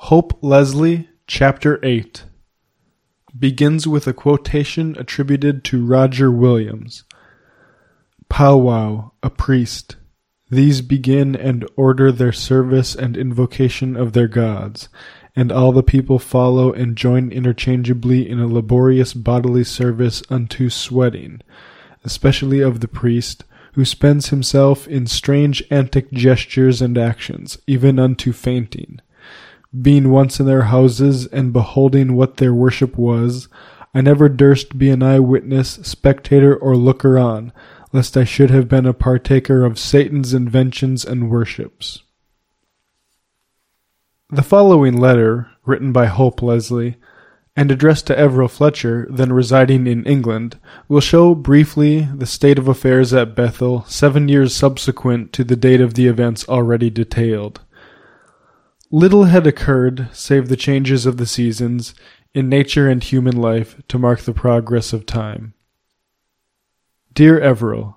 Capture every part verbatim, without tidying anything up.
Hope Leslie, Chapter eight, begins with a quotation attributed to Roger Williams. Powwow, a priest. These begin and order their service and invocation of their gods, and all the people follow and join interchangeably in a laborious bodily service unto sweating, especially of the priest, who spends himself in strange antic gestures and actions, even unto fainting. Being once in their houses, and beholding what their worship was, I never durst be an eye-witness, spectator, or looker-on, lest I should have been a partaker of Satan's inventions and worships. The following letter, written by Hope Leslie, and addressed to Everil Fletcher, then residing in England, will show briefly the state of affairs at Bethel seven years subsequent to the date of the events already detailed. Little had occurred, save the changes of the seasons, in nature and human life, to mark the progress of time. Dear Everil,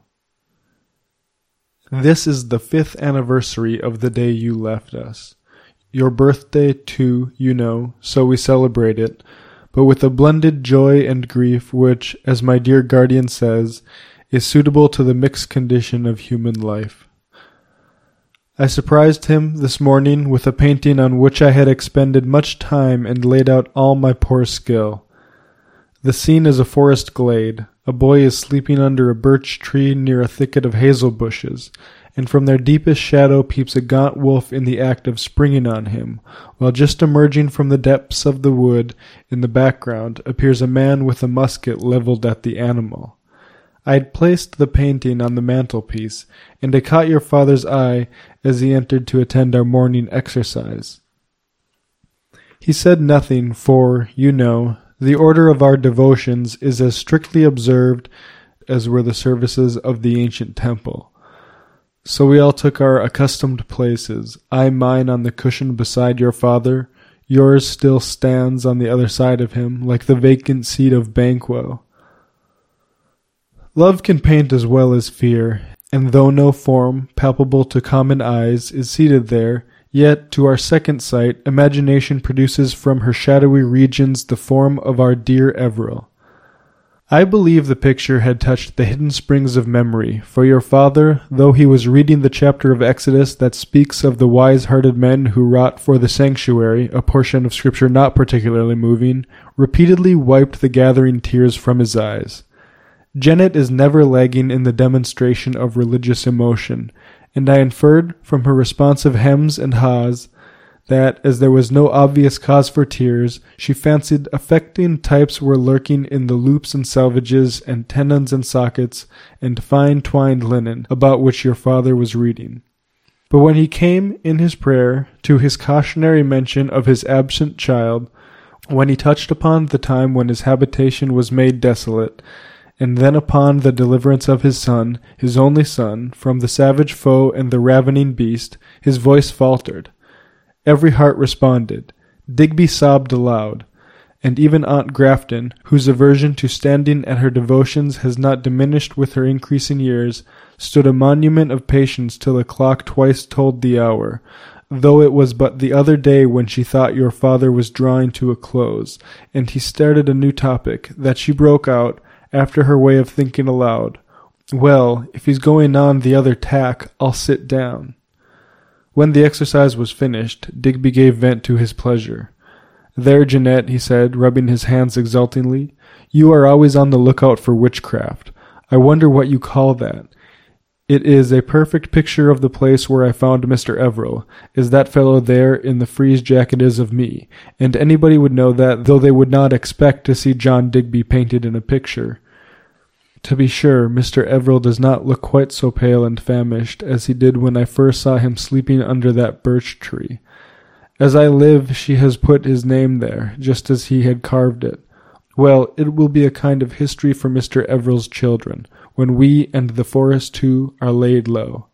this is the fifth anniversary of the day you left us. Your birthday, too, you know, so we celebrate it, but with a blended joy and grief which, as my dear guardian says, is suitable to the mixed condition of human life. I surprised him this morning with a painting on which I had expended much time and laid out all my poor skill. The scene is a forest glade. A boy is sleeping under a birch tree near a thicket of hazel bushes, and from their deepest shadow peeps a gaunt wolf in the act of springing on him, while just emerging from the depths of the wood in the background appears a man with a musket leveled at the animal. I had placed the painting on the mantelpiece, and I caught your father's eye as he entered to attend our morning exercise. He said nothing, for, you know, the order of our devotions is as strictly observed as were the services of the ancient temple. So we all took our accustomed places, I mine on the cushion beside your father, yours still stands on the other side of him, like the vacant seat of Banquo. Love can paint as well as fear, and though no form, palpable to common eyes, is seated there, yet, to our second sight, imagination produces from her shadowy regions the form of our dear Everil. I believe the picture had touched the hidden springs of memory, for your father, though he was reading the chapter of Exodus that speaks of the wise-hearted men who wrought for the sanctuary, a portion of Scripture not particularly moving, repeatedly wiped the gathering tears from his eyes. Janet is never lagging in the demonstration of religious emotion, and I inferred from her responsive hems and ha's that, as there was no obvious cause for tears, she fancied affecting types were lurking in the loops and selvages and tenons and sockets and fine twined linen about which your father was reading. But when he came, in his prayer, to his cautionary mention of his absent child, when he touched upon the time when his habitation was made desolate, and then upon the deliverance of his son, his only son, from the savage foe and the ravening beast, his voice faltered. Every heart responded. Digby sobbed aloud, and even Aunt Grafton, whose aversion to standing at her devotions has not diminished with her increasing years, stood a monument of patience till the clock twice told the hour, though it was but the other day when she thought your father was drawing to a close, and he started a new topic, that she broke out, after her way of thinking aloud, "Well, if he's going on the other tack, I'll sit down." When the exercise was finished, Digby gave vent to his pleasure. "There, Jeanette," he said, rubbing his hands exultingly, "you are always on the lookout for witchcraft. I wonder what you call that. It is a perfect picture of the place where I found Mister Everil, is that fellow there in the frieze jacket is of me, and anybody would know that, though they would not expect to see John Digby painted in a picture. To be sure, Mister Everil does not look quite so pale and famished as he did when I first saw him sleeping under that birch tree. As I live, she has put his name there, just as he had carved it. Well, it will be a kind of history for Mister Everil's children, when we and the forest too are laid low."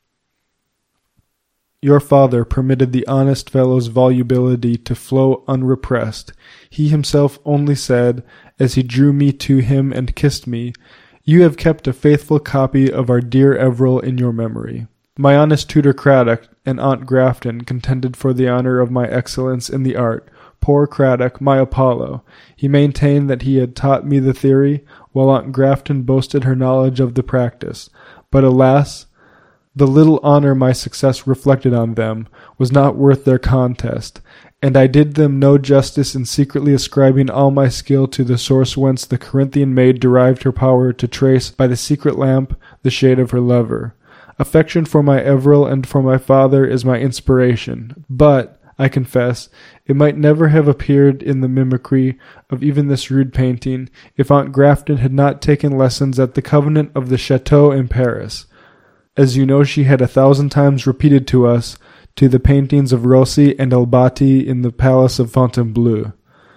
Your father permitted the honest fellow's volubility to flow unrepressed. He himself only said, as he drew me to him and kissed me, "You have kept a faithful copy of our dear Everil in your memory. My honest tutor Craddock and Aunt Grafton contended for the honor of my excellence in the art. Poor Craddock, my Apollo! He maintained that he had taught me the theory, while Aunt Grafton boasted her knowledge of the practice. But alas, the little honor my success reflected on them was not worth their contest, and I did them no justice in secretly ascribing all my skill to the source whence the Corinthian maid derived her power to trace by the secret lamp the shade of her lover. Affection for my Everill and for my father is my inspiration, but, I confess, it might never have appeared in the mimicry of even this rude painting if Aunt Grafton had not taken lessons at the convent of the Chateau in Paris. As you know, she had a thousand times repeated to us to the paintings of Rossi and Albati in the palace of Fontainebleau.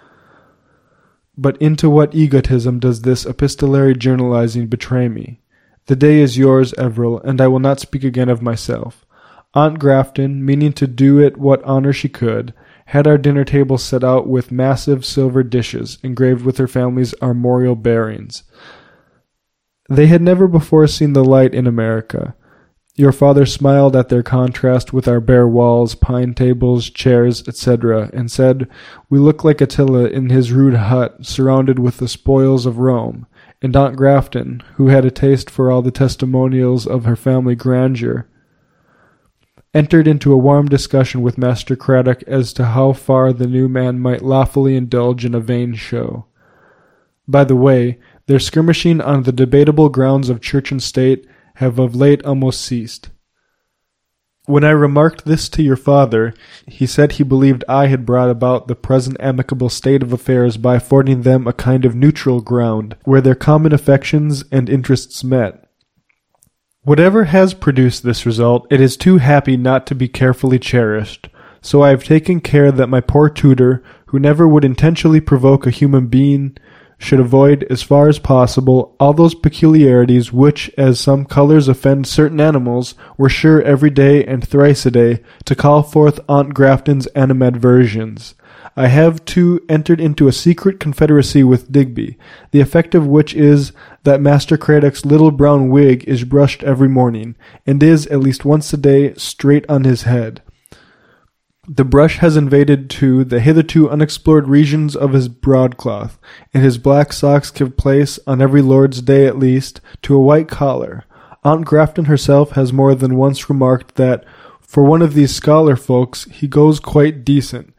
But into what egotism does this epistolary journalizing betray me? The day is yours, Everill, and I will not speak again of myself. Aunt Grafton, meaning to do it what honor she could, had our dinner table set out with massive silver dishes engraved with her family's armorial bearings. They had never before seen the light in America. Your father smiled at their contrast with our bare walls, pine tables, chairs, et cetera, and said, "We look like Attila in his rude hut, surrounded with the spoils of Rome." And Aunt Grafton, who had a taste for all the testimonials of her family grandeur, entered into a warm discussion with Master Craddock as to how far the new man might lawfully indulge in a vain show. By the way, their skirmishing on the debatable grounds of church and state have of late almost ceased. When I remarked this to your father, he said he believed I had brought about the present amicable state of affairs by affording them a kind of neutral ground, where their common affections and interests met. Whatever has produced this result, it is too happy not to be carefully cherished, so I have taken care that my poor tutor, who never would intentionally provoke a human being, should avoid, as far as possible, all those peculiarities which, as some colours offend certain animals, were sure every day and thrice a day to call forth Aunt Grafton's animadversions. I have, too, entered into a secret confederacy with Digby, the effect of which is that Master Craddock's little brown wig is brushed every morning, and is, at least once a day, straight on his head. The brush has invaded, too, the hitherto unexplored regions of his broadcloth, and his black socks give place, on every Lord's Day at least, to a white collar. Aunt Grafton herself has more than once remarked that, for one of these scholar folks, he goes quite decent.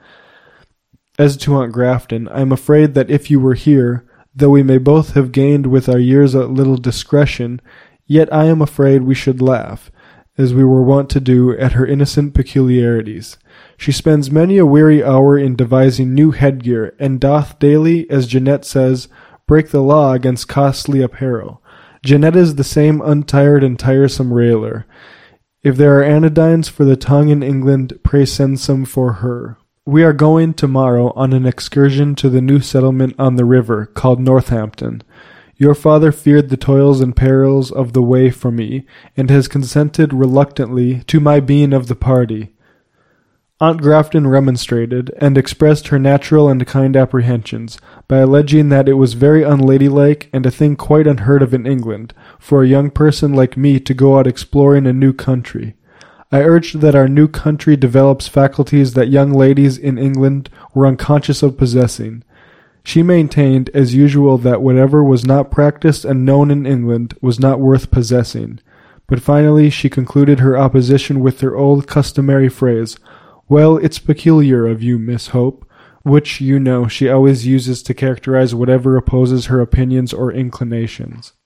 As to Aunt Grafton, I am afraid that if you were here, though we may both have gained with our years a little discretion, yet I am afraid we should laugh, as we were wont to do, at her innocent peculiarities. She spends many a weary hour in devising new headgear, and doth daily, as Jeanette says, break the law against costly apparel. Jeanette is the same untired and tiresome railer. If there are anodynes for the tongue in England, pray send some for her. We are going tomorrow on an excursion to the new settlement on the river, called Northampton. Your father feared the toils and perils of the way for me, and has consented reluctantly to my being of the party. Aunt Grafton remonstrated, and expressed her natural and kind apprehensions, by alleging that it was very unladylike and a thing quite unheard of in England, for a young person like me to go out exploring a new country. I urged that our new country develops faculties that young ladies in England were unconscious of possessing. She maintained, as usual, that whatever was not practised and known in England was not worth possessing. But finally she concluded her opposition with her old customary phrase, "Well, it's peculiar of you, Miss Hope," which, you know, she always uses to characterize whatever opposes her opinions or inclinations.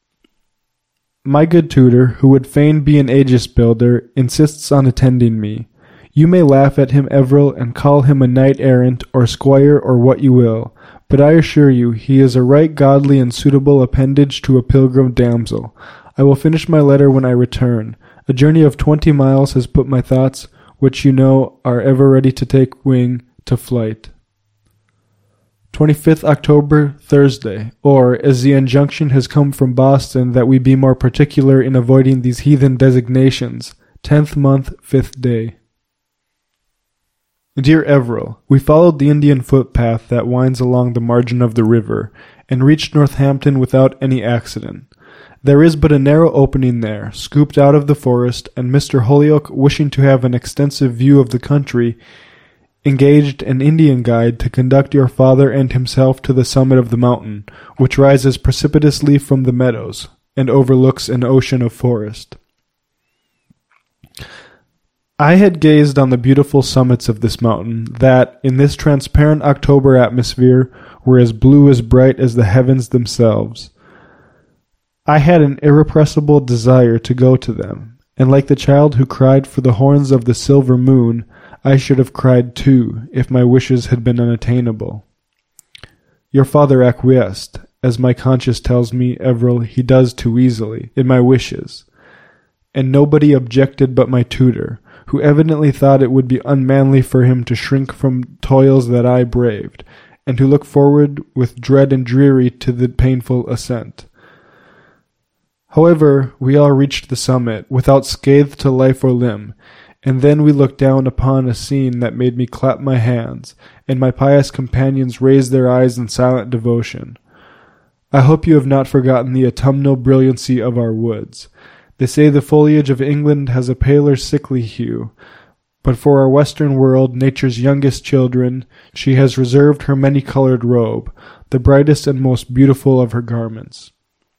My good tutor, who would fain be an aegis builder, insists on attending me. You may laugh at him, Everill, and call him a knight-errant, or squire, or what you will, but I assure you he is a right godly and suitable appendage to a pilgrim damsel. I will finish my letter when I return. A journey of twenty miles has put my thoughts, which you know are ever ready to take wing, to flight. twenty-fifth October, Thursday, or, as the injunction has come from Boston that we be more particular in avoiding these heathen designations, tenth month, fifth day. Dear Everill, we followed the Indian footpath that winds along the margin of the river, and reached Northampton without any accident. There is but a narrow opening there, scooped out of the forest, and Mister Holyoake, wishing to have an extensive view of the country, engaged an Indian guide to conduct your father and himself to the summit of the mountain, which rises precipitously from the meadows, and overlooks an ocean of forest. I had gazed on the beautiful summits of this mountain, that, in this transparent October atmosphere, were as blue as bright as the heavens themselves. I had an irrepressible desire to go to them, and like the child who cried for the horns of the silver moon, I should have cried too, if my wishes had been unattainable. Your father acquiesced, as my conscience tells me, Everill, he does too easily, in my wishes, and nobody objected but my tutor, who evidently thought it would be unmanly for him to shrink from toils that I braved, and to look forward with dread and dreary to the painful ascent. However, we all reached the summit, without scathe to life or limb, and then we looked down upon a scene that made me clap my hands, and my pious companions raised their eyes in silent devotion. I hope you have not forgotten the autumnal brilliancy of our woods. They say the foliage of England has a paler sickly hue, but for our western world, nature's youngest children, she has reserved her many-colored robe, the brightest and most beautiful of her garments.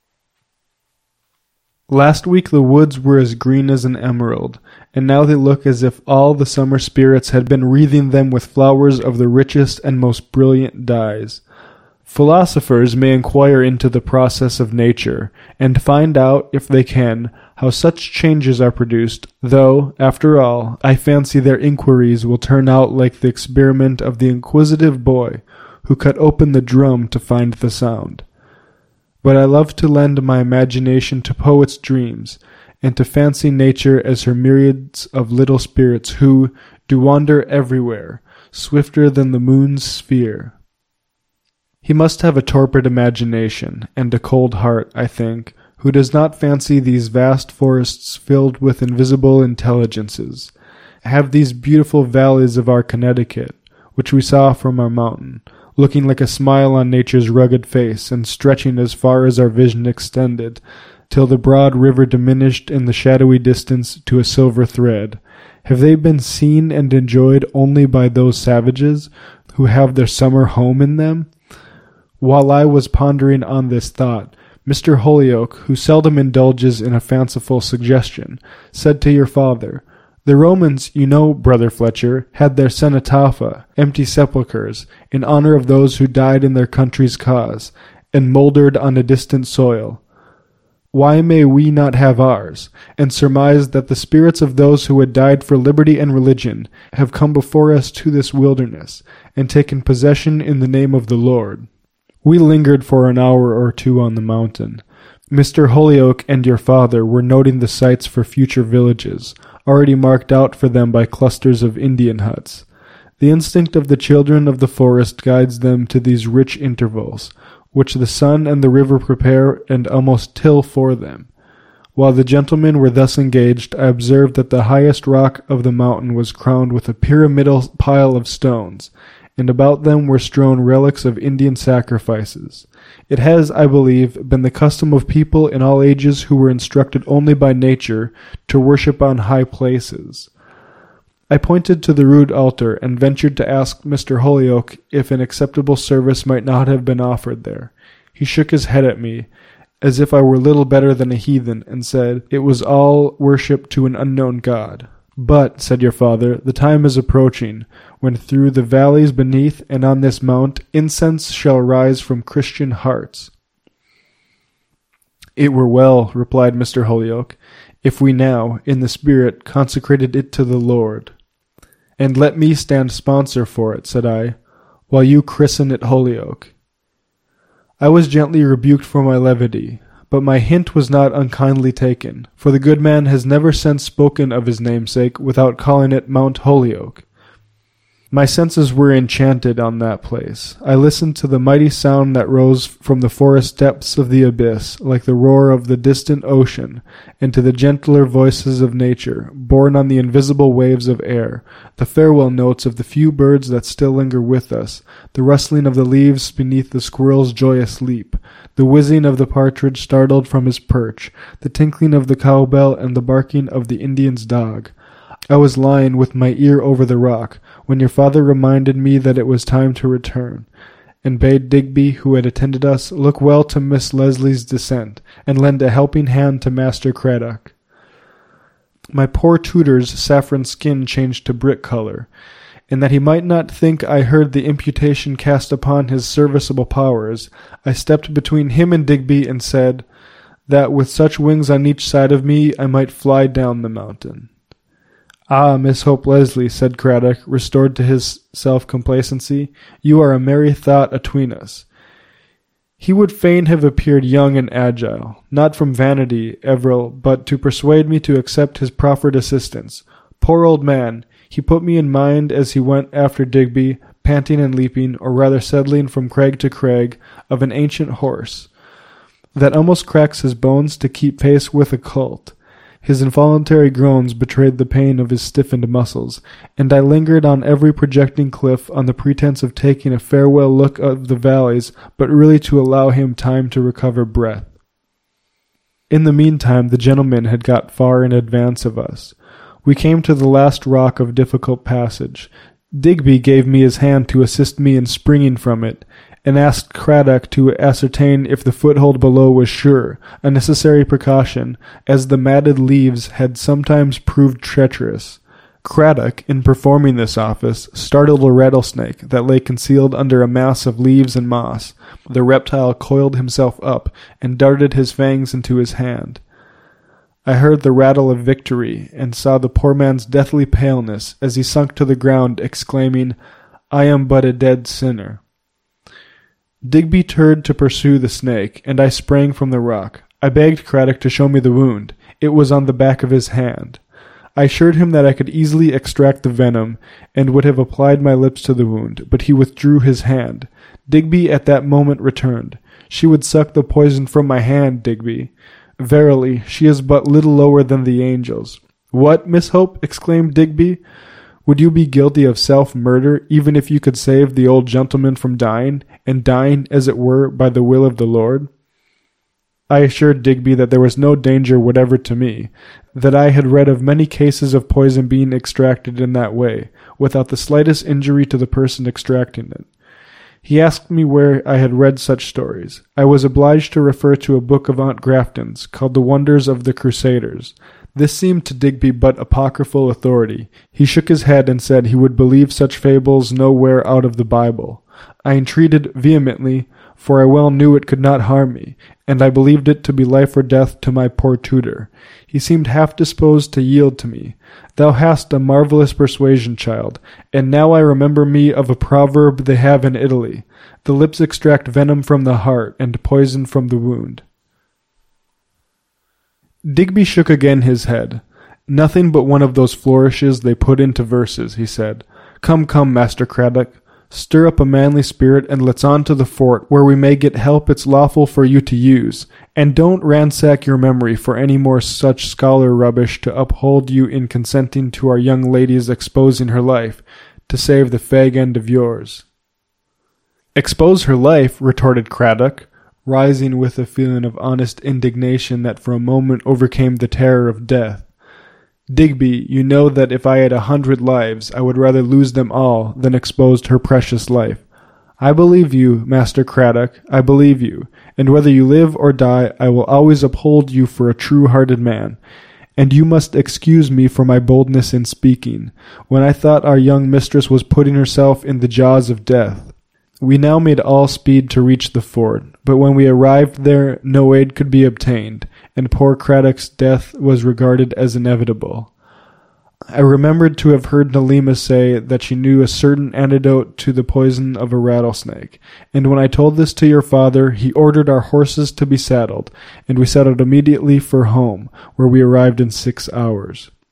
Last week the woods were as green as an emerald, and now they look as if all the summer spirits had been wreathing them with flowers of the richest and most brilliant dyes. Philosophers may inquire into the process of nature, and find out, if they can, how such changes are produced, though, after all, I fancy their inquiries will turn out like the experiment of the inquisitive boy who cut open the drum to find the sound. But I love to lend my imagination to poets' dreams, and to fancy nature as her myriads of little spirits who do wander everywhere, swifter than the moon's sphere. He must have a torpid imagination, and a cold heart, I think, who does not fancy these vast forests filled with invisible intelligences, have these beautiful valleys of our Connecticut, which we saw from our mountain, looking like a smile on nature's rugged face, and stretching as far as our vision extended, till the broad river diminished in the shadowy distance to a silver thread. Have they been seen and enjoyed only by those savages who have their summer home in them? While I was pondering on this thought, Mister Holyoake, who seldom indulges in a fanciful suggestion, said to your father, "The Romans, you know, Brother Fletcher, had their cenotapha, empty sepulchres, in honor of those who died in their country's cause, and mouldered on a distant soil. Why may we not have ours, and surmise that the spirits of those who had died for liberty and religion have come before us to this wilderness, and taken possession in the name of the Lord?" We lingered for an hour or two on the mountain. Mister Holyoake and your father were noting the sites for future villages, already marked out for them by clusters of Indian huts. The instinct of the children of the forest guides them to these rich intervals, which the sun and the river prepare and almost till for them. While the gentlemen were thus engaged, I observed that the highest rock of the mountain was crowned with a pyramidal pile of stones, and about them were strewn relics of Indian sacrifices. It has, I believe, been the custom of people in all ages who were instructed only by nature to worship on high places. I pointed to the rude altar, and ventured to ask Mister Holyoake if an acceptable service might not have been offered there. He shook his head at me, as if I were little better than a heathen, and said, "It was all worship to an unknown God." "But," said your father, "the time is approaching, when through the valleys beneath and on this mount incense shall rise from Christian hearts." "It were well," replied Mister Holyoake, "if we now, in the spirit, consecrated it to the Lord." "And let me stand sponsor for it," said I, "while you christen it Holyoake." I was gently rebuked for my levity, but my hint was not unkindly taken, for the good man has never since spoken of his namesake without calling it Mount Holyoake. My senses were enchanted on that place. I listened to the mighty sound that rose from the forest depths of the abyss, like the roar of the distant ocean, and to the gentler voices of nature, borne on the invisible waves of air, the farewell notes of the few birds that still linger with us, the rustling of the leaves beneath the squirrel's joyous leap, the whizzing of the partridge startled from his perch, the tinkling of the cowbell and the barking of the Indian's dog. I was lying with my ear over the rock, when your father reminded me that it was time to return, and bade Digby, who had attended us, look well to Miss Leslie's descent, and lend a helping hand to Master Craddock. My poor tutor's saffron skin changed to brick colour, and that he might not think I heard the imputation cast upon his serviceable powers, I stepped between him and Digby and said, that with such wings on each side of me I might fly down the mountain. "Ah, Miss Hope Leslie," said Craddock, restored to his self-complacency, "you are a merry thought atween us." He would fain have appeared young and agile, not from vanity, Everil, but to persuade me to accept his proffered assistance. Poor old man, he put me in mind as he went after Digby, panting and leaping, or rather settling from crag to crag, of an ancient horse, that almost cracks his bones to keep pace with a colt. His involuntary groans betrayed the pain of his stiffened muscles, and I lingered on every projecting cliff on the pretence of taking a farewell look of the valleys, but really to allow him time to recover breath. In the meantime the gentleman had got far in advance of us. We came to the last rock of difficult passage. Digby gave me his hand to assist me in springing from it, and asked Craddock to ascertain if the foothold below was sure, a necessary precaution, as the matted leaves had sometimes proved treacherous. Craddock, in performing this office, startled a rattlesnake that lay concealed under a mass of leaves and moss. The reptile coiled himself up, and darted his fangs into his hand. I heard the rattle of victory, and saw the poor man's deathly paleness, as he sunk to the ground, exclaiming, "I am but a dead sinner." Digby turned to pursue the snake, and I sprang from the rock. I begged Craddock to show me the wound. It was on the back of his hand. I assured him that I could easily extract the venom, and would have applied my lips to the wound, but he withdrew his hand. Digby at that moment returned. "She would suck the poison from my hand, Digby. Verily, she is but little lower than the angels." "What, Miss Hope?" exclaimed Digby. "Would you be guilty of self-murder, even if you could save the old gentleman from dying, and dying, as it were, by the will of the Lord?" I assured Digby that there was no danger whatever to me, that I had read of many cases of poison being extracted in that way, without the slightest injury to the person extracting it. He asked me where I had read such stories. I was obliged to refer to a book of Aunt Grafton's, called The Wonders of the Crusaders. This seemed to Digby but apocryphal authority. He shook his head and said he would believe such fables nowhere out of the Bible. I entreated vehemently, for I well knew it could not harm me, and I believed it to be life or death to my poor tutor. He seemed half disposed to yield to me. "Thou hast a marvellous persuasion, child, and now I remember me of a proverb they have in Italy. The lips extract venom from the heart, and poison from the wound." Digby shook again his head. "Nothing but one of those flourishes they put into verses," he said. "Come, come, Master Craddock, stir up a manly spirit, and let's on to the fort, where we may get help it's lawful for you to use. And don't ransack your memory for any more such scholar rubbish to uphold you in consenting to our young lady's exposing her life, to save the fag end of yours." "Expose her life?" retorted Craddock, rising with a feeling of honest indignation that for a moment overcame the terror of death. "Digby, you know that if I had a hundred lives, I would rather lose them all than expose her precious life." "I believe you, Master Craddock, I believe you, and whether you live or die, I will always uphold you for a true-hearted man. And you must excuse me for my boldness in speaking, when I thought our young mistress was putting herself in the jaws of death." We now made all speed to reach the fort, but when we arrived there no aid could be obtained, and poor Craddock's death was regarded as inevitable. I remembered to have heard Nalima say that she knew a certain antidote to the poison of a rattlesnake, and when I told this to your father, he ordered our horses to be saddled, and we set out immediately for home, where we arrived in six hours.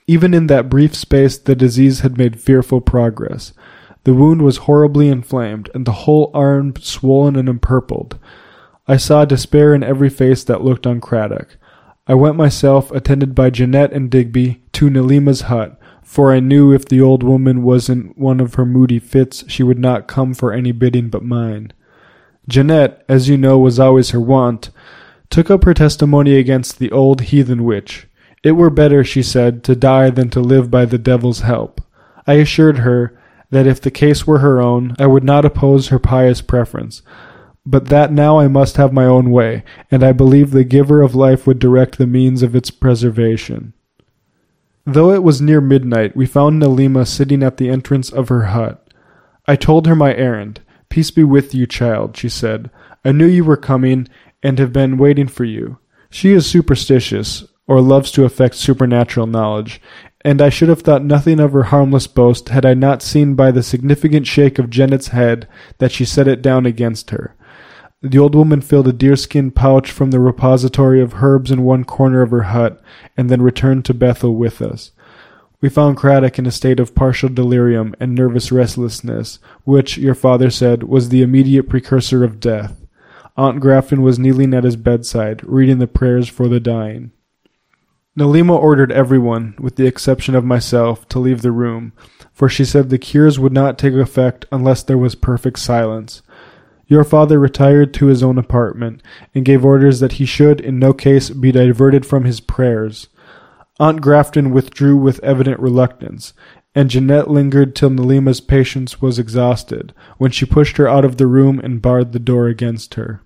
Even in that brief space, the disease had made fearful progress. The wound was horribly inflamed, and the whole arm swollen and empurpled. I saw despair in every face that looked on Craddock. I went myself, attended by Jeanette and Digby, to Nalima's hut, for I knew if the old woman was in one of her moody fits, she would not come for any bidding but mine. Jeanette, as you know was always her wont, took up her testimony against the old heathen witch. It were better, she said, to die than to live by the devil's help. I assured her that if the case were her own, I would not oppose her pious preference, but that now I must have my own way, and I believe the giver of life would direct the means of its preservation. Though it was near midnight, we found Nalima sitting at the entrance of her hut. I told her my errand. "Peace be with you, child," she said. "I knew you were coming, and have been waiting for you." She is superstitious, or loves to affect supernatural knowledge, and I should have thought nothing of her harmless boast had I not seen by the significant shake of Janet's head that she set it down against her. The old woman filled a deerskin pouch from the repository of herbs in one corner of her hut, and then returned to Bethel with us. We found Craddock in a state of partial delirium and nervous restlessness, which, your father said, was the immediate precursor of death. Aunt Grafton was kneeling at his bedside, reading the prayers for the dying. Nalima ordered everyone, with the exception of myself, to leave the room, for she said the cures would not take effect unless there was perfect silence. Your father retired to his own apartment, and gave orders that he should in no case be diverted from his prayers. Aunt Grafton withdrew with evident reluctance, and Jeanette lingered till Nalima's patience was exhausted, when she pushed her out of the room and barred the door against her.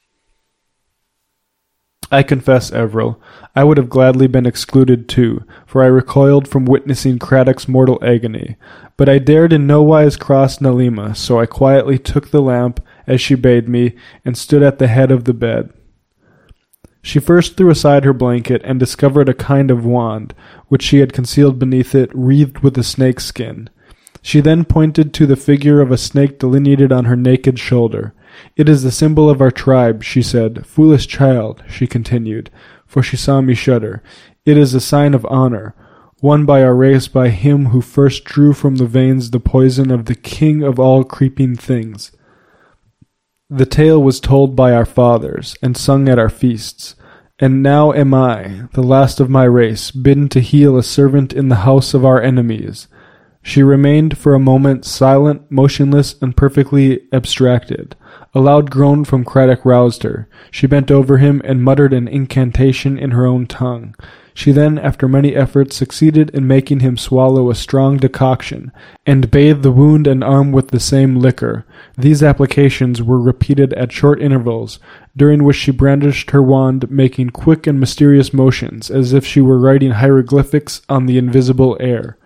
I confess, Everill, I would have gladly been excluded too, for I recoiled from witnessing Craddock's mortal agony. But I dared in no wise cross Nalima, so I quietly took the lamp, as she bade me, and stood at the head of the bed. She first threw aside her blanket and discovered a kind of wand, which she had concealed beneath it, wreathed with a snake's skin. She then pointed to the figure of a snake delineated on her naked shoulder. "It is the symbol of our tribe," she said. "Foolish child," she continued, for she saw me shudder. "It is a sign of honor, won by our race by him who first drew from the veins the poison of the king of all creeping things. The tale was told by our fathers, and sung at our feasts. And now am I, the last of my race, bidden to heal a servant in the house of our enemies." She remained for a moment silent, motionless, and perfectly abstracted. A loud groan from Craddock roused her. She bent over him and muttered an incantation in her own tongue. She then, after many efforts, succeeded in making him swallow a strong decoction, and bathed the wound and arm with the same liquor. These applications were repeated at short intervals, during which she brandished her wand, making quick and mysterious motions, as if she were writing hieroglyphics on the invisible air.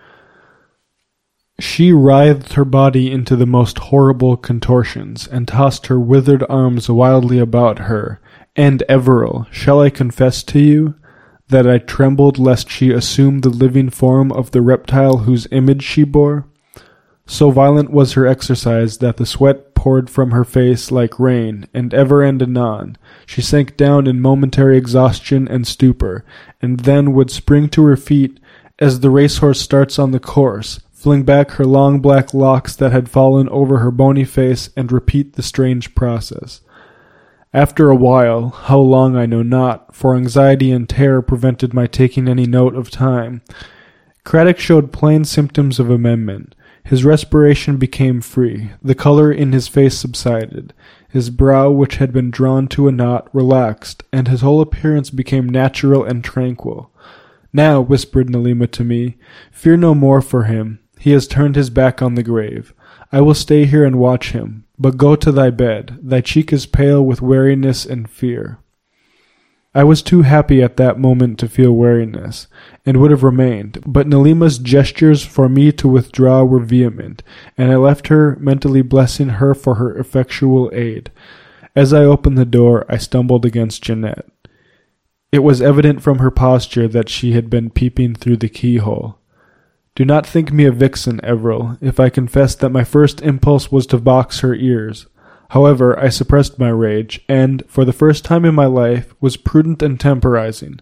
She writhed her body into the most horrible contortions, and tossed her withered arms wildly about her. And, Everill, shall I confess to you that I trembled lest she assume the living form of the reptile whose image she bore? So violent was her exercise that the sweat poured from her face like rain, and ever and anon she sank down in momentary exhaustion and stupor, and then would spring to her feet as the racehorse starts on the course, fling back her long black locks that had fallen over her bony face, and repeat the strange process. After a while, how long I know not, for anxiety and terror prevented my taking any note of time, Craddock showed plain symptoms of amendment. His respiration became free, the color in his face subsided, his brow, which had been drawn to a knot, relaxed, and his whole appearance became natural and tranquil. "Now," whispered Nalima to me, "fear no more for him. He has turned his back on the grave. I will stay here and watch him. But go to thy bed. Thy cheek is pale with weariness and fear." I was too happy at that moment to feel weariness, and would have remained, but Nalima's gestures for me to withdraw were vehement, and I left her, mentally blessing her for her effectual aid. As I opened the door, I stumbled against Jeanette. It was evident from her posture that she had been peeping through the keyhole. Do not think me a vixen, Everill, if I confess that my first impulse was to box her ears. However, I suppressed my rage, and, for the first time in my life, was prudent and temporizing,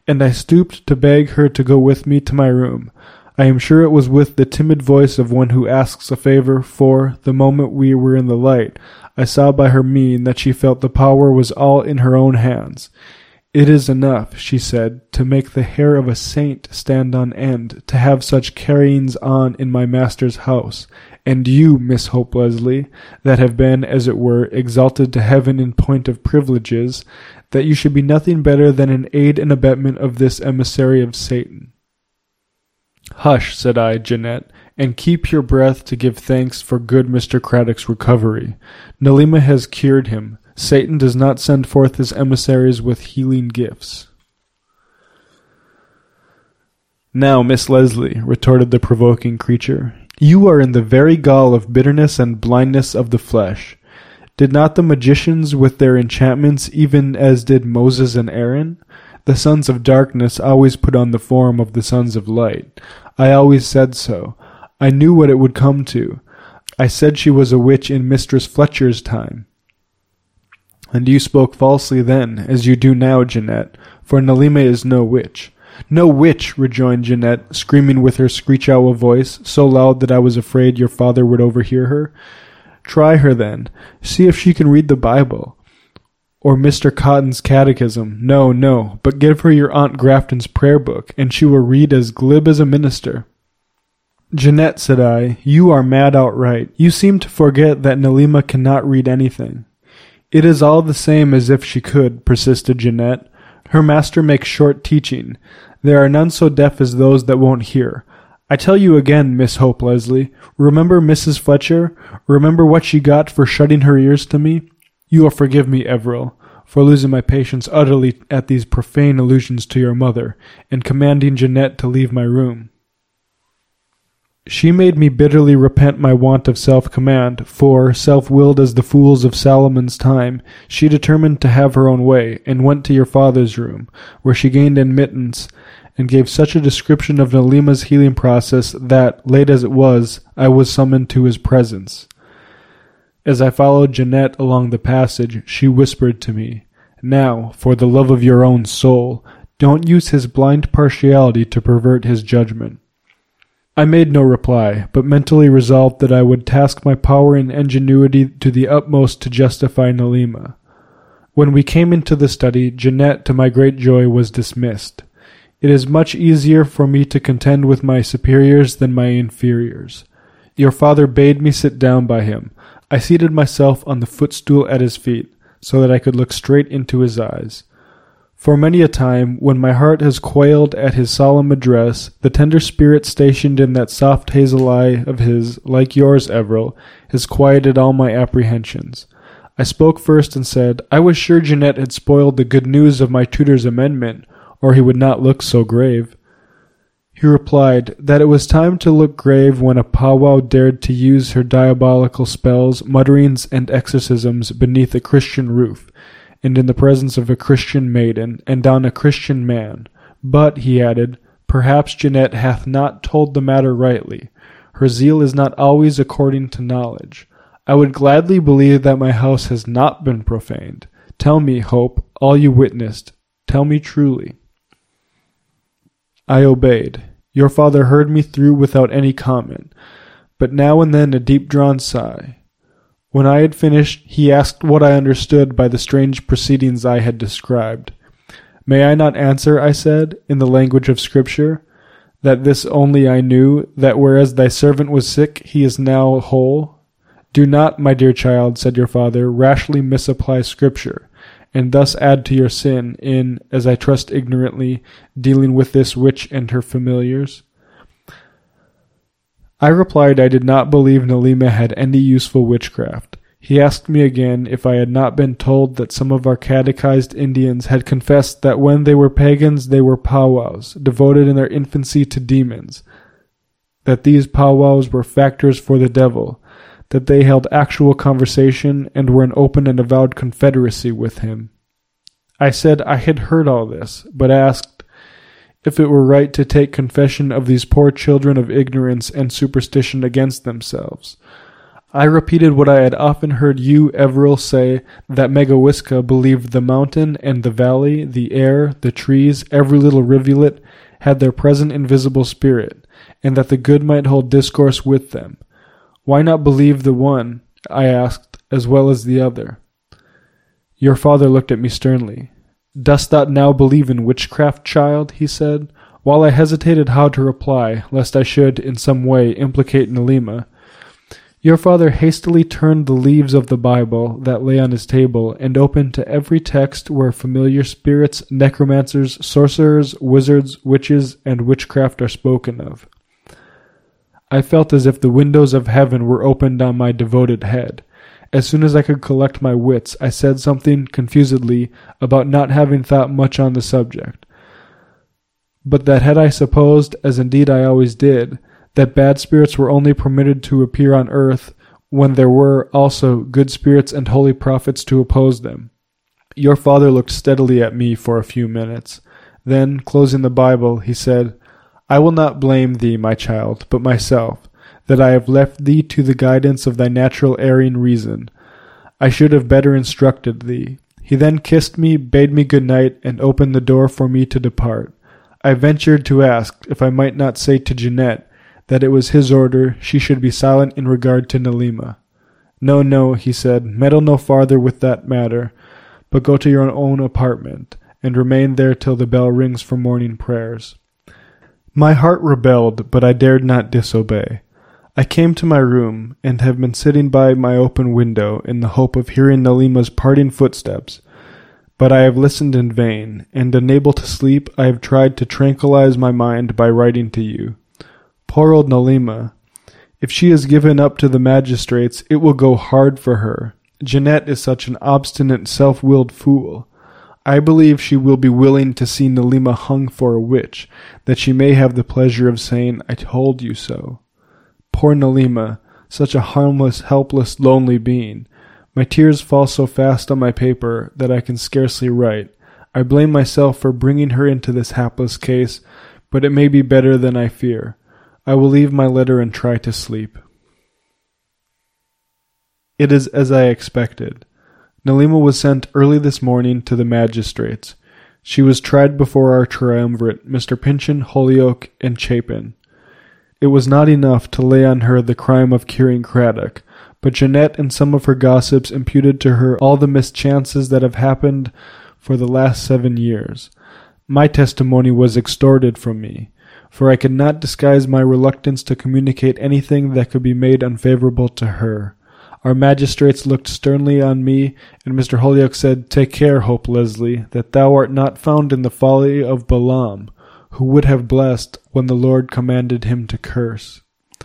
and I stooped to beg her to go with me to my room. I am sure it was with the timid voice of one who asks a favor, for, the moment we were in the light, I saw by her mien that she felt the power was all in her own hands. "It is enough," she said, "to make the hair of a saint stand on end, to have such carryings on in my master's house. And you, Miss Hope Leslie, that have been, as it were, exalted to heaven in point of privileges, that you should be nothing better than an aid and abetment of this emissary of Satan." "Hush," said I, Jeanette, "and keep your breath to give thanks for good Mister Craddock's recovery. Nelima has cured him. Satan does not send forth his emissaries with healing gifts." "Now, Miss Leslie," retorted the provoking creature, "you are in the very gall of bitterness and blindness of the flesh. Did not the magicians with their enchantments, even as did Moses and Aaron? The sons of darkness always put on the form of the sons of light. I always said so. I knew what it would come to. I said she was a witch in Mistress Fletcher's time. And you spoke falsely then, as you do now, Jeanette, for Nelima is no witch." "No witch," rejoined Jeanette, screaming with her screech-owl voice, so loud that I was afraid your father would overhear her. "Try her, then. See if she can read the Bible. Or Mister Cotton's catechism. No, no, but give her your Aunt Grafton's prayer book, and she will read as glib as a minister." "Jeanette," said I, "you are mad outright. You seem to forget that Nelima cannot read anything." "It is all the same as if she could," persisted Jeanette. "Her master makes short teaching. There are none so deaf as those that won't hear. I tell you again, Miss Hope Leslie, remember Missus Fletcher? Remember what she got for shutting her ears to me? You will forgive me, Everill, for losing my patience utterly at these profane allusions to your mother, and commanding Jeanette to leave my room. She made me bitterly repent my want of self-command, for, self-willed as the fools of Solomon's time, she determined to have her own way, and went to your father's room, where she gained admittance, and gave such a description of Nelima's healing process that, late as it was, I was summoned to his presence. As I followed Jeanette along the passage, she whispered to me, "Now, for the love of your own soul, don't use his blind partiality to pervert his judgment." I made no reply, but mentally resolved that I would task my power and ingenuity to the utmost to justify Nelima. When we came into the study, Jeanette, to my great joy, was dismissed. It is much easier for me to contend with my superiors than my inferiors. Your father bade me sit down by him. I seated myself on the footstool at his feet, so that I could look straight into his eyes. For many a time, when my heart has quailed at his solemn address, the tender spirit stationed in that soft hazel eye of his, like yours, Everill, has quieted all my apprehensions. I spoke first and said, I was sure Jeanette had spoiled the good news of my tutor's amendment, or he would not look so grave. He replied, that it was time to look grave when a powwow dared to use her diabolical spells, mutterings, and exorcisms beneath a Christian roof, and in the presence of a Christian maiden, and on a Christian man. But, he added, perhaps Jeanette hath not told the matter rightly. Her zeal is not always according to knowledge. I would gladly believe that my house has not been profaned. Tell me, Hope, all you witnessed. Tell me truly. I obeyed. Your father heard me through without any comment, but now and then a deep-drawn sigh. When I had finished, he asked what I understood by the strange proceedings I had described. May I not answer, I said, in the language of Scripture, that this only I knew, that whereas thy servant was sick, he is now whole? Do not, my dear child, said your father, rashly misapply Scripture, and thus add to your sin in, as I trust ignorantly, dealing with this witch and her familiars. I replied I did not believe Nelima had any useful witchcraft. He asked me again if I had not been told that some of our catechized Indians had confessed that when they were pagans they were powwows, devoted in their infancy to demons, that these powwows were factors for the devil, that they held actual conversation and were in open and avowed confederacy with him. I said I had heard all this, but asked if it were right to take confession of these poor children of ignorance and superstition against themselves. I repeated what I had often heard you, Everill, say, that Megawiska believed the mountain and the valley, the air, the trees, every little rivulet, had their present invisible spirit, and that the good might hold discourse with them. Why not believe the one, I asked, as well as the other? Your father looked at me sternly. Dost thou now believe in witchcraft, child? He said, while I hesitated how to reply, lest I should in some way implicate Nelima. Your father hastily turned the leaves of the Bible that lay on his table and opened to every text where familiar spirits, necromancers, sorcerers, wizards, witches, and witchcraft are spoken of. I felt as if the windows of heaven were opened on my devoted head. As soon as I could collect my wits, I said something confusedly about not having thought much on the subject, but that had I supposed, as indeed I always did, that bad spirits were only permitted to appear on earth when there were also good spirits and holy prophets to oppose them. Your father looked steadily at me for a few minutes. Then, closing the Bible, he said, I will not blame thee, my child, but myself, that I have left thee to the guidance of thy natural erring reason. I should have better instructed thee. He then kissed me, bade me good night, and opened the door for me to depart. I ventured to ask if I might not say to Jeanette that it was his order she should be silent in regard to Nelima. No, no, he said, meddle no farther with that matter, but go to your own apartment, and remain there till the bell rings for morning prayers. My heart rebelled, but I dared not disobey. I came to my room, and have been sitting by my open window in the hope of hearing Nelima's parting footsteps. But I have listened in vain, and unable to sleep, I have tried to tranquilize my mind by writing to you. Poor old Nelima. If she is given up to the magistrates, it will go hard for her. Jeanette is such an obstinate, self-willed fool. I believe she will be willing to see Nelima hung for a witch, that she may have the pleasure of saying, I told you so. Poor Nelima, such a harmless, helpless, lonely being. My tears fall so fast on my paper that I can scarcely write. I blame myself for bringing her into this hapless case, but it may be better than I fear. I will leave my letter and try to sleep. It is as I expected. Nelima was sent early this morning to the magistrates. She was tried before our triumvirate, Mister Pynchon, Holyoke, and Chapin. It was not enough to lay on her the crime of curing Craddock, but Jeanette and some of her gossips imputed to her all the mischances that have happened for the last seven years. My testimony was extorted from me, for I could not disguise my reluctance to communicate anything that could be made unfavorable to her. Our magistrates looked sternly on me, and Mister Holyoke said, Take care, Hope Leslie, that thou art not found in the folly of Balaam, who would have blessed when the Lord commanded him to curse.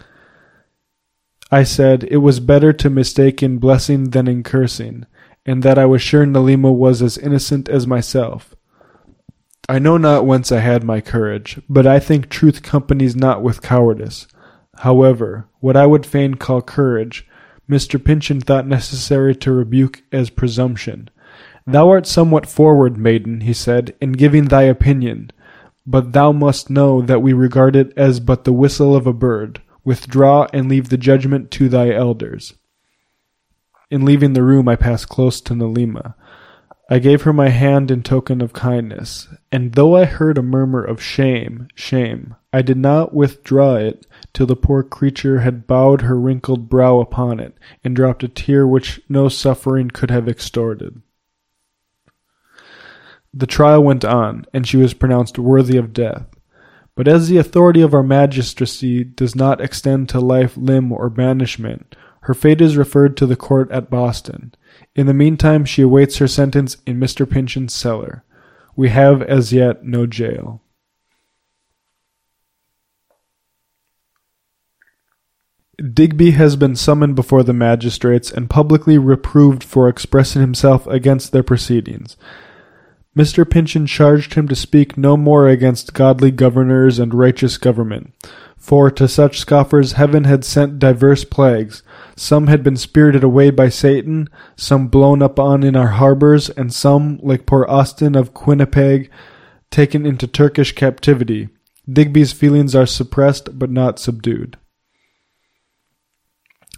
I said it was better to mistake in blessing than in cursing, and that I was sure Nelima was as innocent as myself. I know not whence I had my courage, but I think truth companies not with cowardice. However, what I would fain call courage, Mister Pynchon thought necessary to rebuke as presumption. Thou art somewhat forward, maiden, he said, in giving thy opinion, but thou must know that we regard it as but the whistle of a bird. Withdraw and leave the judgment to thy elders. In leaving the room I passed close to Nelima. I gave her my hand in token of kindness, and though I heard a murmur of shame, shame, I did not withdraw it till the poor creature had bowed her wrinkled brow upon it, and dropped a tear which no suffering could have extorted. The trial went on, and she was pronounced worthy of death. But as the authority of our magistracy does not extend to life, limb, or banishment, her fate is referred to the court at Boston. In the meantime, she awaits her sentence in Mister Pynchon's cellar. We have as yet no jail. Digby has been summoned before the magistrates and publicly reproved for expressing himself against their proceedings. Mister Pynchon charged him to speak no more against godly governors and righteous government, for to such scoffers heaven had sent divers plagues. Some had been spirited away by Satan, some blown up on in our harbors, and some, like poor Austin of Quinnipiac, taken into Turkish captivity. Digby's feelings are suppressed but not subdued.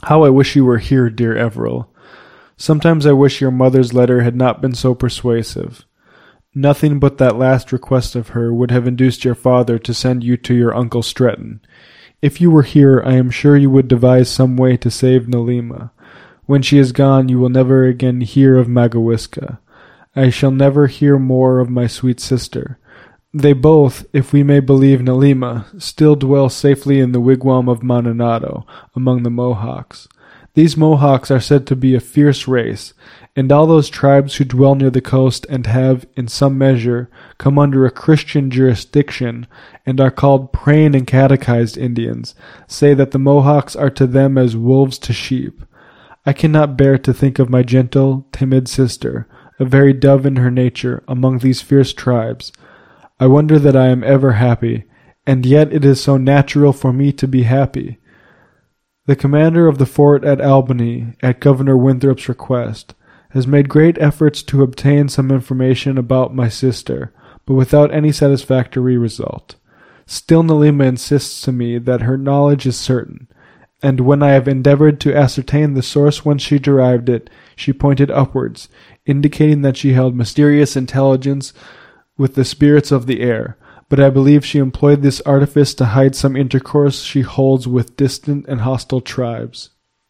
How I wish you were here, dear Everill. Sometimes I wish your mother's letter had not been so persuasive. Nothing but that last request of her would have induced your father to send you to your Uncle Stretton. If you were here, I am sure you would devise some way to save Nelima. When she is gone, you will never again hear of Magawiska. I shall never hear more of my sweet sister. They both, if we may believe Nelima, still dwell safely in the wigwam of Mananado, among the Mohawks. These Mohawks are said to be a fierce race, and all those tribes who dwell near the coast and have, in some measure, come under a Christian jurisdiction, and are called praying and catechized Indians, say that the Mohawks are to them as wolves to sheep. I cannot bear to think of my gentle, timid sister, a very dove in her nature, among these fierce tribes. I wonder that I am ever happy, and yet it is so natural for me to be happy. The commander of the fort at Albany, at Governor Winthrop's request, has made great efforts to obtain some information about my sister, but without any satisfactory result. Still Nelima insists to me that her knowledge is certain, and when I have endeavored to ascertain the source whence she derived it, she pointed upwards, indicating that she held mysterious intelligence with the spirits of the air, but I believe she employed this artifice to hide some intercourse she holds with distant and hostile tribes.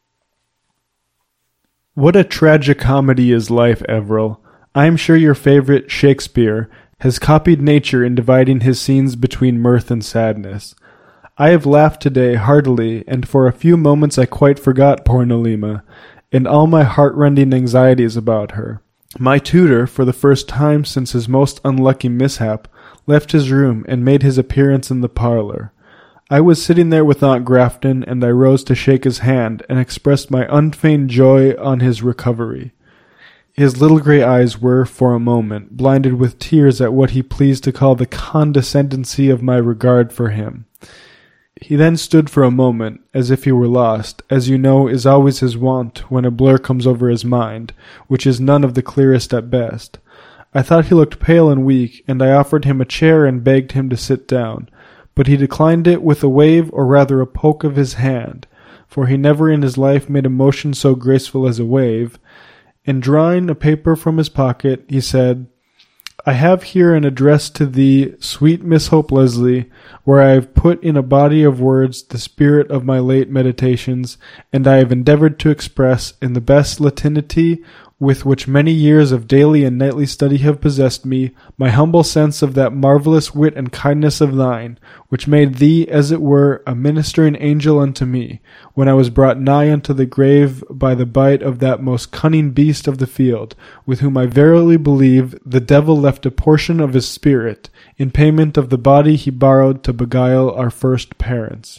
What a tragicomedy is life, Everill. I am sure your favorite, Shakespeare, has copied nature in dividing his scenes between mirth and sadness. I have laughed today heartily, and for a few moments I quite forgot poor Nelima, and all my heart-rending anxieties about her. My tutor, for the first time since his most unlucky mishap, left his room and made his appearance in the parlor. I was sitting there with Aunt Grafton, and I rose to shake his hand and expressed my unfeigned joy on his recovery. His little grey eyes were, for a moment, blinded with tears at what he pleased to call the condescendency of my regard for him. He then stood for a moment, as if he were lost, as you know is always his wont when a blur comes over his mind, which is none of the clearest at best. I thought he looked pale and weak, and I offered him a chair and begged him to sit down, but he declined it with a wave or rather a poke of his hand, for he never in his life made a motion so graceful as a wave, and drawing a paper from his pocket, he said, I have here an address to thee, sweet Miss Hope Leslie, where I have put in a body of words the spirit of my late meditations, and I have endeavored to express, in the best Latinity with which many years of daily and nightly study have possessed me, my humble sense of that marvellous wit and kindness of thine, which made thee, as it were, a ministering angel unto me, when I was brought nigh unto the grave by the bite of that most cunning beast of the field, with whom I verily believe the devil left a portion of his spirit, in payment of the body he borrowed to beguile our first parents.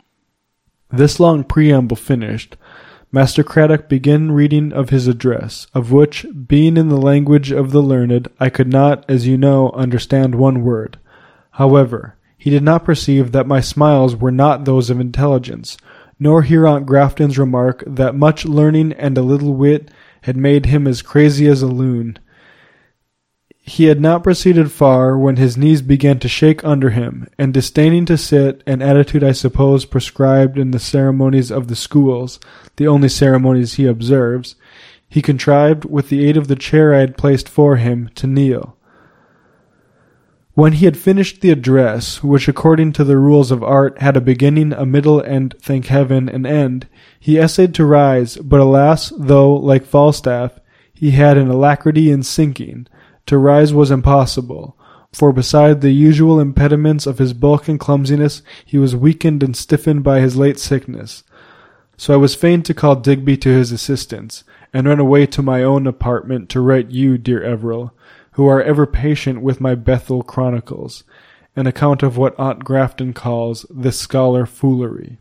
This long preamble finished, Master Craddock began reading of his address, of which, being in the language of the learned, I could not, as you know, understand one word. However, he did not perceive that my smiles were not those of intelligence, nor hear Aunt Grafton's remark that much learning and a little wit had made him as crazy as a loon. He had not proceeded far when his knees began to shake under him, and disdaining to sit, an attitude I suppose prescribed in the ceremonies of the schools, the only ceremonies he observes, he contrived, with the aid of the chair I had placed for him, to kneel. When he had finished the address, which according to the rules of art had a beginning, a middle, and, thank heaven, an end, he essayed to rise, but alas, though, like Falstaff, he had an alacrity in sinking, to rise was impossible, for beside the usual impediments of his bulk and clumsiness, he was weakened and stiffened by his late sickness. So I was fain to call Digby to his assistance, and run away to my own apartment to write you, dear Everill, who are ever patient with my Bethel chronicles, an account of what Aunt Grafton calls the scholar foolery.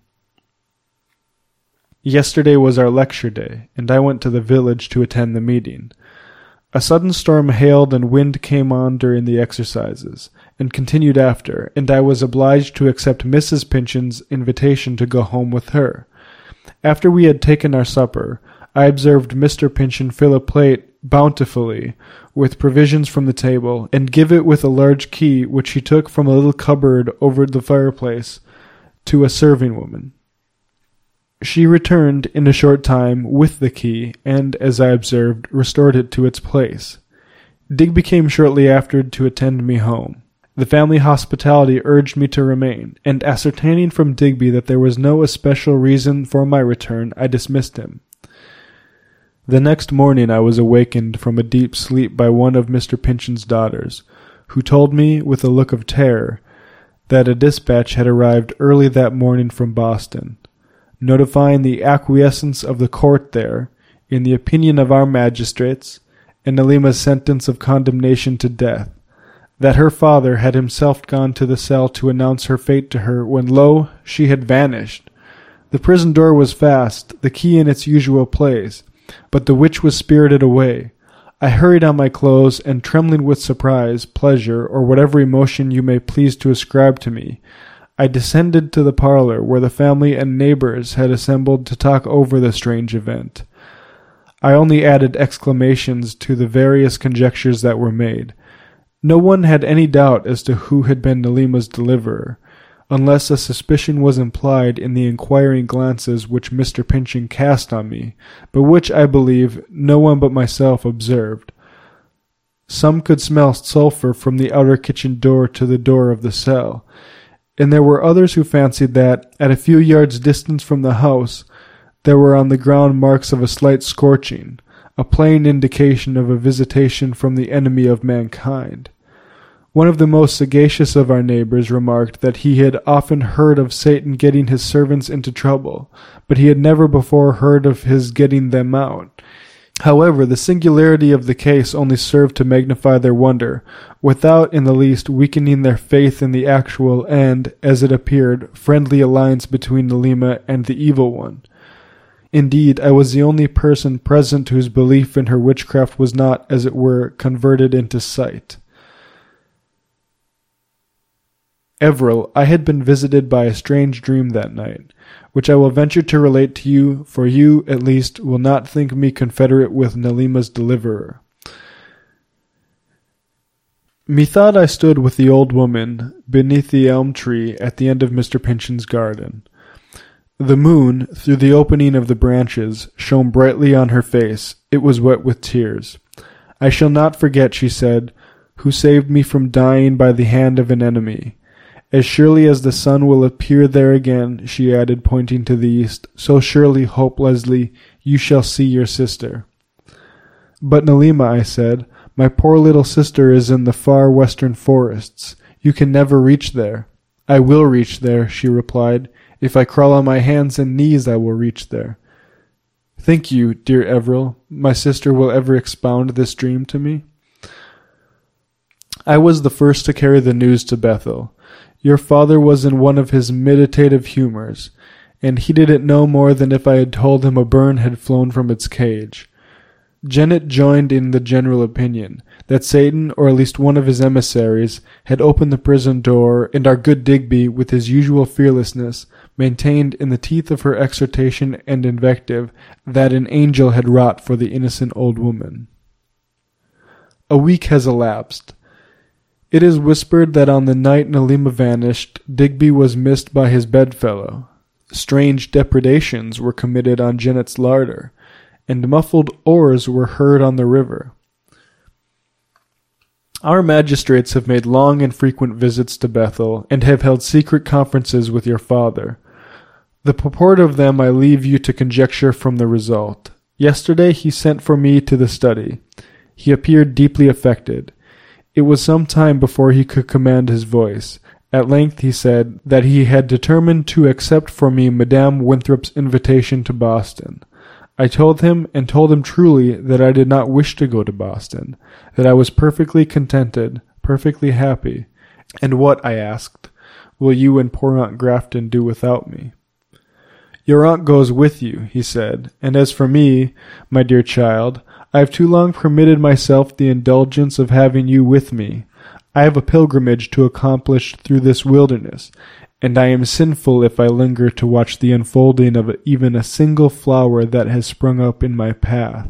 Yesterday was our lecture day, and I went to the village to attend the meeting. A sudden storm hailed and wind came on during the exercises, and continued after, and I was obliged to accept Missus Pynchon's invitation to go home with her. After we had taken our supper, I observed Mister Pynchon fill a plate bountifully with provisions from the table, and give it with a large key which he took from a little cupboard over the fireplace to a serving woman. She returned in a short time with the key, and, as I observed, restored it to its place. Digby came shortly after to attend me home. The family hospitality urged me to remain, and ascertaining from Digby that there was no especial reason for my return, I dismissed him. The next morning I was awakened from a deep sleep by one of Mister Pynchon's daughters, who told me, with a look of terror, that a dispatch had arrived early that morning from Boston, notifying the acquiescence of the court there, in the opinion of our magistrates, in Nalima's sentence of condemnation to death, that her father had himself gone to the cell to announce her fate to her, when, lo, she had vanished. The prison door was fast, the key in its usual place, but the witch was spirited away. I hurried on my clothes, and trembling with surprise, pleasure, or whatever emotion you may please to ascribe to me, I descended to the parlor, where the family and neighbors had assembled to talk over the strange event. I only added exclamations to the various conjectures that were made. No one had any doubt as to who had been Nalima's deliverer, unless a suspicion was implied in the inquiring glances which Mister Pynchon cast on me, but which, I believe, no one but myself observed. Some could smell sulphur from the outer kitchen door to the door of the cell, and there were others who fancied that, at a few yards' distance from the house, there were on the ground marks of a slight scorching, a plain indication of a visitation from the enemy of mankind. One of the most sagacious of our neighbors remarked that he had often heard of Satan getting his servants into trouble, but he had never before heard of his getting them out. However, the singularity of the case only served to magnify their wonder, without in the least weakening their faith in the actual and, as it appeared, friendly alliance between Nalima and the evil one. Indeed, I was the only person present whose belief in her witchcraft was not, as it were, converted into sight. Everill, I had been visited by a strange dream that night, which I will venture to relate to you, for you, at least, will not think me confederate with Nalima's deliverer. Methought I stood with the old woman beneath the elm tree at the end of Mister Pynchon's garden. The moon, through the opening of the branches, shone brightly on her face. It was wet with tears. I shall not forget, she said, who saved me from dying by the hand of an enemy. As surely as the sun will appear there again, she added, pointing to the east, so surely, Hope Leslie, you shall see your sister. But Nalima, I said, my poor little sister is in the far western forests. You can never reach there. I will reach there, she replied. If I crawl on my hands and knees, I will reach there. Think you, dear Everill, my sister will ever expound this dream to me? I was the first to carry the news to Bethel. Your father was in one of his meditative humors, and he didn't know more than if I had told him a bird had flown from its cage. Janet joined in the general opinion that Satan, or at least one of his emissaries, had opened the prison door, and our good Digby, with his usual fearlessness, maintained in the teeth of her exhortation and invective that an angel had wrought for the innocent old woman. A week has elapsed. It is whispered that on the night Nalima vanished, Digby was missed by his bedfellow. Strange depredations were committed on Janet's larder, and muffled oars were heard on the river. Our magistrates have made long and frequent visits to Bethel, and have held secret conferences with your father. The purport of them I leave you to conjecture from the result. Yesterday he sent for me to the study. He appeared deeply affected. It was some time before he could command his voice. At length he said that he had determined to accept for me Madame Winthrop's invitation to Boston. I told him, and told him truly, that I did not wish to go to Boston, that I was perfectly contented, perfectly happy. And what, I asked, will you and poor Aunt Grafton do without me? Your aunt goes with you, he said, and as for me, my dear child, I have too long permitted myself the indulgence of having you with me. I have a pilgrimage to accomplish through this wilderness, and I am sinful if I linger to watch the unfolding of even a single flower that has sprung up in my path.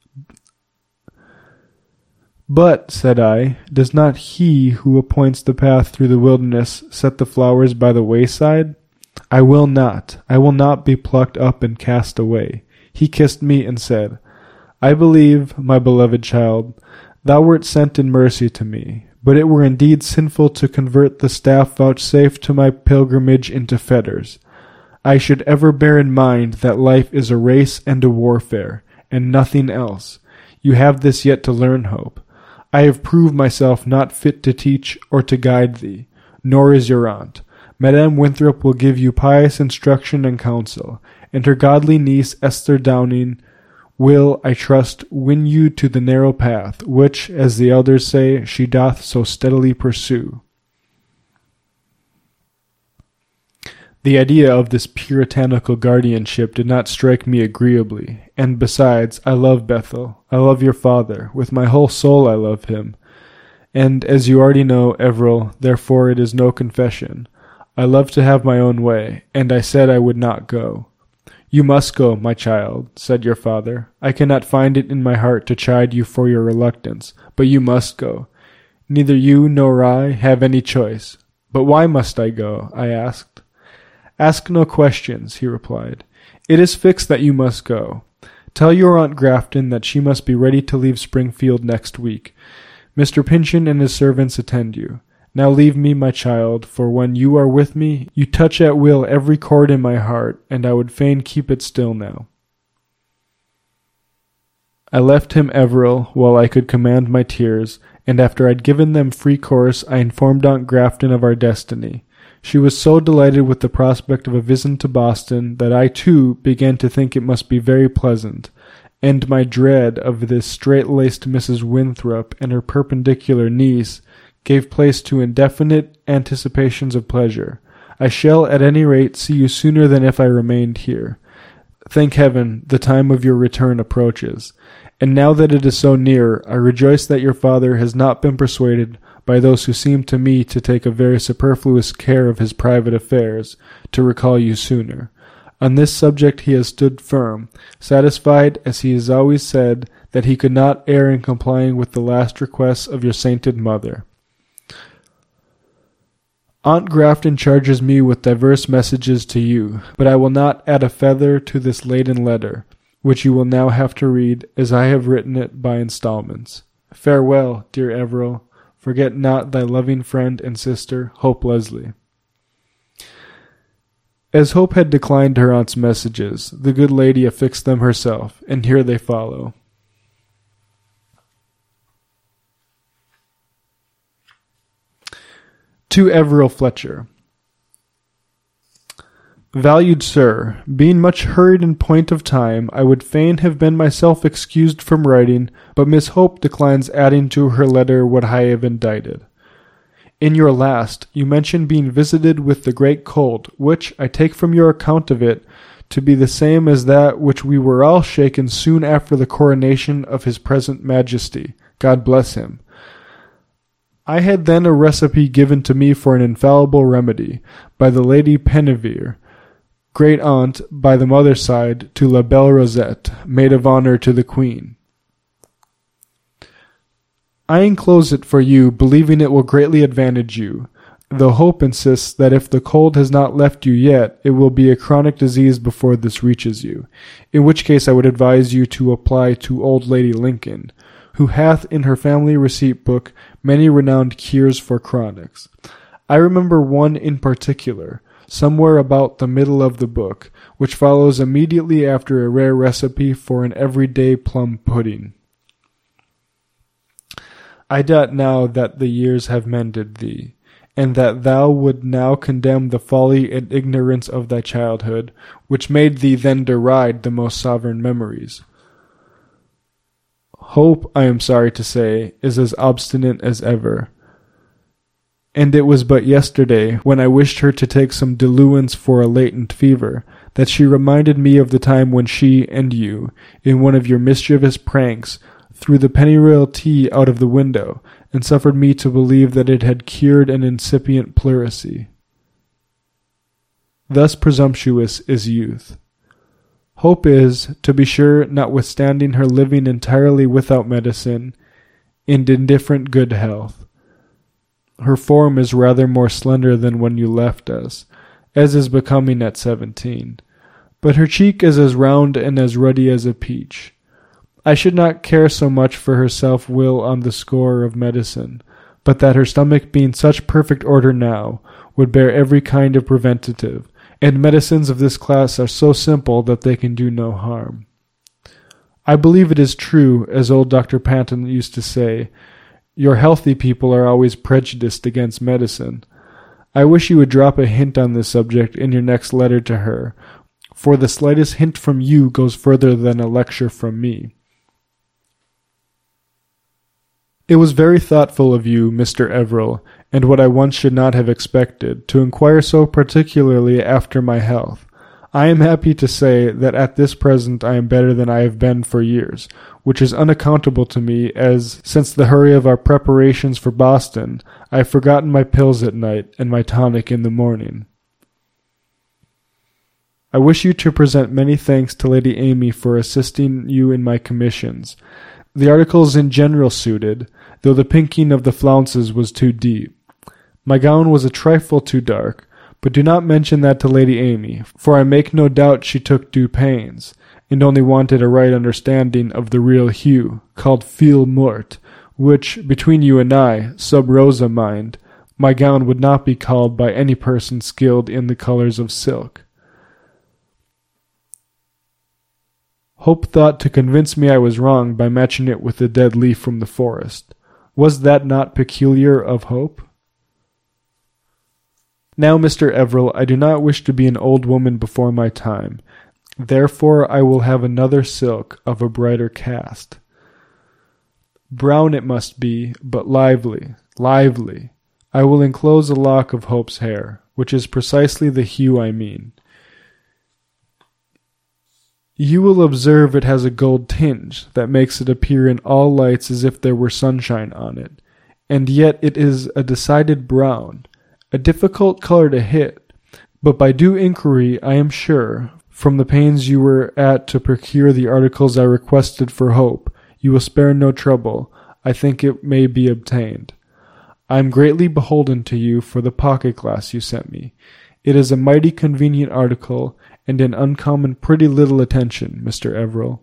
But, said I, does not he who appoints the path through the wilderness set the flowers by the wayside? I will not, I will not be plucked up and cast away. He kissed me and said, I believe, my beloved child, thou wert sent in mercy to me, but it were indeed sinful to convert the staff vouchsafed to my pilgrimage into fetters. I should ever bear in mind that life is a race and a warfare, and nothing else. You have this yet to learn, Hope. I have proved myself not fit to teach or to guide thee, nor is your aunt. Madame Winthrop will give you pious instruction and counsel, and her godly niece Esther Downing will, I trust, win you to the narrow path, which, as the elders say, she doth so steadily pursue. The idea of this puritanical guardianship did not strike me agreeably, and besides, I love Bethel. I love your father. With my whole soul I love him. And, as you already know, Everill, therefore it is no confession. I love to have my own way, and I said I would not go. You must go, my child, said your father. I cannot find it in my heart to chide you for your reluctance, but you must go. Neither you nor I have any choice. But why must I go? I asked. Ask no questions, he replied. It is fixed that you must go. Tell your Aunt Grafton that she must be ready to leave Springfield next week. Mister Pynchon and his servants attend you. Now leave me, my child, for when you are with me, you touch at will every chord in my heart, and I would fain keep it still now. I left him, Everill, while I could command my tears, and after I'd given them free course, I informed Aunt Grafton of our destiny. She was so delighted with the prospect of a visit to Boston that I, too, began to think it must be very pleasant, and my dread of this straight-laced Missus Winthrop and her perpendicular niece gave place to indefinite anticipations of pleasure. I shall at any rate see you sooner than if I remained here. Thank heaven, the time of your return approaches. And now that it is so near, I rejoice that your father has not been persuaded by those who seem to me to take a very superfluous care of his private affairs, to recall you sooner. On this subject he has stood firm, satisfied, as he has always said, that he could not err in complying with the last requests of your sainted mother. Aunt Grafton charges me with diverse messages to you, but I will not add a feather to this laden letter, which you will now have to read, as I have written it by installments. Farewell, dear Everill. Forget not thy loving friend and sister, Hope Leslie. As Hope had declined her aunt's messages, the good lady affixed them herself, and here they follow. To Everill Fletcher. Valued Sir, being much hurried in point of time, I would fain have been myself excused from writing, but Miss Hope declines adding to her letter what I have indited. In your last, you mention being visited with the great cold, which, I take from your account of it, to be the same as that which we were all shaken soon after the coronation of his present Majesty. God bless him. I had then a recipe given to me for an infallible remedy, by the Lady Penivere, great aunt by the mother's side to La Belle Rosette, maid of honour to the Queen. I enclose it for you, believing it will greatly advantage you, though Hope insists that if the cold has not left you yet, it will be a chronic disease before this reaches you, in which case I would advise you to apply to old Lady Lincoln, who hath in her family receipt book many renowned cures for chronics. I remember one in particular, somewhere about the middle of the book, which follows immediately after a rare recipe for an everyday plum pudding. I doubt now that the years have mended thee, and that thou would now condemn the folly and ignorance of thy childhood, which made thee then deride the most sovereign memories. Hope, I am sorry to say, is as obstinate as ever, and it was but yesterday, when I wished her to take some diluents for a latent fever, that she reminded me of the time when she and you, in one of your mischievous pranks, threw the pennyroyal tea out of the window, and suffered me to believe that it had cured an incipient pleurisy. Thus presumptuous is youth. Hope is, to be sure, notwithstanding her living entirely without medicine, in indifferent good health. Her form is rather more slender than when you left us, as is becoming at seventeen. But her cheek is as round and as ruddy as a peach. I should not care so much for her self-will on the score of medicine, but that her stomach being such perfect order now, would bear every kind of preventative, and medicines of this class are so simple that they can do no harm. I believe it is true, as old Doctor Panton used to say, your healthy people are always prejudiced against medicine. I wish you would drop a hint on this subject in your next letter to her, for the slightest hint from you goes further than a lecture from me. It was very thoughtful of you, Mister Everill, and what I once should not have expected, to inquire so particularly after my health. I am happy to say that at this present I am better than I have been for years, which is unaccountable to me, as, since the hurry of our preparations for Boston, I have forgotten my pills at night and my tonic in the morning. I wish you to present many thanks to Lady Amy for assisting you in my commissions. The articles in general suited, though the pinking of the flounces was too deep. My gown was a trifle too dark, but do not mention that to Lady Amy, for I make no doubt she took due pains, and only wanted a right understanding of the real hue, called fil mort, which, between you and I, sub rosa mind, my gown would not be called by any person skilled in the colours of silk. Hope thought to convince me I was wrong by matching it with a dead leaf from the forest. Was that not peculiar of Hope? Now, Mister Everill, I do not wish to be an old woman before my time. Therefore I will have another silk of a brighter cast. Brown it must be, but lively, lively. I will enclose a lock of Hope's hair, which is precisely the hue I mean. You will observe it has a gold tinge that makes it appear in all lights as if there were sunshine on it, and yet it is a decided brown, a difficult color to hit, but by due inquiry I am sure, from the pains you were at to procure the articles I requested for Hope, you will spare no trouble. I think it may be obtained. I am greatly beholden to you for the pocket glass you sent me. It is a mighty convenient article, and an uncommon pretty little attention, Mister Everill.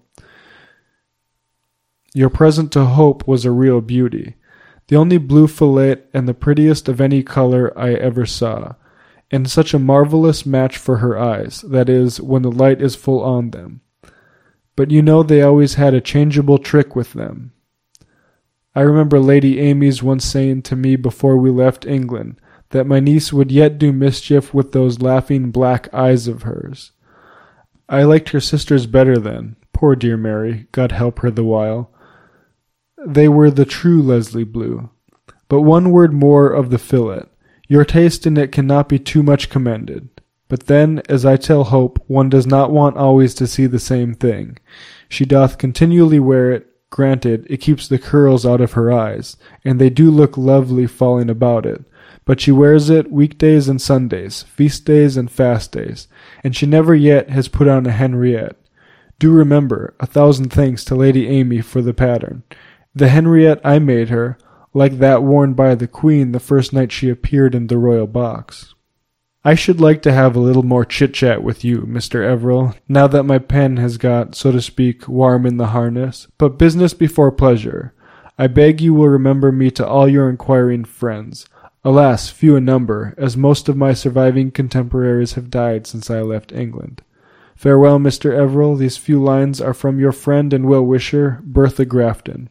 Your present to Hope was a real beauty, the only blue fillet and the prettiest of any color I ever saw, and such a marvelous match for her eyes, that is, when the light is full on them. But you know they always had a changeable trick with them. I remember Lady Amy's once saying to me before we left England, that my niece would yet do mischief with those laughing black eyes of hers. I liked her sisters better then, poor dear Mary, God help her the while. They were the true Leslie blue. But one word more of the fillet. Your taste in it cannot be too much commended. But then, as I tell Hope, one does not want always to see the same thing. She doth continually wear it. Granted, it keeps the curls out of her eyes, and they do look lovely falling about it. But she wears it weekdays and Sundays, feast days and fast days, and she never yet has put on a Henriette. Do remember, a thousand thanks to Lady Amy for the pattern. The Henriette I made her, like that worn by the Queen the first night she appeared in the royal box. I should like to have a little more chit-chat with you, Mister Everill, now that my pen has got, so to speak, warm in the harness, but business before pleasure. I beg you will remember me to all your inquiring friends. Alas, few in number, as most of my surviving contemporaries have died since I left England. Farewell, Mister Everill. These few lines are from your friend and well-wisher, Bertha Grafton.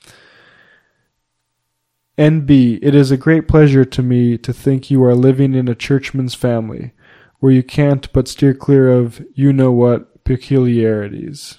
N B. It is a great pleasure to me to think you are living in a churchman's family, where you can't but steer clear of you-know-what peculiarities.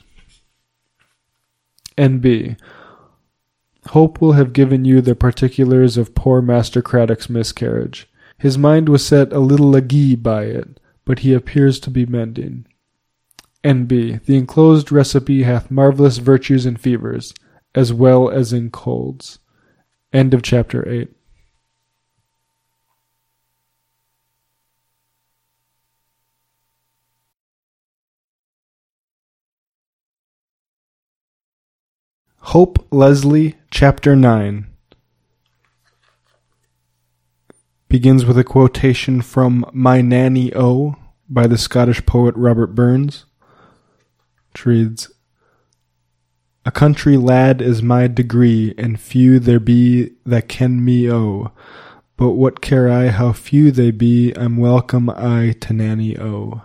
N B. Hope will have given you the particulars of poor Master Craddock's miscarriage. His mind was set a little aguey by it, but he appears to be mending. N B. The enclosed recipe hath marvellous virtues in fevers, as well as in colds. End of chapter eight. Hope Leslie, Chapter nine. begins with a quotation from My Nanny O by the Scottish poet Robert Burns, which reads, "A country lad is my degree, and few there be that ken me o. But what care I how few they be, I'm welcome I to Nanny O."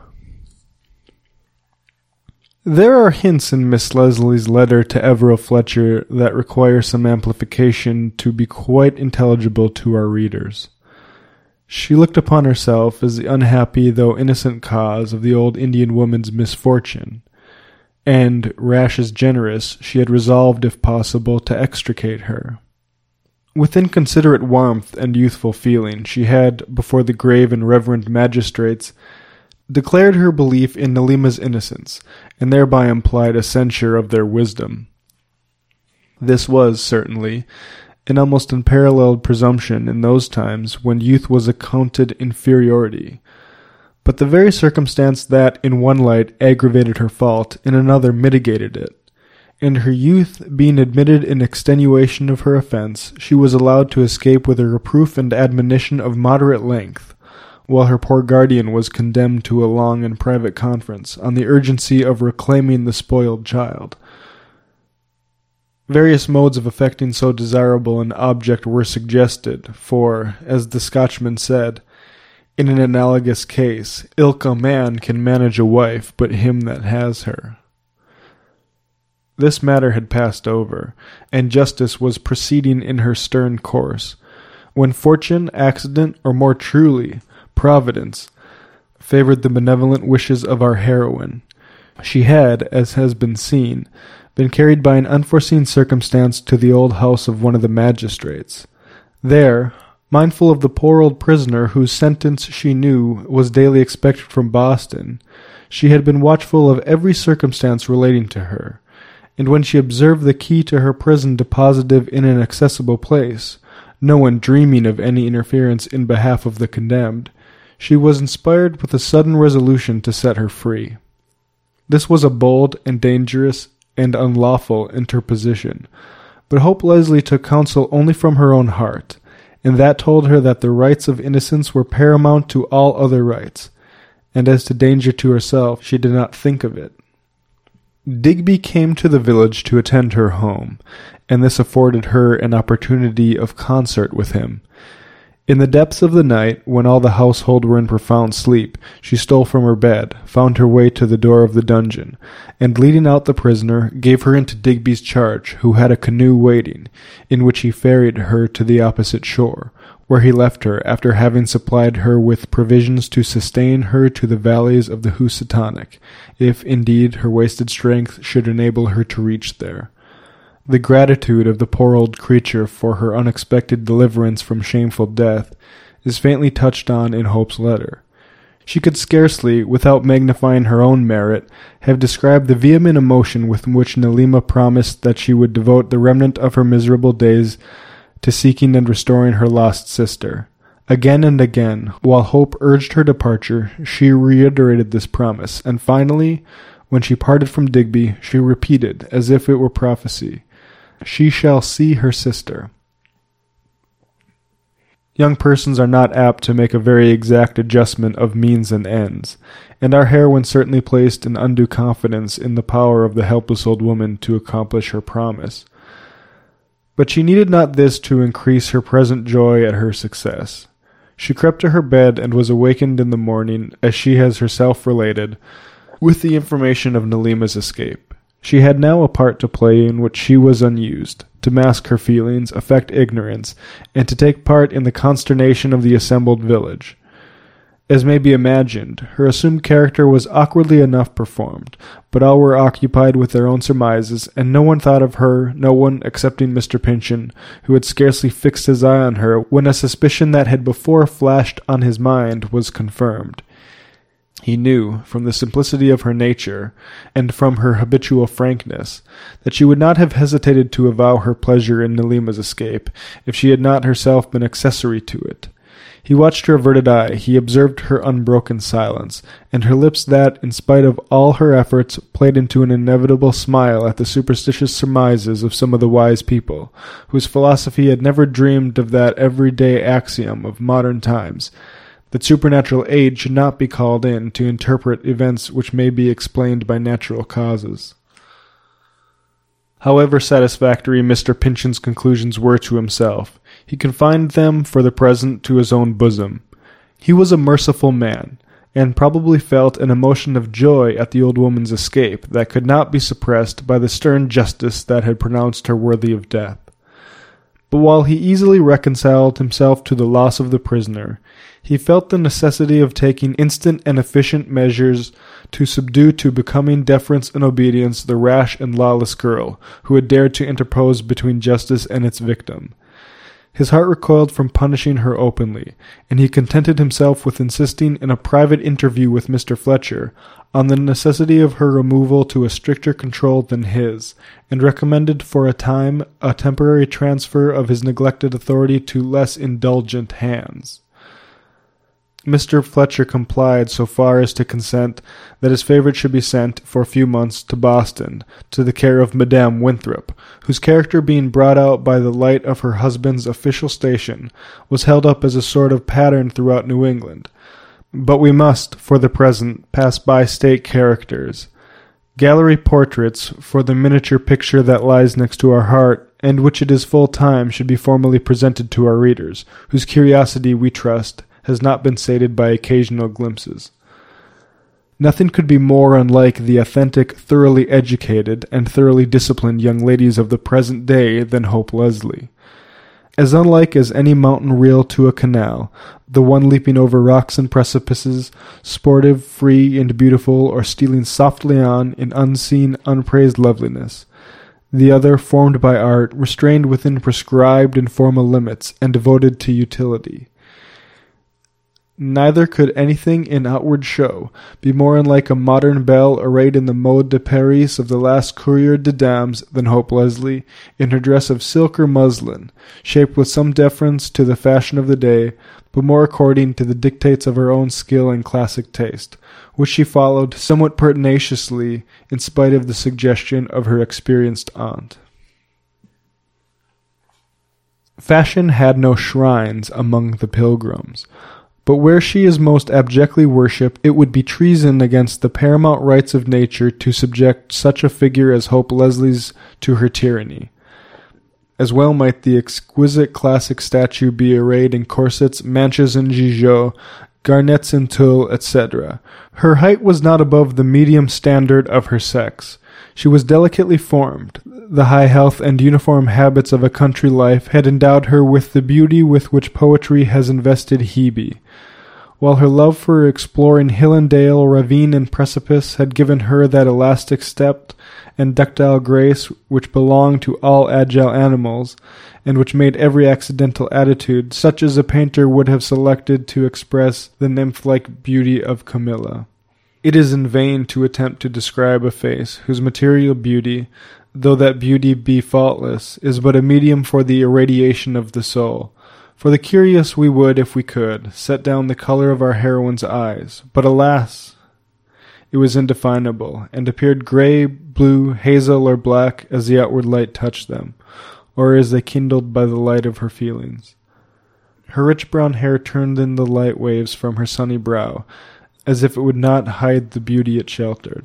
There are hints in Miss Leslie's letter to Everil Fletcher that require some amplification to be quite intelligible to our readers. She looked upon herself as the unhappy though innocent cause of the old Indian woman's misfortune, and, rash as generous, she had resolved, if possible, to extricate her. With inconsiderate warmth and youthful feeling, she had, before the grave and reverend magistrates, declared her belief in Nalima's innocence, and thereby implied a censure of their wisdom. This was, certainly, an almost unparalleled presumption in those times when youth was accounted inferiority, but the very circumstance that, in one light, aggravated her fault, in another mitigated it, and her youth being admitted in extenuation of her offence, she was allowed to escape with a reproof and admonition of moderate length, while her poor guardian was condemned to a long and private conference on the urgency of reclaiming the spoiled child. Various modes of effecting so desirable an object were suggested, for, as the Scotchman said, in an analogous case, ilka man can manage a wife, but him that has her. This matter had passed over, and justice was proceeding in her stern course, when fortune, accident, or more truly, Providence, favored the benevolent wishes of our heroine. She had, as has been seen, been carried by an unforeseen circumstance to the old house of one of the magistrates. There, mindful of the poor old prisoner whose sentence she knew was daily expected from Boston, she had been watchful of every circumstance relating to her, and when she observed the key to her prison deposited in an accessible place, no one dreaming of any interference in behalf of the condemned, she was inspired with a sudden resolution to set her free. This was a bold and dangerous and unlawful interposition, but Hope Leslie took counsel only from her own heart, and that told her that the rights of innocence were paramount to all other rights, and as to danger to herself, she did not think of it. Digby came to the village to attend her home, and this afforded her an opportunity of concert with him. In the depths of the night, when all the household were in profound sleep, she stole from her bed, found her way to the door of the dungeon, and leading out the prisoner, gave her into Digby's charge, who had a canoe waiting, in which he ferried her to the opposite shore, where he left her after having supplied her with provisions to sustain her to the valleys of the Housatonic, if indeed her wasted strength should enable her to reach there. The gratitude of the poor old creature for her unexpected deliverance from shameful death is faintly touched on in Hope's letter. She could scarcely, without magnifying her own merit, have described the vehement emotion with which Nalima promised that she would devote the remnant of her miserable days to seeking and restoring her lost sister. Again and again, while Hope urged her departure, she reiterated this promise, and finally, when she parted from Digby, she repeated, as if it were prophecy, "She shall see her sister." Young persons are not apt to make a very exact adjustment of means and ends, and our heroine certainly placed an undue confidence in the power of the helpless old woman to accomplish her promise. But she needed not this to increase her present joy at her success. She crept to her bed and was awakened in the morning, as she has herself related, with the information of Nalima's escape. She had now a part to play in which she was unused, to mask her feelings, affect ignorance, and to take part in the consternation of the assembled village. As may be imagined, her assumed character was awkwardly enough performed, but all were occupied with their own surmises, and no one thought of her, no one excepting Mister Pynchon, who had scarcely fixed his eye on her when a suspicion that had before flashed on his mind was confirmed. He knew, from the simplicity of her nature, and from her habitual frankness, that she would not have hesitated to avow her pleasure in Nalima's escape, if she had not herself been accessory to it. He watched her averted eye, he observed her unbroken silence, and her lips that, in spite of all her efforts, played into an inevitable smile at the superstitious surmises of some of the wise people, whose philosophy had never dreamed of that everyday axiom of modern times, that supernatural aid should not be called in to interpret events which may be explained by natural causes. However satisfactory Mister Pynchon's conclusions were to himself, he confined them for the present to his own bosom. He was a merciful man, and probably felt an emotion of joy at the old woman's escape that could not be suppressed by the stern justice that had pronounced her worthy of death. But while he easily reconciled himself to the loss of the prisoner, he felt the necessity of taking instant and efficient measures to subdue to becoming deference and obedience the rash and lawless girl who had dared to interpose between justice and its victim. His heart recoiled from punishing her openly, and he contented himself with insisting in a private interview with Mister Fletcher on the necessity of her removal to a stricter control than his, and recommended for a time a temporary transfer of his neglected authority to less indulgent hands. Mister Fletcher complied so far as to consent that his favourite should be sent for a few months to Boston, to the care of Madame Winthrop, whose character being brought out by the light of her husband's official station, was held up as a sort of pattern throughout New England. But we must, for the present, pass by state characters. Gallery portraits, for the miniature picture that lies next to our heart, and which it is full time should be formally presented to our readers, whose curiosity, we trust, has not been sated by occasional glimpses. Nothing could be more unlike the authentic, thoroughly educated, and thoroughly disciplined young ladies of the present day than Hope Leslie. As unlike as any mountain reel to a canal, the one leaping over rocks and precipices, sportive, free, and beautiful, or stealing softly on in unseen, unpraised loveliness. The other, formed by art, restrained within prescribed and formal limits, and devoted to utility. Neither could anything in outward show be more unlike a modern belle arrayed in the mode de Paris of the last coureur de dames than Hope Leslie, in her dress of silk or muslin, shaped with some deference to the fashion of the day, but more according to the dictates of her own skill and classic taste, which she followed somewhat pertinaciously in spite of the suggestion of her experienced aunt. Fashion had no shrines among the pilgrims, but where she is most abjectly worshipped, it would be treason against the paramount rights of nature to subject such a figure as Hope Leslie's to her tyranny. As well might the exquisite classic statue be arrayed in corsets, manches and gigots, garnets and tulle, et cetera. Her height was not above the medium standard of her sex. She was delicately formed. The high health and uniform habits of a country life had endowed her with the beauty with which poetry has invested Hebe, while her love for exploring hill and dale, ravine and precipice had given her that elastic step and ductile grace which belong to all agile animals, and which made every accidental attitude such as a painter would have selected to express the nymph-like beauty of Camilla. It is in vain to attempt to describe a face whose material beauty, though that beauty be faultless, is but a medium for the irradiation of the soul. For the curious we would, if we could, set down the color of our heroine's eyes, but alas! It was indefinable, and appeared grey, blue, hazel, or black as the outward light touched them, or as they kindled by the light of her feelings. Her rich brown hair turned in the light waves from her sunny brow, as if it would not hide the beauty it sheltered.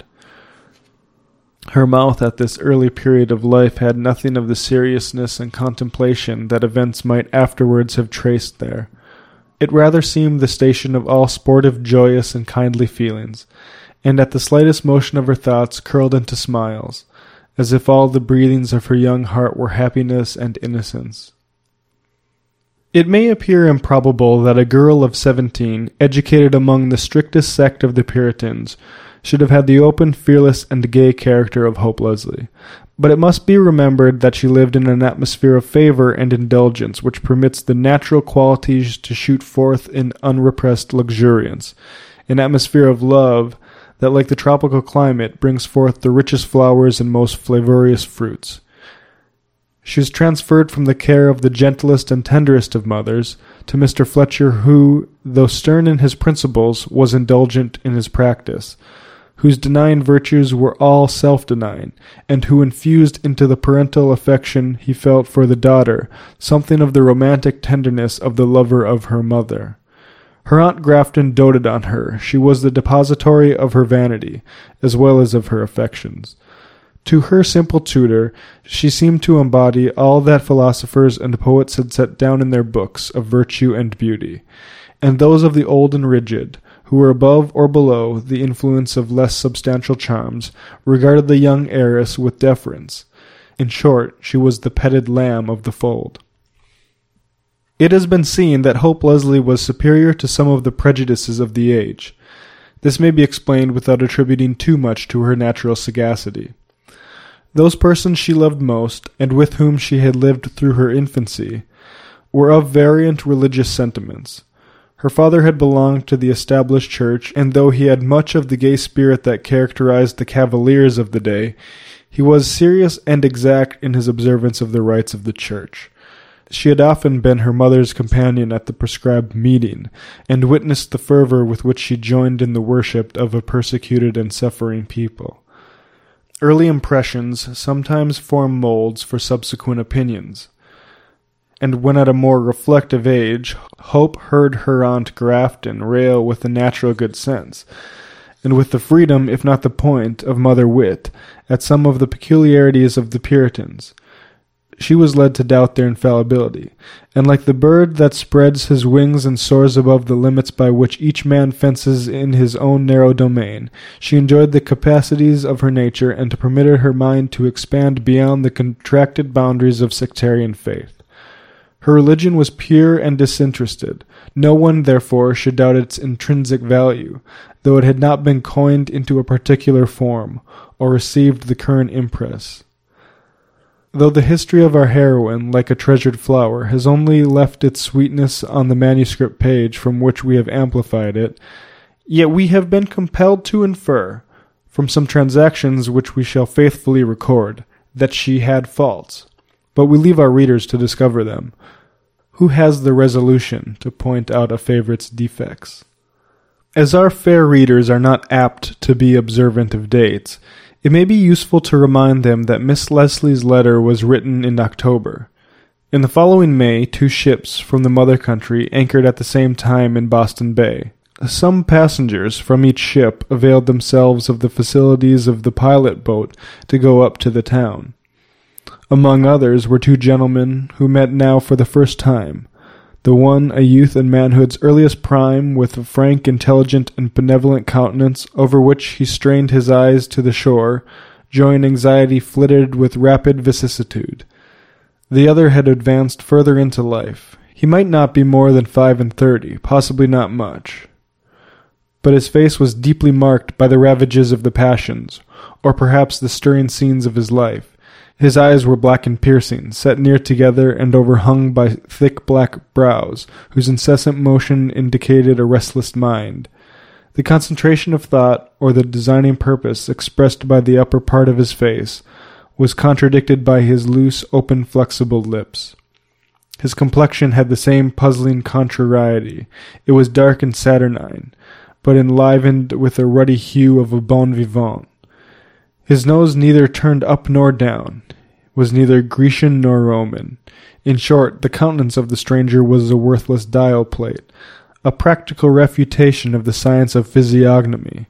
Her mouth at this early period of life had nothing of the seriousness and contemplation that events might afterwards have traced there. It rather seemed the station of all sportive, joyous, and kindly feelings, and at the slightest motion of her thoughts curled into smiles, as if all the breathings of her young heart were happiness and innocence. It may appear improbable that a girl of seventeen, educated among the strictest sect of the Puritans, should have had the open, fearless, and gay character of Hope Leslie, but it must be remembered that she lived in an atmosphere of favor and indulgence which permits the natural qualities to shoot forth in unrepressed luxuriance, an atmosphere of love that, like the tropical climate, brings forth the richest flowers and most flavorious fruits. She was transferred from the care of the gentlest and tenderest of mothers to Mister Fletcher, who, though stern in his principles, was indulgent in his practice, whose denying virtues were all self-denying, and who infused into the parental affection he felt for the daughter something of the romantic tenderness of the lover of her mother. Her Aunt Grafton doted on her. She was the depository of her vanity, as well as of her affections. To her simple tutor, she seemed to embody all that philosophers and poets had set down in their books of virtue and beauty, and those of the old and rigid, who were above or below the influence of less substantial charms, regarded the young heiress with deference. In short, she was the petted lamb of the fold. It has been seen that Hope Leslie was superior to some of the prejudices of the age. This may be explained without attributing too much to her natural sagacity. Those persons she loved most, and with whom she had lived through her infancy, were of variant religious sentiments. Her father had belonged to the established church, and though he had much of the gay spirit that characterized the cavaliers of the day, he was serious and exact in his observance of the rites of the church. She had often been her mother's companion at the prescribed meeting, and witnessed the fervor with which she joined in the worship of a persecuted and suffering people. Early impressions sometimes form molds for subsequent opinions, and when at a more reflective age, Hope heard her Aunt Grafton rail with a natural good sense, and with the freedom, if not the point, of mother wit, at some of the peculiarities of the Puritans. She was led to doubt their infallibility, and like the bird that spreads his wings and soars above the limits by which each man fences in his own narrow domain, she enjoyed the capacities of her nature and permitted her mind to expand beyond the contracted boundaries of sectarian faith. Her religion was pure and disinterested. No one, therefore, should doubt its intrinsic value, though it had not been coined into a particular form, or received the current impress. Though the history of our heroine, like a treasured flower, has only left its sweetness on the manuscript page from which we have amplified it, yet we have been compelled to infer, from some transactions which we shall faithfully record, that she had faults. But we leave our readers to discover them. Who has the resolution to point out a favorite's defects? As our fair readers are not apt to be observant of dates, it may be useful to remind them that Miss Leslie's letter was written in October. In the following May, two ships from the mother country anchored at the same time in Boston Bay. Some passengers from each ship availed themselves of the facilities of the pilot boat to go up to the town. Among others were two gentlemen who met now for the first time, the one a youth in manhood's earliest prime, with a frank, intelligent, and benevolent countenance, over which he strained his eyes to the shore. Joy and anxiety flitted with rapid vicissitude. The other had advanced further into life. He might not be more than five and thirty, possibly not much, but his face was deeply marked by the ravages of the passions, or perhaps the stirring scenes of his life. His eyes were black and piercing, set near together and overhung by thick black brows, whose incessant motion indicated a restless mind. The concentration of thought, or the designing purpose expressed by the upper part of his face, was contradicted by his loose, open, flexible lips. His complexion had the same puzzling contrariety. It was dark and saturnine, but enlivened with a ruddy hue of a bon vivant. His nose neither turned up nor down, was neither Grecian nor Roman. In short, the countenance of the stranger was a worthless dial plate, a practical refutation of the science of physiognomy.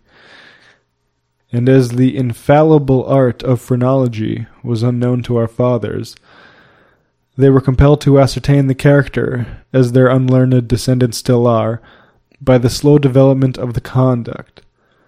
And as the infallible art of phrenology was unknown to our fathers, they were compelled to ascertain the character, as their unlearned descendants still are, by the slow development of the conduct.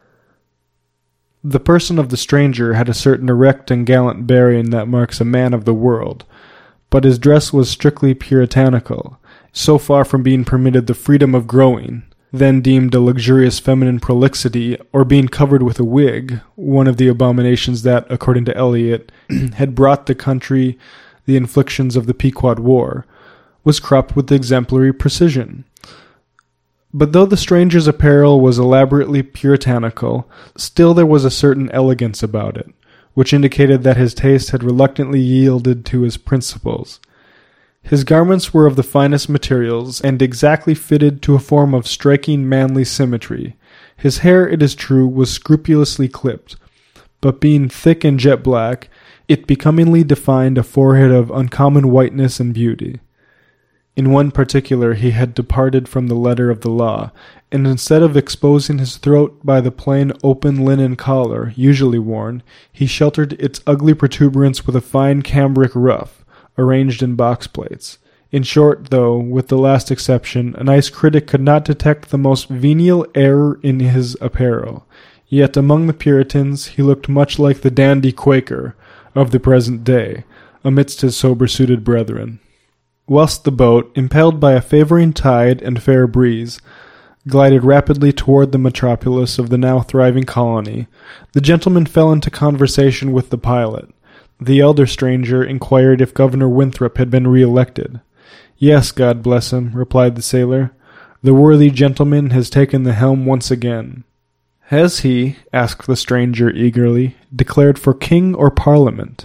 The person of the stranger had a certain erect and gallant bearing that marks a man of the world, but his dress was strictly puritanical, so far from being permitted the freedom of growing, then deemed a luxurious feminine prolixity, or being covered with a wig, one of the abominations that, according to Eliot, had brought the country the inflictions of the Pequod War, was cropped with exemplary precision. But though the stranger's apparel was elaborately puritanical, still there was a certain elegance about it, which indicated that his taste had reluctantly yielded to his principles. His garments were of the finest materials, and exactly fitted to a form of striking manly symmetry. His hair, it is true, was scrupulously clipped, but being thick and jet black, it becomingly defined a forehead of uncommon whiteness and beauty. In one particular he had departed from the letter of the law, and instead of exposing his throat by the plain open linen collar usually worn, he sheltered its ugly protuberance with a fine cambric ruff, arranged in box plates. In short, though, with the last exception, a nice critic could not detect the most venial error in his apparel. Yet among the Puritans he looked much like the dandy Quaker of the present day, amidst his sober-suited brethren. Whilst the boat, impelled by a favouring tide and fair breeze, glided rapidly toward the metropolis of the now thriving colony, the gentleman fell into conversation with the pilot. The elder stranger inquired if Governor Winthrop had been re-elected. "Yes, God bless him," replied the sailor. "The worthy gentleman has taken the helm once again." "Has he," asked the stranger eagerly, "declared for king or parliament?"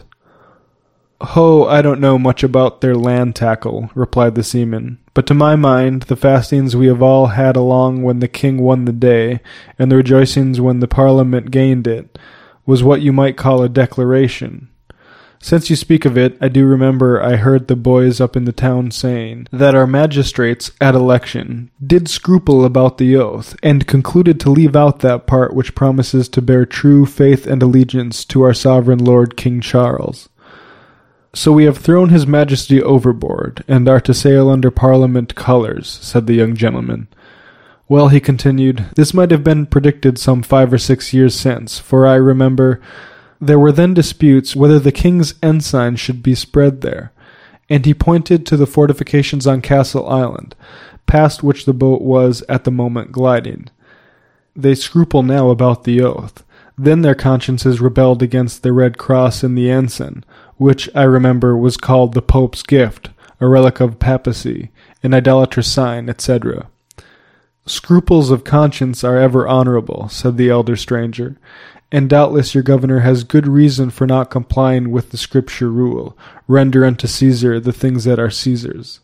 "Oh, I don't know much about their land tackle," replied the seaman, "but to my mind the fastings we have all had along when the king won the day, and the rejoicings when the parliament gained it, was what you might call a declaration. Since you speak of it, I do remember I heard the boys up in the town saying that our magistrates, at election, did scruple about the oath, and concluded to leave out that part which promises to bear true faith and allegiance to our sovereign lord King Charles. So we have thrown his majesty overboard, and are to sail under Parliament colours," said the young gentleman. "Well," he continued, "this might have been predicted some five or six years since, for I remember there were then disputes whether the king's ensign should be spread there, and he pointed to the fortifications on Castle Island, past which the boat was at the moment gliding. They scruple now about the oath. Then their consciences rebelled against the red cross in the ensign, which, I remember, was called the Pope's gift, a relic of papacy, an idolatrous sign, et cetera. "Scruples of conscience are ever honourable," said the elder stranger, "and doubtless your governor has good reason for not complying with the scripture rule, 'Render unto Caesar the things that are Caesar's.'"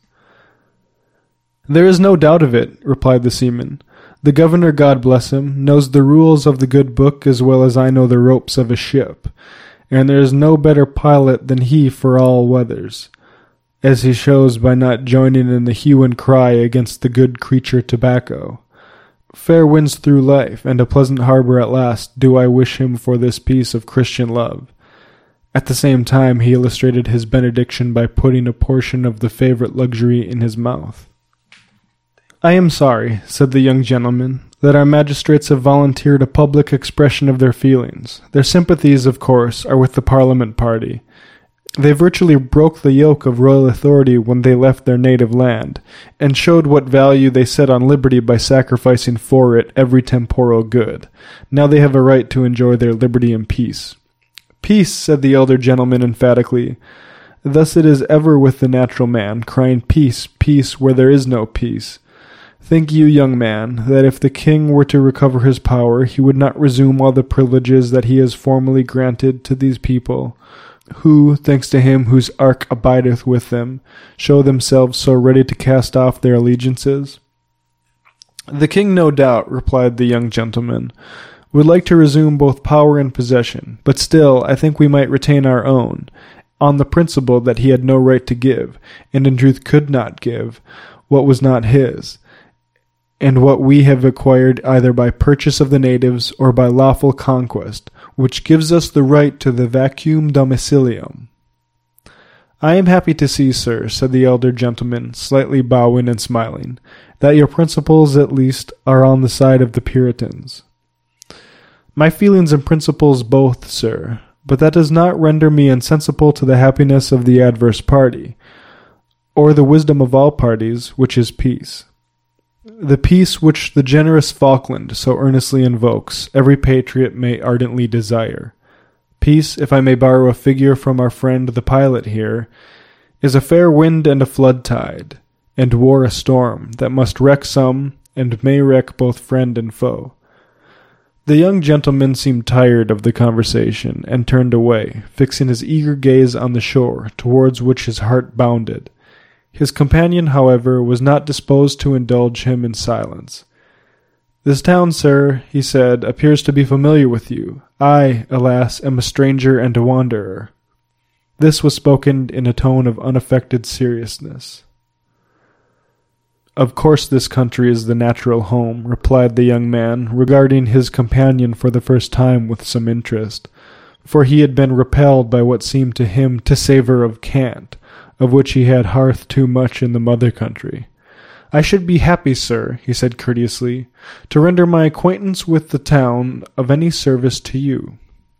"There is no doubt of it," replied the seaman. "The governor, God bless him, knows the rules of the good book as well as I know the ropes of a ship, and there is no better pilot than he for all weathers, as he shows by not joining in the hue and cry against the good creature tobacco. Fair winds through life, and a pleasant harbour at last, do I wish him for this piece of Christian love." At the same time he illustrated his benediction by putting a portion of the favourite luxury in his mouth. "I am sorry," said the young gentleman, "that our magistrates have volunteered a public expression of their feelings. Their sympathies, of course, are with the Parliament party. They virtually broke the yoke of royal authority when they left their native land, and showed what value they set on liberty by sacrificing for it every temporal good. Now they have a right to enjoy their liberty in peace." "Peace," said the elder gentleman emphatically. "Thus it is ever with the natural man, crying peace, peace, where there is no peace. Think you, young man, that if the king were to recover his power, he would not resume all the privileges that he has formerly granted to these people, who, thanks to him whose ark abideth with them, show themselves so ready to cast off their allegiances?" "The king, no doubt," replied the young gentleman, "would like to resume both power and possession, but still I think we might retain our own, on the principle that he had no right to give, and in truth could not give, what was not his, and what we have acquired either by purchase of the natives or by lawful conquest, which gives us the right to the vacuum domicilium." "I am happy to see, sir," said the elder gentleman, slightly bowing and smiling, "that your principles, at least, are on the side of the Puritans." "My feelings and principles both, sir, but that does not render me insensible to the happiness of the adverse party, or the wisdom of all parties, which is peace. The peace which the generous Falkland so earnestly invokes, every patriot may ardently desire. Peace, if I may borrow a figure from our friend the pilot here, is a fair wind and a flood tide, and war a storm, that must wreck some, and may wreck both friend and foe. The young gentleman seemed tired of the conversation, and turned away, fixing his eager gaze on the shore, towards which his heart bounded. His companion, however, was not disposed to indulge him in silence. "This town, sir," he said, "appears to be familiar with you. I, alas, am a stranger and a wanderer." This was spoken in a tone of unaffected seriousness. "Of course this country is the natural home," replied the young man, regarding his companion for the first time with some interest, for he had been repelled by what seemed to him to savour of cant, of which he had hearth too much in the mother country. "I should be happy, sir," he said courteously, "to render my acquaintance with the town of any service to you."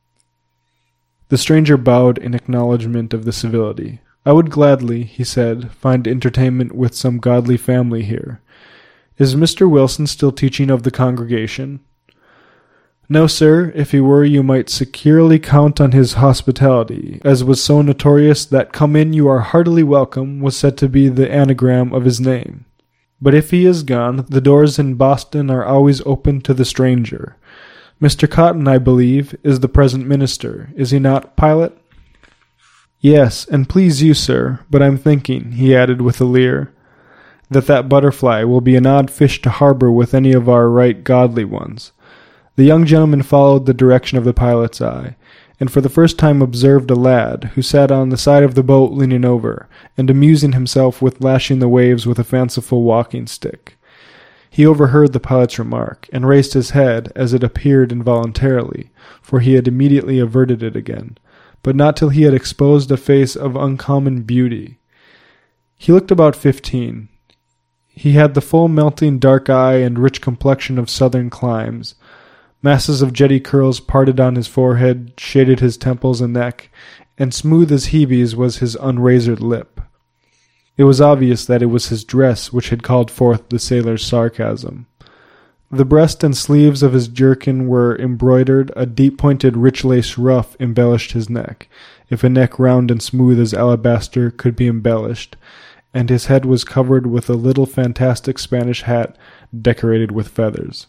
The stranger bowed in acknowledgment of the civility. "I would gladly," he said, "find entertainment with some godly family here. Is Mister Wilson still teaching of the congregation?" "No, sir. If he were, you might securely count on his hospitality, as was so notorious that 'Come in, you are heartily welcome' was said to be the anagram of his name. But if he is gone, the doors in Boston are always open to the stranger. Mister Cotton, I believe, is the present minister, is he not, Pilot?" "Yes, and please you, sir, but I'm thinking," he added with a leer, "that that butterfly will be an odd fish to harbour with any of our right godly ones." The young gentleman followed the direction of the pilot's eye, and for the first time observed a lad, who sat on the side of the boat leaning over, and amusing himself with lashing the waves with a fanciful walking-stick. He overheard the pilot's remark, and raised his head, as it appeared involuntarily, for he had immediately averted it again, but not till he had exposed a face of uncommon beauty. He looked about fifteen. He had the full melting dark eye and rich complexion of southern climes. Masses of jetty curls parted on his forehead, shaded his temples and neck, and smooth as Hebe's was his unrazored lip. It was obvious that it was his dress which had called forth the sailor's sarcasm. The breast and sleeves of his jerkin were embroidered, a deep-pointed rich lace ruff embellished his neck, if a neck round and smooth as alabaster could be embellished, and his head was covered with a little fantastic Spanish hat decorated with feathers.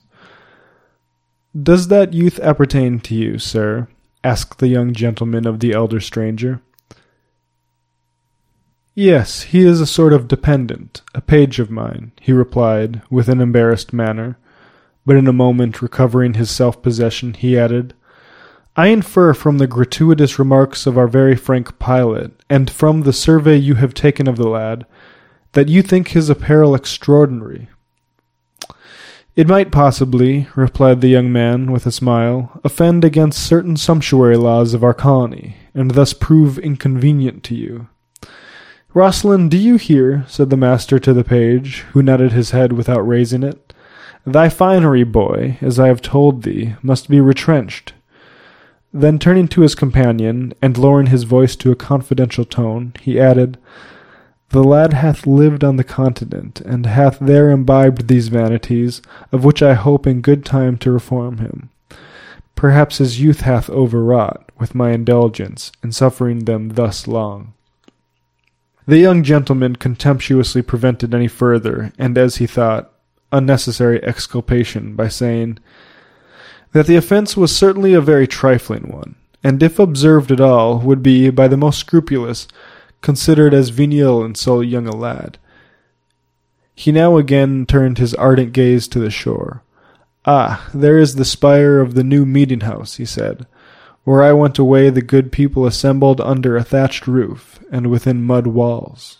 "Does that youth appertain to you, sir?" asked the young gentleman of the elder stranger. "Yes, he is a sort of dependent, a page of mine," he replied, with an embarrassed manner. But in a moment, recovering his self-possession, he added, "I infer from the gratuitous remarks of our very frank pilot, and from the survey you have taken of the lad, that you think his apparel extraordinary." "It might possibly," replied the young man, with a smile, "offend against certain sumptuary laws of our colony, and thus prove inconvenient to you." "Rosalind, do you hear?" said the master to the page, who nodded his head without raising it. "Thy finery, boy, as I have told thee, must be retrenched." Then turning to his companion, and lowering his voice to a confidential tone, he added, "The lad hath lived on the continent, and hath there imbibed these vanities, of which I hope in good time to reform him. Perhaps his youth hath overwrought, with my indulgence, in suffering them thus long." The young gentleman contemptuously prevented any further, and as he thought, unnecessary exculpation by saying that the offence was certainly a very trifling one, and if observed at all, would be, by the most scrupulous, considered as venial in so young a lad. He now again turned his ardent gaze to the shore. "Ah, there is the spire of the new meeting-house," he said, "where I went away the good people assembled under a thatched roof, and within mud walls."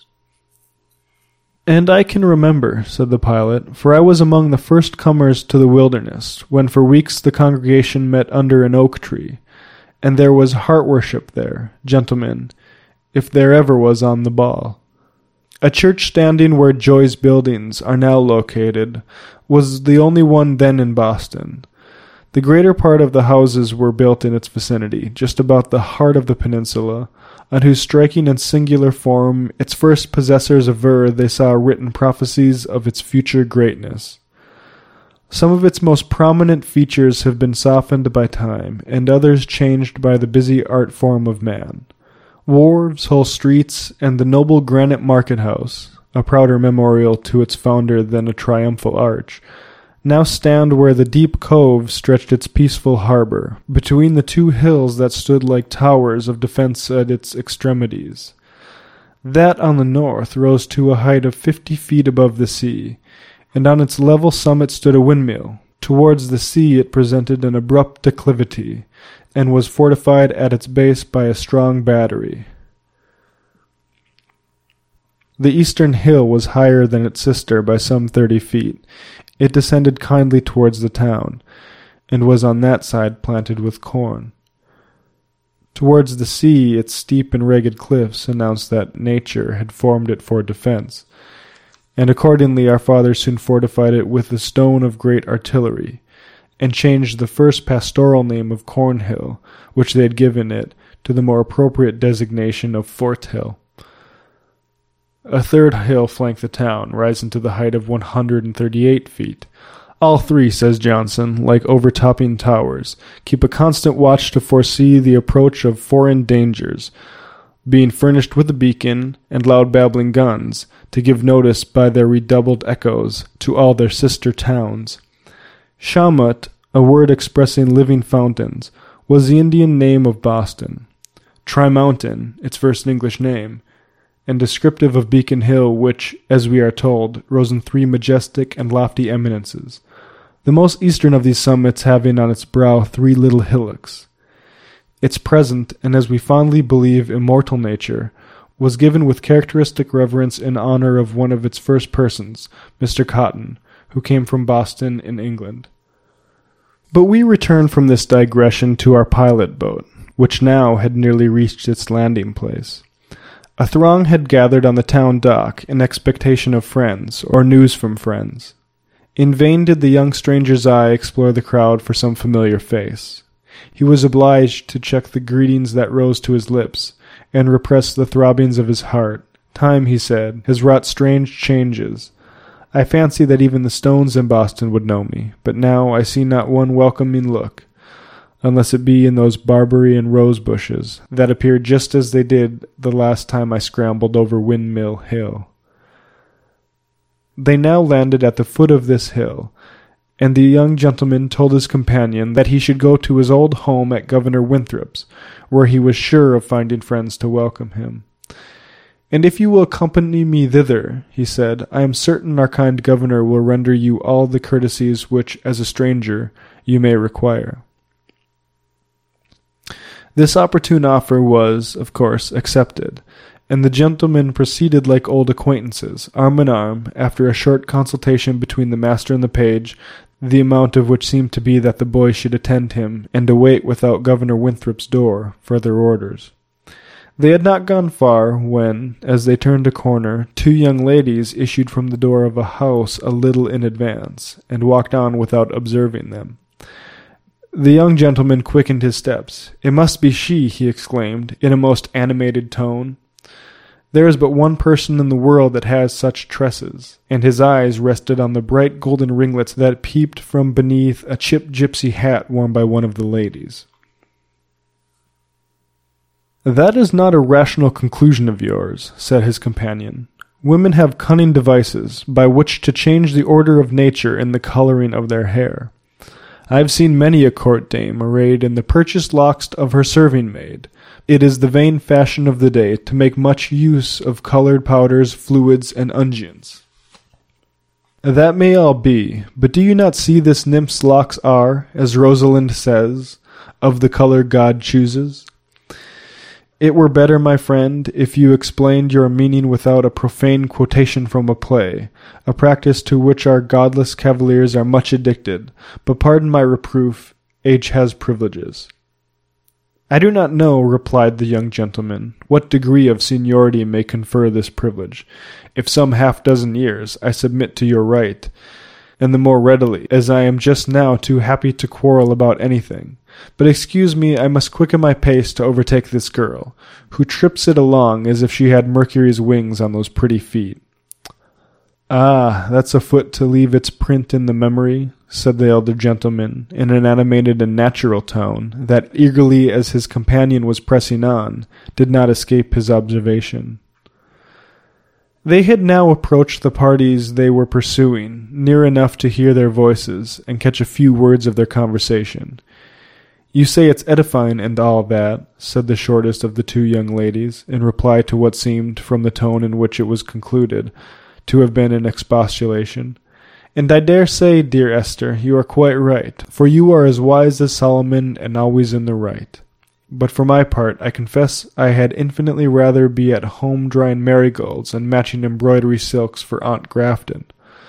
"And I can remember," said the pilot, "for I was among the first comers to the wilderness, when for weeks the congregation met under an oak tree, and there was heart-worship there, gentlemen, if there ever was on the ball. A church standing where Joy's buildings are now located was the only one then in Boston. The greater part of the houses were built in its vicinity, just about the heart of the peninsula, on whose striking and singular form its first possessors aver they saw written prophecies of its future greatness. Some of its most prominent features have been softened by time, and others changed by the busy art form of man. Wharves, whole streets, and the noble granite market-house, a prouder memorial to its founder than a triumphal arch, now stand where the deep cove stretched its peaceful harbor, between the two hills that stood like towers of defense at its extremities. That on the north rose to a height of fifty feet above the sea, and on its level summit stood a windmill. Towards the sea it presented an abrupt declivity, and was fortified at its base by a strong battery. The eastern hill was higher than its sister by some thirty feet. It descended kindly towards the town, and was on that side planted with corn. Towards the sea its steep and ragged cliffs announced that nature had formed it for defense, and accordingly our fathers soon fortified it with the stone of great artillery, and changed the first pastoral name of Cornhill, which they had given it, to the more appropriate designation of Fort Hill. A third hill flanked the town, rising to the height of one hundred and thirty-eight feet. All three, says Johnson, like overtopping towers, keep a constant watch to foresee the approach of foreign dangers, being furnished with a beacon and loud babbling guns, to give notice by their redoubled echoes to all their sister towns. Shawmut, a word expressing living fountains, was the Indian name of Boston. Tri-Mountain, its first English name, and descriptive of Beacon Hill, which, as we are told, rose in three majestic and lofty eminences, the most eastern of these summits having on its brow three little hillocks. Its present, and as we fondly believe immortal nature, was given with characteristic reverence in honor of one of its first persons, Mister Cotton, who came from Boston in England. But we return from this digression to our pilot boat, which now had nearly reached its landing place. A throng had gathered on the town dock in expectation of friends, or news from friends. In vain did the young stranger's eye explore the crowd for some familiar face. He was obliged to check the greetings that rose to his lips, and repress the throbbings of his heart. Time, he said, has wrought strange changes. I fancy that even the stones in Boston would know me, but now I see not one welcoming look, unless it be in those barberry and rose bushes that appear just as they did the last time I scrambled over Windmill Hill. They now landed at the foot of this hill, and the young gentleman told his companion that he should go to his old home at Governor Winthrop's, where he was sure of finding friends to welcome him. "And if you will accompany me thither," he said, "I am certain our kind governor will render you all the courtesies which, as a stranger, you may require." This opportune offer was, of course, accepted, and the gentlemen proceeded like old acquaintances, arm in arm, after a short consultation between the master and the page, the amount of which seemed to be that the boy should attend him, and await without Governor Winthrop's door further orders. They had not gone far, when, as they turned a corner, two young ladies issued from the door of a house a little in advance, and walked on without observing them. The young gentleman quickened his steps. "It must be she," he exclaimed, in a most animated tone. "There is but one person in the world that has such tresses," and his eyes rested on the bright golden ringlets that peeped from beneath a chipped gypsy hat worn by one of the ladies. "That is not a rational conclusion of yours," said his companion. "Women have cunning devices by which to change the order of nature in the coloring of their hair. I have seen many a court dame arrayed in the purchased locks of her serving-maid. It is the vain fashion of the day to make much use of colored powders, fluids, and unguents. That may all be, but do you not see this nymph's locks are, as Rosalind says, of the color God chooses? It were better, my friend, if you explained your meaning without a profane quotation from a play, a practice to which our godless cavaliers are much addicted. But pardon my reproof, age has privileges." "I do not know," replied the young gentleman, "what degree of seniority may confer this privilege. If some half-dozen years, I submit to your right, and the more readily, as I am just now too happy to quarrel about anything. But excuse me, I must quicken my pace to overtake this girl, who trips it along as if she had Mercury's wings on those pretty feet." "Ah, that's a foot to leave its print in the memory," said the elder gentleman, in an animated and natural tone, that, eagerly as his companion was pressing on, did not escape his observation. They had now approached the parties they were pursuing, near enough to hear their voices, and catch a few words of their conversation. "You say it's edifying and all that," said the shortest of the two young ladies, in reply to what seemed, from the tone in which it was concluded, to have been an expostulation. "And I dare say, dear Esther, you are quite right, for you are as wise as Solomon and always in the right. But for my part, I confess I had infinitely rather be at home drying marigolds and matching embroidery silks for Aunt Grafton."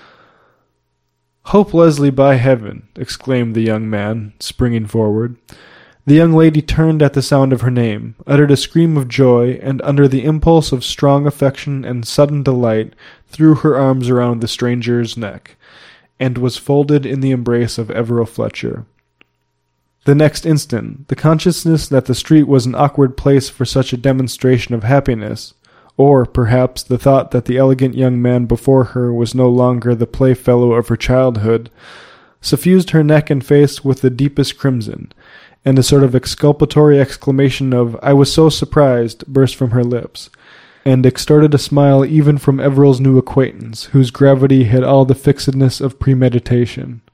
"Hope Leslie, by heaven!" exclaimed the young man, springing forward. The young lady turned at the sound of her name, uttered a scream of joy, and under the impulse of strong affection and sudden delight, threw her arms around the stranger's neck, and was folded in the embrace of Everil Fletcher. The next instant, the consciousness that the street was an awkward place for such a demonstration of happiness, or, perhaps, the thought that the elegant young man before her was no longer the playfellow of her childhood, suffused her neck and face with the deepest crimson, and a sort of exculpatory exclamation of "I was so surprised" burst from her lips, and extorted a smile even from Everil's new acquaintance, whose gravity had all the fixedness of premeditation.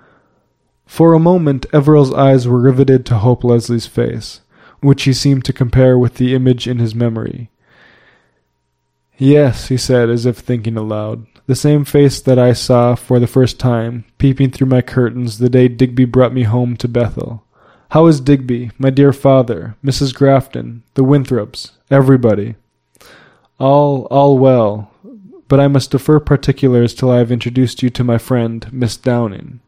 For a moment Everil's eyes were riveted to Hope Leslie's face, which he seemed to compare with the image in his memory. "Yes," he said, as if thinking aloud, "the same face that I saw for the first time, peeping through my curtains the day Digby brought me home to Bethel. How is Digby, my dear father, Missus Grafton, the Winthrops, everybody?" All, all well, but I must defer particulars till I have introduced you to my friend, Miss Downing."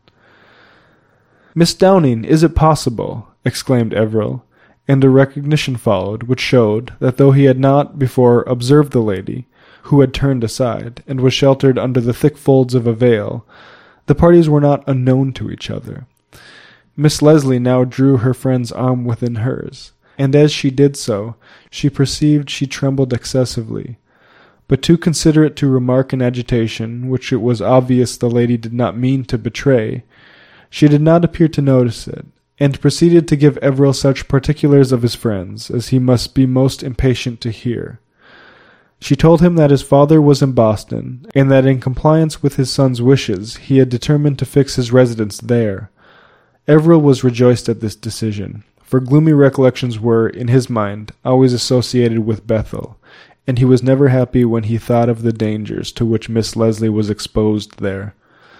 "Miss Downing, is it possible?" exclaimed Everil, and a recognition followed, which showed that though he had not before observed the lady, who had turned aside, and was sheltered under the thick folds of a veil, the parties were not unknown to each other. Miss Leslie now drew her friend's arm within hers, and as she did so, she perceived she trembled excessively, but too considerate to remark an agitation which it was obvious the lady did not mean to betray. She did not appear to notice it, and proceeded to give Everil such particulars of his friends as he must be most impatient to hear. She told him that his father was in Boston, and that in compliance with his son's wishes he had determined to fix his residence there. Everil was rejoiced at this decision, for gloomy recollections were, in his mind, always associated with Bethel, and he was never happy when he thought of the dangers to which Miss Leslie was exposed there.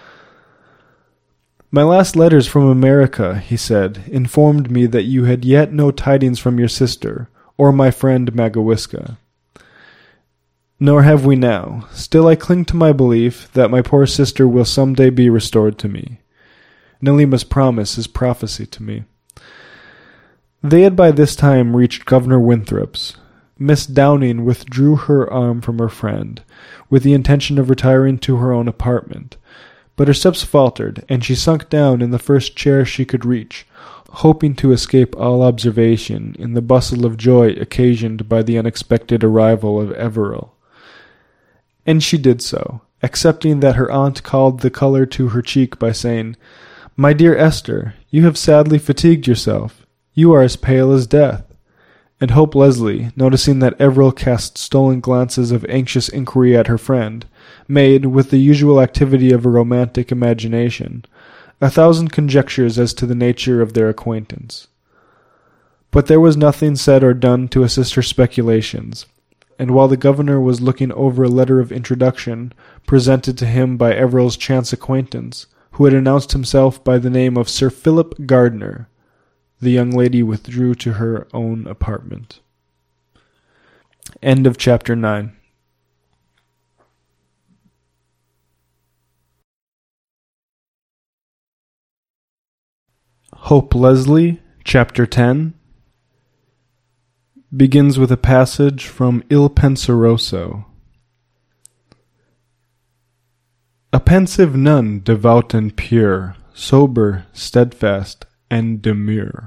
"My last letters from America," he said, "informed me that you had yet no tidings from your sister, or my friend Magawiska. Nor have we now. Still I cling to my belief that my poor sister will some day be restored to me. Nelima's promise is prophecy to me." They had by this time reached Governor Winthrop's. Miss Downing withdrew her arm from her friend, with the intention of retiring to her own apartment, but her steps faltered, and she sunk down in the first chair she could reach, hoping to escape all observation in the bustle of joy occasioned by the unexpected arrival of Everil. And she did so, excepting that her aunt called the colour to her cheek by saying, "My dear Esther, you have sadly fatigued yourself. You are as pale as death." And Hope Leslie, noticing that Everil cast stolen glances of anxious inquiry at her friend, made, with the usual activity of a romantic imagination, a thousand conjectures as to the nature of their acquaintance. But there was nothing said or done to assist her speculations, and while the governor was looking over a letter of introduction presented to him by Everil's chance acquaintance, who had announced himself by the name of Sir Philip Gardiner, the young lady withdrew to her own apartment. End of chapter nine. Hope Leslie, chapter ten, begins with a passage from Il Penseroso. A pensive nun, devout and pure, sober, steadfast, and demure.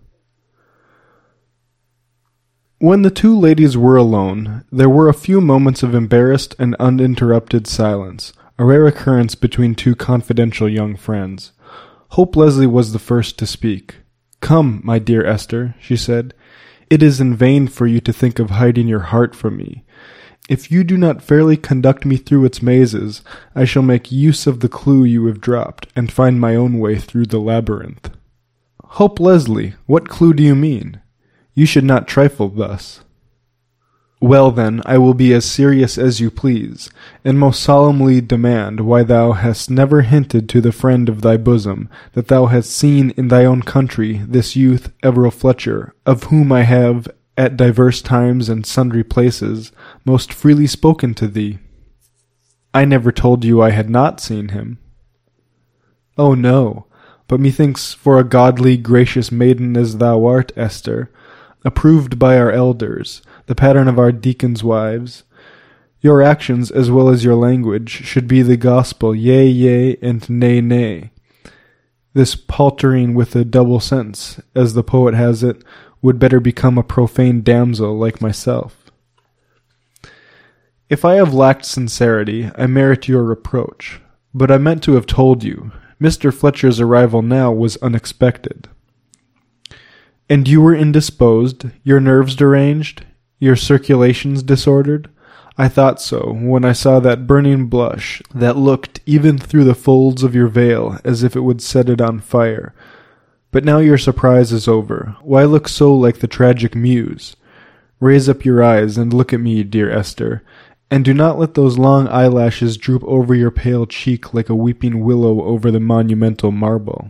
When the two ladies were alone, there were a few moments of embarrassed and uninterrupted silence, a rare occurrence between two confidential young friends. Hope Leslie was the first to speak. "Come, my dear Esther," she said, "it is in vain for you to think of hiding your heart from me. If you do not fairly conduct me through its mazes, I shall make use of the clue you have dropped, and find my own way through the labyrinth. Hope Leslie, what clue do you mean? You should not trifle thus. Well then, I will be as serious as you please, and most solemnly demand why thou hast never hinted to the friend of thy bosom that thou hast seen in thy own country this youth Everil Fletcher, of whom I have, at divers times and sundry places, most freely spoken to thee. I never told you I had not seen him. Oh no, but methinks for a godly, gracious maiden as thou art, Esther, approved by our elders, the pattern of our deacons' wives, your actions as well as your language should be the gospel, yea, yea, and nay, nay. This paltering with a double sense, as the poet has it, would better become a profane damsel like myself. If I have lacked sincerity, I merit your reproach, but I meant to have told you, Mister Fletcher's arrival now was unexpected. And you were indisposed, your nerves deranged, your circulations disordered? I thought so, when I saw that burning blush, that looked even through the folds of your veil as if it would set it on fire. But now your surprise is over. Why look so like the tragic muse? Raise up your eyes and look at me, dear Esther, and do not let those long eyelashes droop over your pale cheek like a weeping willow over the monumental marble.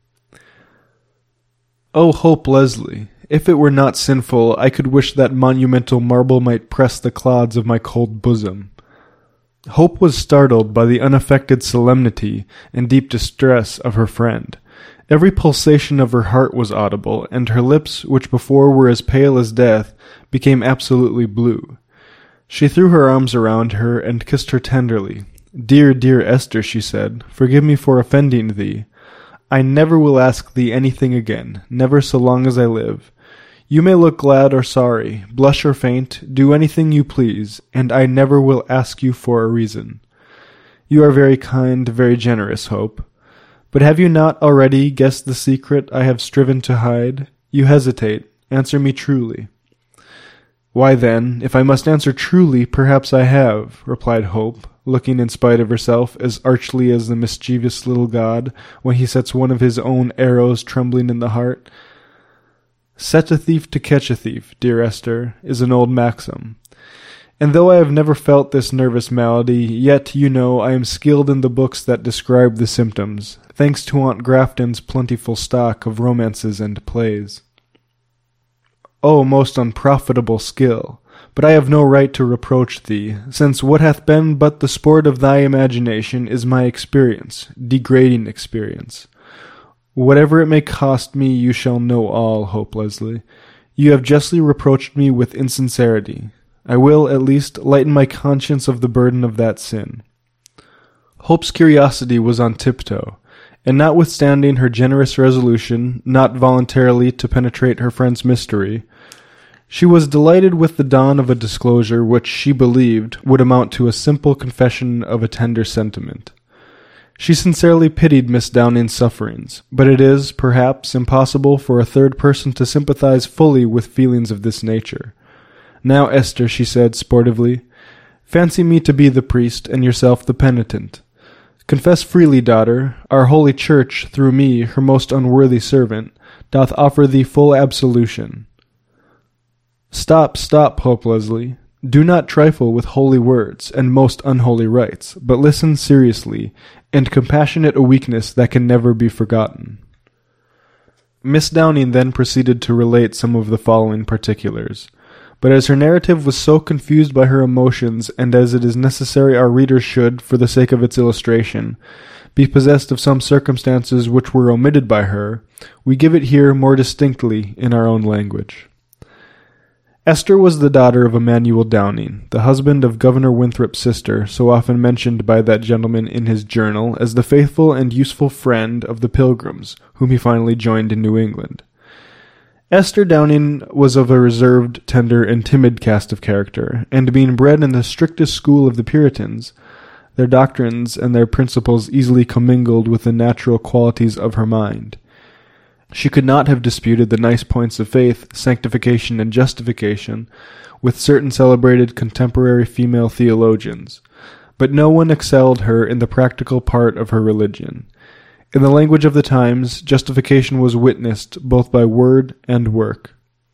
Oh, Hope Leslie, if it were not sinful, I could wish that monumental marble might press the clods of my cold bosom. Hope was startled by the unaffected solemnity and deep distress of her friend. Every pulsation of her heart was audible, and her lips, which before were as pale as death, became absolutely blue. She threw her arms around her and kissed her tenderly. "Dear, dear Esther," she said, "forgive me for offending thee. I never will ask thee anything again, never so long as I live. You may look glad or sorry, blush or faint, do anything you please, and I never will ask you for a reason. You are very kind, very generous, Hope. But have you not already guessed the secret I have striven to hide? You hesitate. Answer me truly." "Why then, if I must answer truly, perhaps I have," replied Hope, looking in spite of herself as archly as the mischievous little god when he sets one of his own arrows trembling in the heart. "Set a thief to catch a thief, dear Esther, is an old maxim. And though I have never felt this nervous malady, yet, you know, I am skilled in the books that describe the symptoms, thanks to Aunt Grafton's plentiful stock of romances and plays." "O most unprofitable skill! But I have no right to reproach thee, since what hath been but the sport of thy imagination is my experience, degrading experience. Whatever it may cost me, you shall know all, Hope Leslie. You have justly reproached me with insincerity. I will, at least, lighten my conscience of the burden of that sin." Hope's curiosity was on tiptoe, and notwithstanding her generous resolution not voluntarily to penetrate her friend's mystery, she was delighted with the dawn of a disclosure which she believed would amount to a simple confession of a tender sentiment. She sincerely pitied Miss Downing's sufferings, but it is, perhaps, impossible for a third person to sympathize fully with feelings of this nature. "Now, Esther," she said sportively, "fancy me to be the priest and yourself the penitent. Confess freely, daughter, our holy church, through me, her most unworthy servant, doth offer thee full absolution." "Stop, stop, Hope Leslie. Do not trifle with holy words and most unholy rites, but listen seriously, and compassionate a weakness that can never be forgotten." Miss Downing then proceeded to relate some of the following particulars. But as her narrative was so confused by her emotions, and as it is necessary our readers should, for the sake of its illustration, be possessed of some circumstances which were omitted by her, we give it here more distinctly in our own language. Esther was the daughter of Emmanuel Downing, the husband of Governor Winthrop's sister, so often mentioned by that gentleman in his journal as the faithful and useful friend of the Pilgrims, whom he finally joined in New England. Esther Downing was of a reserved, tender, and timid cast of character, and being bred in the strictest school of the Puritans, their doctrines and their principles easily commingled with the natural qualities of her mind. She could not have disputed the nice points of faith, sanctification, and justification, with certain celebrated contemporary female theologians, but no one excelled her in the practical part of her religion. In the language of the times, justification was witnessed both by word and work.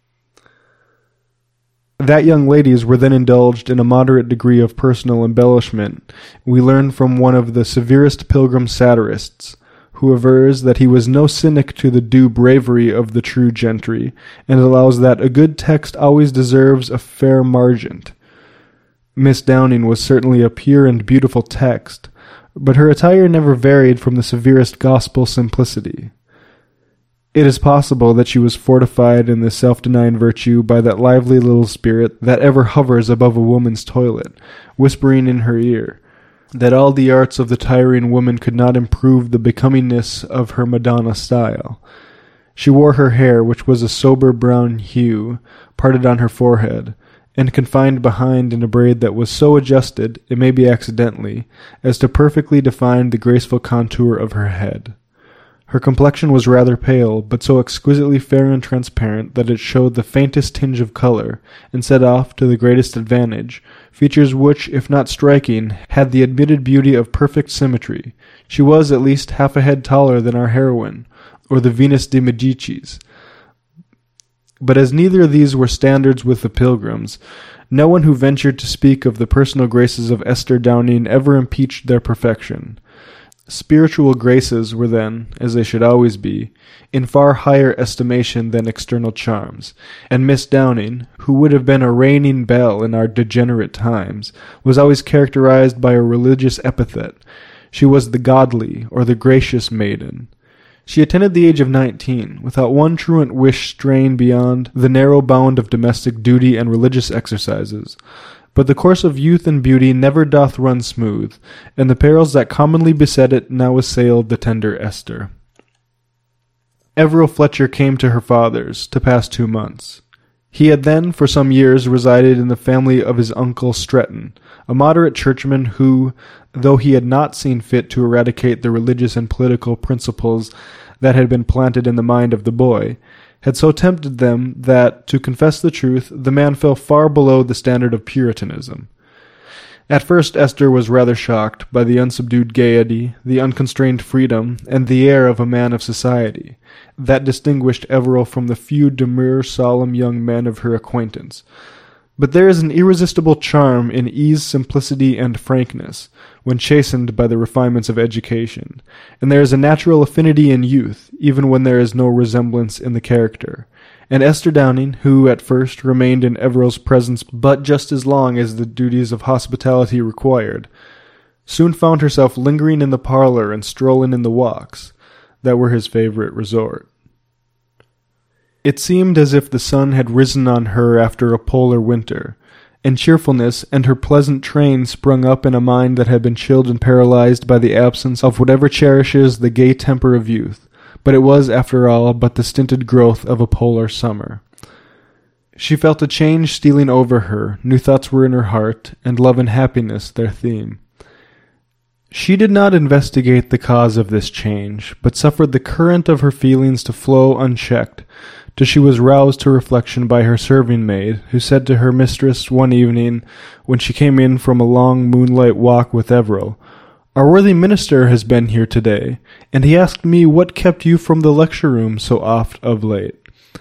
That young ladies were then indulged in a moderate degree of personal embellishment, we learn from one of the severest pilgrim satirists, who avers that he was no cynic to the due bravery of the true gentry, and allows that a good text always deserves a fair margent. Miss Downing was certainly a pure and beautiful text, but her attire never varied from the severest gospel simplicity. It is possible that she was fortified in this self-denying virtue by that lively little spirit that ever hovers above a woman's toilet, whispering in her ear that all the arts of the tiring woman could not improve the becomingness of her Madonna style. She wore her hair, which was a sober brown hue, parted on her forehead, and confined behind in a braid that was so adjusted, it may be accidentally, as to perfectly define the graceful contour of her head. Her complexion was rather pale, but so exquisitely fair and transparent that it showed the faintest tinge of color, and set off, to the greatest advantage, features which, if not striking, had the admitted beauty of perfect symmetry. She was at least half a head taller than our heroine, or the Venus de Medicis. But as neither of these were standards with the pilgrims, no one who ventured to speak of the personal graces of Esther Downing ever impeached their perfection. Spiritual graces were then, as they should always be, in far higher estimation than external charms, and Miss Downing, who would have been a reigning belle in our degenerate times, was always characterized by a religious epithet. She was the godly, or the gracious maiden. She attained the age of nineteen, without one truant wish straying beyond the narrow bound of domestic duty and religious exercises. But the course of youth and beauty never doth run smooth, and the perils that commonly beset it now assailed the tender Esther. Everil Fletcher came to her father's, to pass two months. He had then, for some years, resided in the family of his uncle Stretton, a moderate churchman who, though he had not seen fit to eradicate the religious and political principles that had been planted in the mind of the boy, had so tempted them that, to confess the truth, the man fell far below the standard of Puritanism. At first Esther was rather shocked by the unsubdued gaiety, the unconstrained freedom, and the air of a man of society, that distinguished Everil from the few demure, solemn young men of her acquaintance. But there is an irresistible charm in ease, simplicity, and frankness, when chastened by the refinements of education, and there is a natural affinity in youth, even when there is no resemblance in the character. And Esther Downing, who at first remained in Everil's presence but just as long as the duties of hospitality required, soon found herself lingering in the parlor and strolling in the walks that were his favorite resort. It seemed as if the sun had risen on her after a polar winter, and cheerfulness and her pleasant train sprung up in a mind that had been chilled and paralyzed by the absence of whatever cherishes the gay temper of youth, but it was, after all, but the stinted growth of a polar summer. She felt a change stealing over her, new thoughts were in her heart, and love and happiness their theme. She did not investigate the cause of this change, but suffered the current of her feelings to flow unchecked, till she was roused to reflection by her serving-maid, who said to her mistress one evening, when she came in from a long moonlight walk with Everil, "Our worthy minister has been here today, and he asked me what kept you from the lecture-room so oft of late.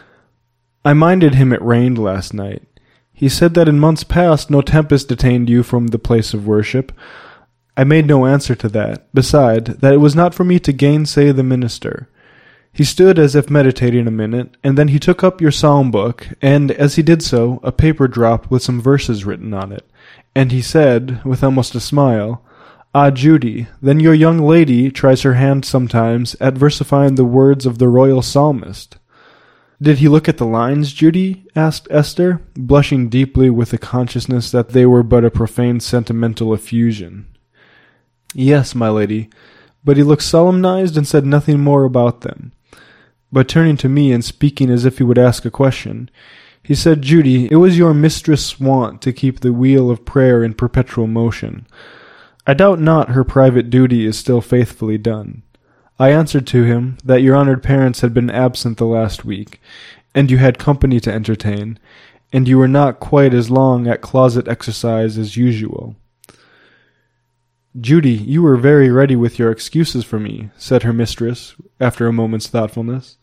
I minded him it rained last night. He said that in months past no tempest detained you from the place of worship. I made no answer to that, beside, that it was not for me to gainsay the minister. He stood as if meditating a minute, and then he took up your psalm book, and, as he did so, a paper dropped with some verses written on it, and he said, with almost a smile, 'Ah, Judy, then your young lady tries her hand sometimes at versifying the words of the royal psalmist.' 'Did he look at the lines, Judy?' asked Esther, blushing deeply with the consciousness that they were but a profane sentimental effusion. 'Yes, my lady, but he looked solemnized and said nothing more about them. But turning to me and speaking as if he would ask a question, he said, Judy, it was your mistress' wont to keep the wheel of prayer in perpetual motion. I doubt not her private duty is still faithfully done. I answered to him that your honoured parents had been absent the last week, and you had company to entertain, and you were not quite as long at closet exercise as usual." "Judy, you were very ready with your excuses for me," said her mistress, after a moment's thoughtfulness.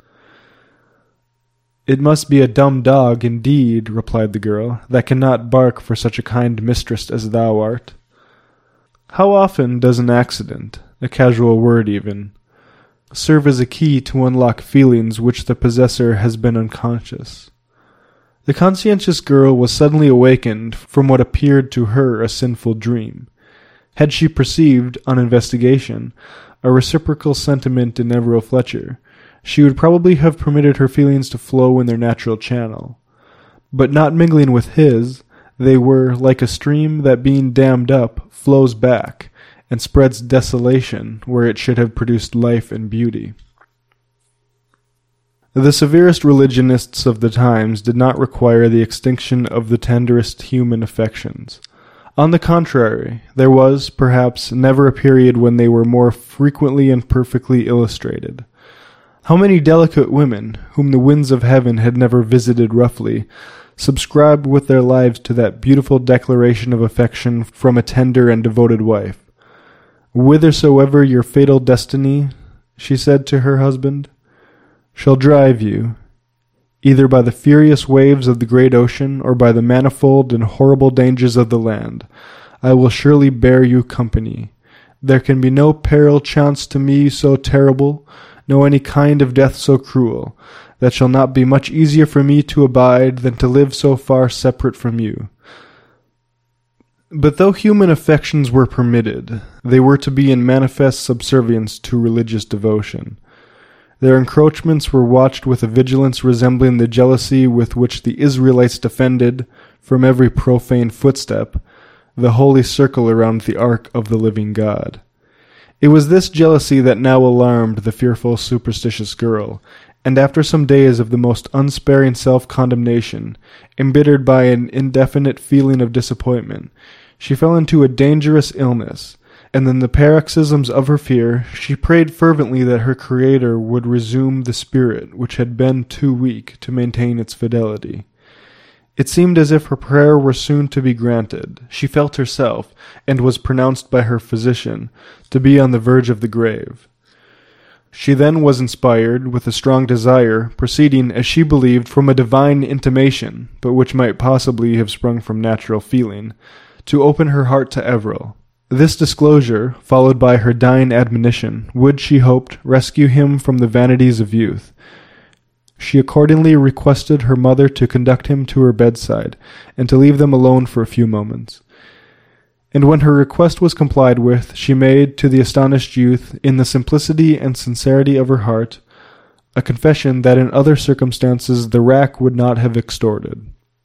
"It must be a dumb dog, indeed," replied the girl, "that cannot bark for such a kind mistress as thou art. How often does an accident, a casual word even, serve as a key to unlock feelings which the possessor has been unconscious?" The conscientious girl was suddenly awakened from what appeared to her a sinful dream. Had she perceived, on investigation, a reciprocal sentiment in Everil Fletcher, she would probably have permitted her feelings to flow in their natural channel. But not mingling with his, they were like a stream that, being dammed up, flows back, and spreads desolation where it should have produced life and beauty. The severest religionists of the times did not require the extinction of the tenderest human affections. On the contrary, there was, perhaps, never a period when they were more frequently and perfectly illustrated. How many delicate women, whom the winds of heaven had never visited roughly, subscribed with their lives to that beautiful declaration of affection from a tender and devoted wife. "Whithersoever your fatal destiny," she said to her husband, "shall drive you, either by the furious waves of the great ocean or by the manifold and horrible dangers of the land, I will surely bear you company. There can be no peril chance to me so terrible, no any kind of death so cruel, that shall not be much easier for me to abide than to live so far separate from you." But though human affections were permitted, they were to be in manifest subservience to religious devotion. Their encroachments were watched with a vigilance resembling the jealousy with which the Israelites defended, from every profane footstep, the holy circle around the ark of the living God. It was this jealousy that now alarmed the fearful, superstitious girl, and after some days of the most unsparing self-condemnation, embittered by an indefinite feeling of disappointment, she fell into a dangerous illness, and in the paroxysms of her fear she prayed fervently that her Creator would resume the spirit which had been too weak to maintain its fidelity. It seemed as if her prayer were soon to be granted. She felt herself, and was pronounced by her physician, to be on the verge of the grave. She then was inspired with a strong desire, proceeding, as she believed, from a divine intimation, but which might possibly have sprung from natural feeling, to open her heart to Everil. This disclosure, followed by her dying admonition, would, she hoped, rescue him from the vanities of youth. She accordingly requested her mother to conduct him to her bedside, and to leave them alone for a few moments. And when her request was complied with, she made, to the astonished youth, in the simplicity and sincerity of her heart, a confession that in other circumstances the rack would not have extorted.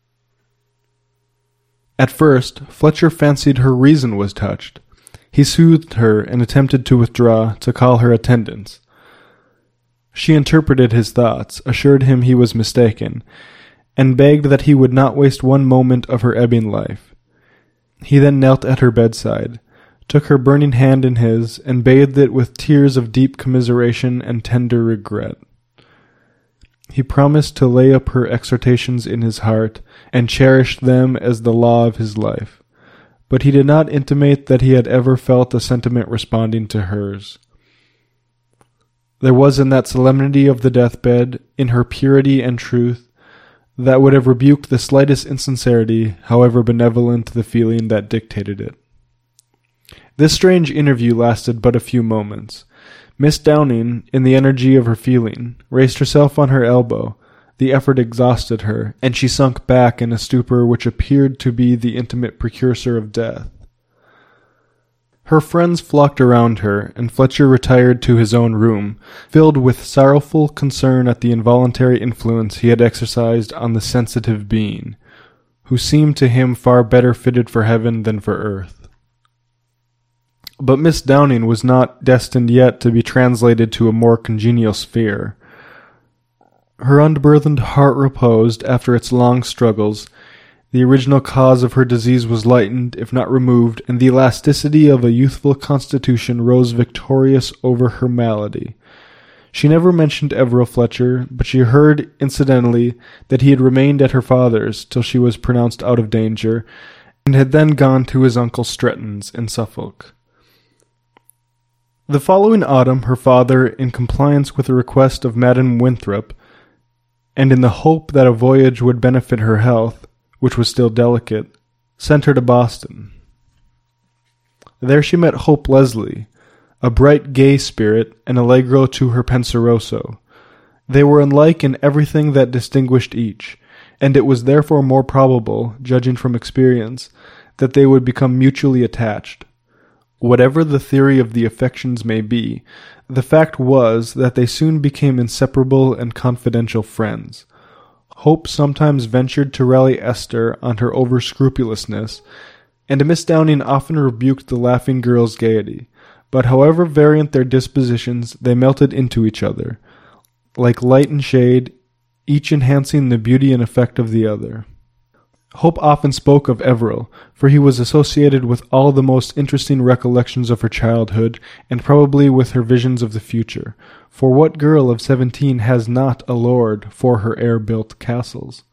At first, Fletcher fancied her reason was touched. He soothed her and attempted to withdraw, to call her attendants. She interpreted his thoughts, assured him he was mistaken, and begged that he would not waste one moment of her ebbing life. He then knelt at her bedside, took her burning hand in his, and bathed it with tears of deep commiseration and tender regret. He promised to lay up her exhortations in his heart, and cherished them as the law of his life, but he did not intimate that he had ever felt a sentiment responding to hers. There was in that solemnity of the deathbed, in her purity and truth, that would have rebuked the slightest insincerity, however benevolent the feeling that dictated it. This strange interview lasted but a few moments. Miss Downing, in the energy of her feeling, raised herself on her elbow. The effort exhausted her, and she sunk back in a stupor which appeared to be the intimate precursor of death. Her friends flocked around her, and Fletcher retired to his own room, filled with sorrowful concern at the involuntary influence he had exercised on the sensitive being, who seemed to him far better fitted for heaven than for earth. But Miss Downing was not destined yet to be translated to a more congenial sphere. Her unburthened heart reposed after its long struggles. The original cause of her disease was lightened, if not removed, and the elasticity of a youthful constitution rose victorious over her malady. She never mentioned Everill Fletcher, but she heard, incidentally, that he had remained at her father's till she was pronounced out of danger, and had then gone to his uncle Stretton's in Suffolk. The following autumn her father, in compliance with a request of Madam Winthrop, and in the hope that a voyage would benefit her health, which was still delicate, sent her to Boston. There she met Hope Leslie, a bright, gay spirit, and allegro to her penseroso. They were unlike in everything that distinguished each, and it was therefore more probable, judging from experience, that they would become mutually attached. Whatever the theory of the affections may be, the fact was that they soon became inseparable and confidential friends. Hope sometimes ventured to rally Esther on her over-scrupulousness, and Miss Downing often rebuked the laughing girl's gaiety. But however variant their dispositions, they melted into each other, like light and shade, each enhancing the beauty and effect of the other. Hope often spoke of Everill, for he was associated with all the most interesting recollections of her childhood, and probably with her visions of the future. For what girl of seventeen has not a lord for her air-built castles?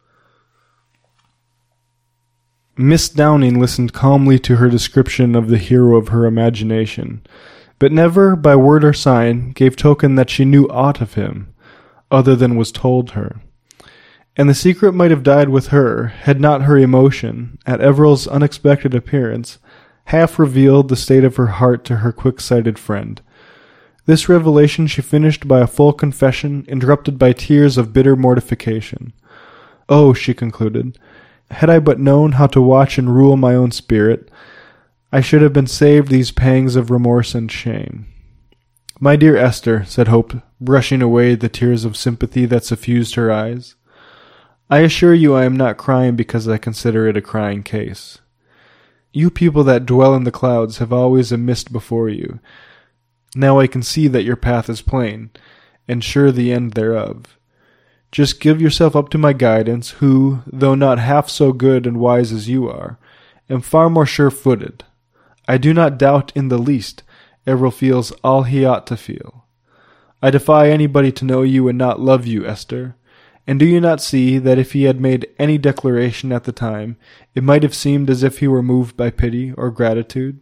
Miss Downing listened calmly to her description of the hero of her imagination, but never, by word or sign, gave token that she knew aught of him, other than was told her. And the secret might have died with her, had not her emotion, at Everill's unexpected appearance, half revealed the state of her heart to her quick-sighted friend. This revelation she finished by a full confession, interrupted by tears of bitter mortification. "Oh," she concluded, "had I but known how to watch and rule my own spirit, I should have been saved these pangs of remorse and shame." "My dear Esther," said Hope, brushing away the tears of sympathy that suffused her eyes, "I assure you I am not crying because I consider it a crying case. You people that dwell in the clouds have always a mist before you. Now I can see that your path is plain, and sure the end thereof. Just give yourself up to my guidance, who, though not half so good and wise as you are, am far more sure-footed. I do not doubt in the least Everill feels all he ought to feel. I defy anybody to know you and not love you, Esther. And do you not see that if he had made any declaration at the time, it might have seemed as if he were moved by pity or gratitude?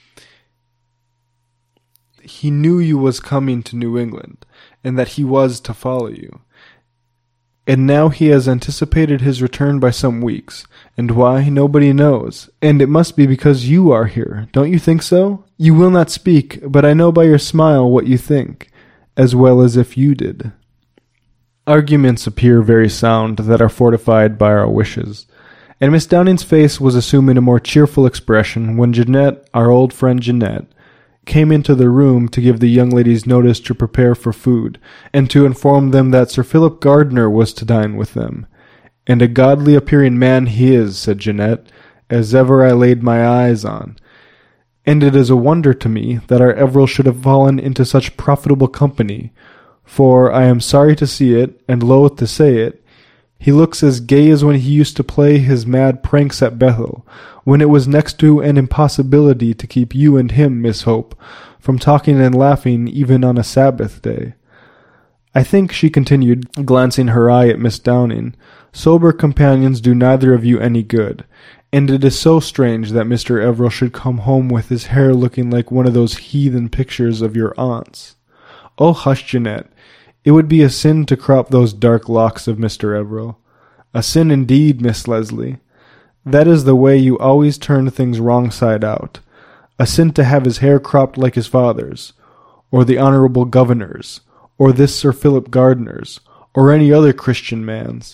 He knew you was coming to New England, and that he was to follow you. And now he has anticipated his return by some weeks, and why, nobody knows. And it must be because you are here, don't you think so? You will not speak, but I know by your smile what you think, as well as if you did. Arguments appear very sound that are fortified by our wishes, and Miss Downing's face was assuming a more cheerful expression when Jeanette, our old friend Jeanette, came into the room to give the young ladies notice to prepare for food, and to inform them that Sir Philip Gardiner was to dine with them. "And a godly-appearing man he is," said Jeanette, "as ever I laid my eyes on. And it is a wonder to me that our Everill should have fallen into such profitable company, for I am sorry to see it, and loath to say it, he looks as gay as when he used to play his mad pranks at Bethel, when it was next to an impossibility to keep you and him, Miss Hope, from talking and laughing even on a Sabbath day. I think," she continued, glancing her eye at Miss Downing, "sober companions do neither of you any good, and it is so strange that Mister Everill should come home with his hair looking like one of those heathen pictures of your aunt's. Oh, hush, Jeanette. It would be a sin to crop those dark locks of Mister Everill. A sin indeed, Miss Leslie. That is the way you always turn things wrong side out. A sin to have his hair cropped like his father's, or the honourable governor's, or this Sir Philip Gardiner's, or any other Christian man's."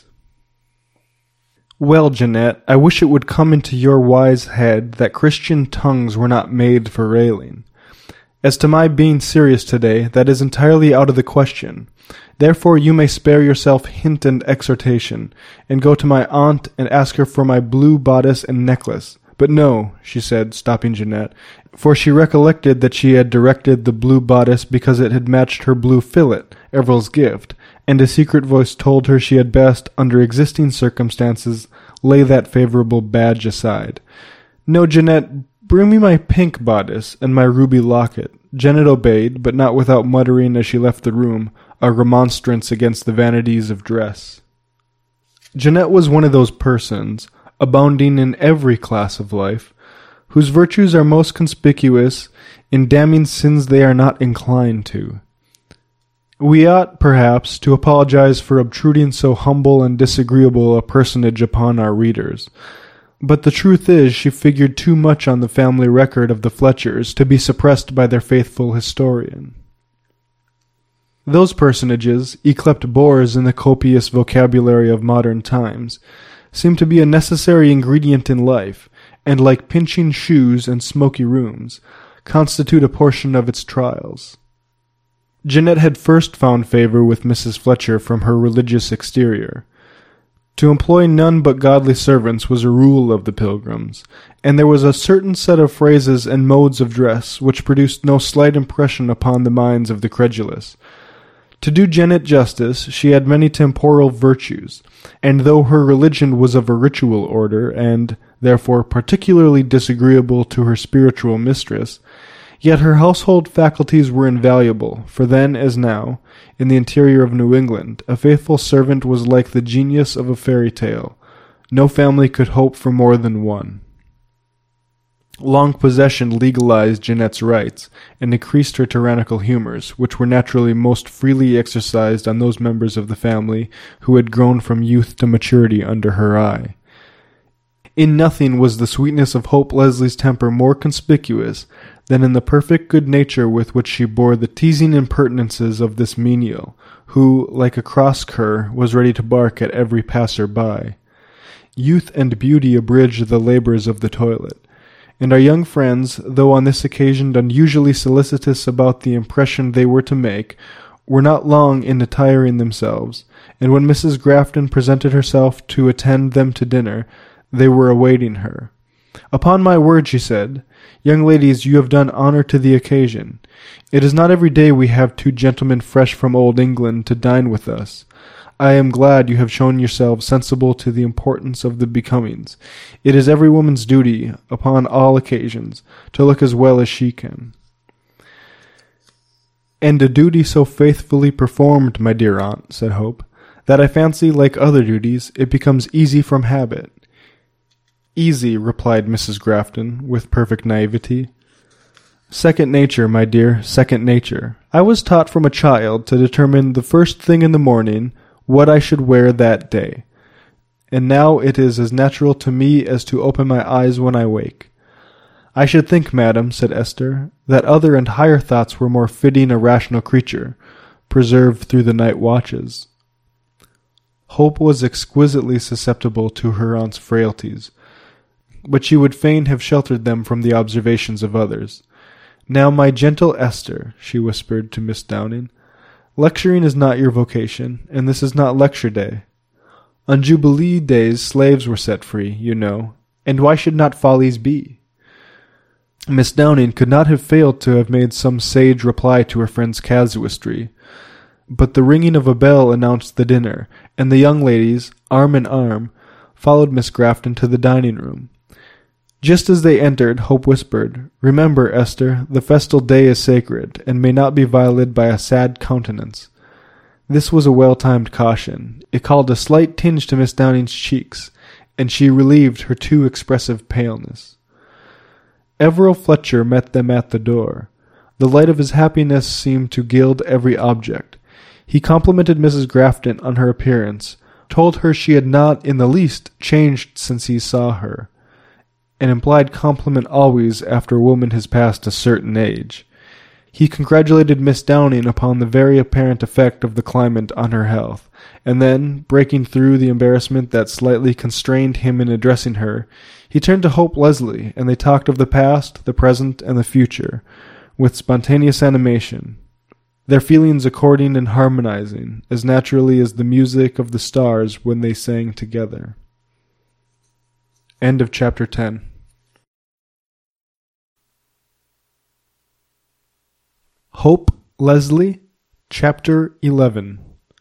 "Well, Jeanette, I wish it would come into your wise head that Christian tongues were not made for railing. As to my being serious today, that is entirely out of the question. Therefore you may spare yourself hint and exhortation, and go to my aunt and ask her for my blue bodice and necklace. But no," she said, stopping Jeanette, for she recollected that she had directed the blue bodice because it had matched her blue fillet, Everill's gift, and a secret voice told her she had best, under existing circumstances, lay that favourable badge aside. "No, Jeanette, bring me my pink bodice and my ruby locket." Janet obeyed, but not without muttering as she left the room, a remonstrance against the vanities of dress. Jeanette was one of those persons, abounding in every class of life, whose virtues are most conspicuous in damning sins they are not inclined to. We ought, perhaps, to apologize for obtruding so humble and disagreeable a personage upon our readers, but the truth is she figured too much on the family record of the Fletchers to be suppressed by their faithful historian. Those personages, yclept bores in the copious vocabulary of modern times, seem to be a necessary ingredient in life, and like pinching shoes and smoky rooms, constitute a portion of its trials. Jeanette had first found favor with Missus Fletcher from her religious exterior. To employ none but godly servants was a rule of the Pilgrims, and there was a certain set of phrases and modes of dress which produced no slight impression upon the minds of the credulous. To do Jeanette justice, she had many temporal virtues, and though her religion was of a ritual order, and, therefore, particularly disagreeable to her spiritual mistress, yet her household faculties were invaluable, for then, as now, in the interior of New England, a faithful servant was like the genius of a fairy tale. No family could hope for more than one. Long possession legalized Jeanette's rights, and increased her tyrannical humors, which were naturally most freely exercised on those members of the family who had grown from youth to maturity under her eye. In nothing was the sweetness of Hope Leslie's temper more conspicuous than in the perfect good nature with which she bore the teasing impertinences of this menial, who, like a cross cur, was ready to bark at every passer-by. Youth and beauty abridged the labors of the toilet, and our young friends, though on this occasion unusually solicitous about the impression they were to make, were not long in attiring themselves, and when Missus Grafton presented herself to attend them to dinner, they were awaiting her. "Upon my word," she said, "young ladies, you have done honor to the occasion. It is not every day we have two gentlemen fresh from old England to dine with us. I am glad you have shown yourselves sensible to the importance of the becomings. It is every woman's duty, upon all occasions, to look as well as she can." "And a duty so faithfully performed, my dear aunt," said Hope, "that I fancy, like other duties, it becomes easy from habit." "Easy," replied Missus Grafton, with perfect naivety. "Second nature, my dear, second nature. I was taught from a child to determine the first thing in the morning what I should wear that day, and now it is as natural to me as to open my eyes when I wake." "I should think, madam," said Esther, "that other and higher thoughts were more fitting a rational creature, preserved through the night watches." Hope was exquisitely susceptible to her aunt's frailties, but she would fain have sheltered them from the observations of others. "Now, my gentle Esther," she whispered to Miss Downing, "lecturing is not your vocation, and this is not lecture day. On Jubilee days slaves were set free, you know, and why should not follies be?" Miss Downing could not have failed to have made some sage reply to her friend's casuistry, but the ringing of a bell announced the dinner, and the young ladies, arm in arm, followed Miss Grafton to the dining-room. Just as they entered, Hope whispered, "Remember, Esther, the festal day is sacred, and may not be violated by a sad countenance." This was a well-timed caution. It called a slight tinge to Miss Downing's cheeks, and she relieved her too expressive paleness. Everil Fletcher met them at the door. The light of his happiness seemed to gild every object. He complimented Missus Grafton on her appearance, told her she had not in the least changed since he saw her, an implied compliment always after a woman has passed a certain age. He congratulated Miss Downing upon the very apparent effect of the climate on her health, and then, breaking through the embarrassment that slightly constrained him in addressing her, he turned to Hope Leslie, and they talked of the past, the present, and the future, with spontaneous animation, their feelings according and harmonizing, as naturally as the music of the stars when they sang together. End of chapter ten. Hope Leslie, chapter eleven.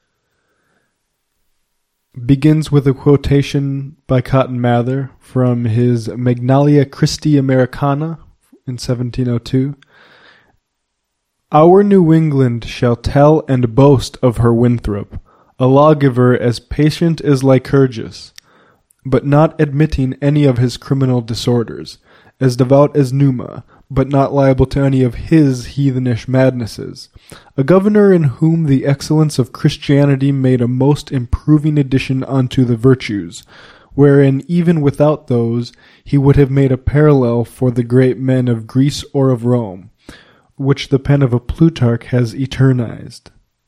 Begins with a quotation by Cotton Mather from his Magnalia Christi Americana in seventeen oh two. Our New England shall tell and boast of her Winthrop, a lawgiver as patient as Lycurgus, but not admitting any of his criminal disorders, as devout as Numa, but not liable to any of his heathenish madnesses, a governor in whom the excellence of Christianity made a most improving addition unto the virtues, wherein even without those he would have made a parallel for the great men of Greece or of Rome, which the pen of a Plutarch has eternized.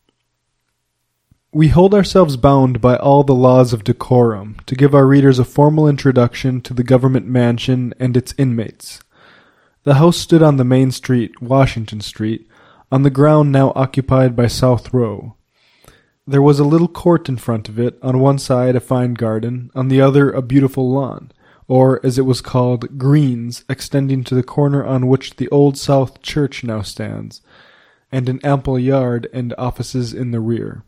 We hold ourselves bound by all the laws of decorum to give our readers a formal introduction to the government mansion and its inmates. The house stood on the main street, Washington Street, on the ground now occupied by South Row. There was a little court in front of it, on one side a fine garden, on the other a beautiful lawn, or, as it was called, greens, extending to the corner on which the Old South Church now stands, and an ample yard and offices in the rear.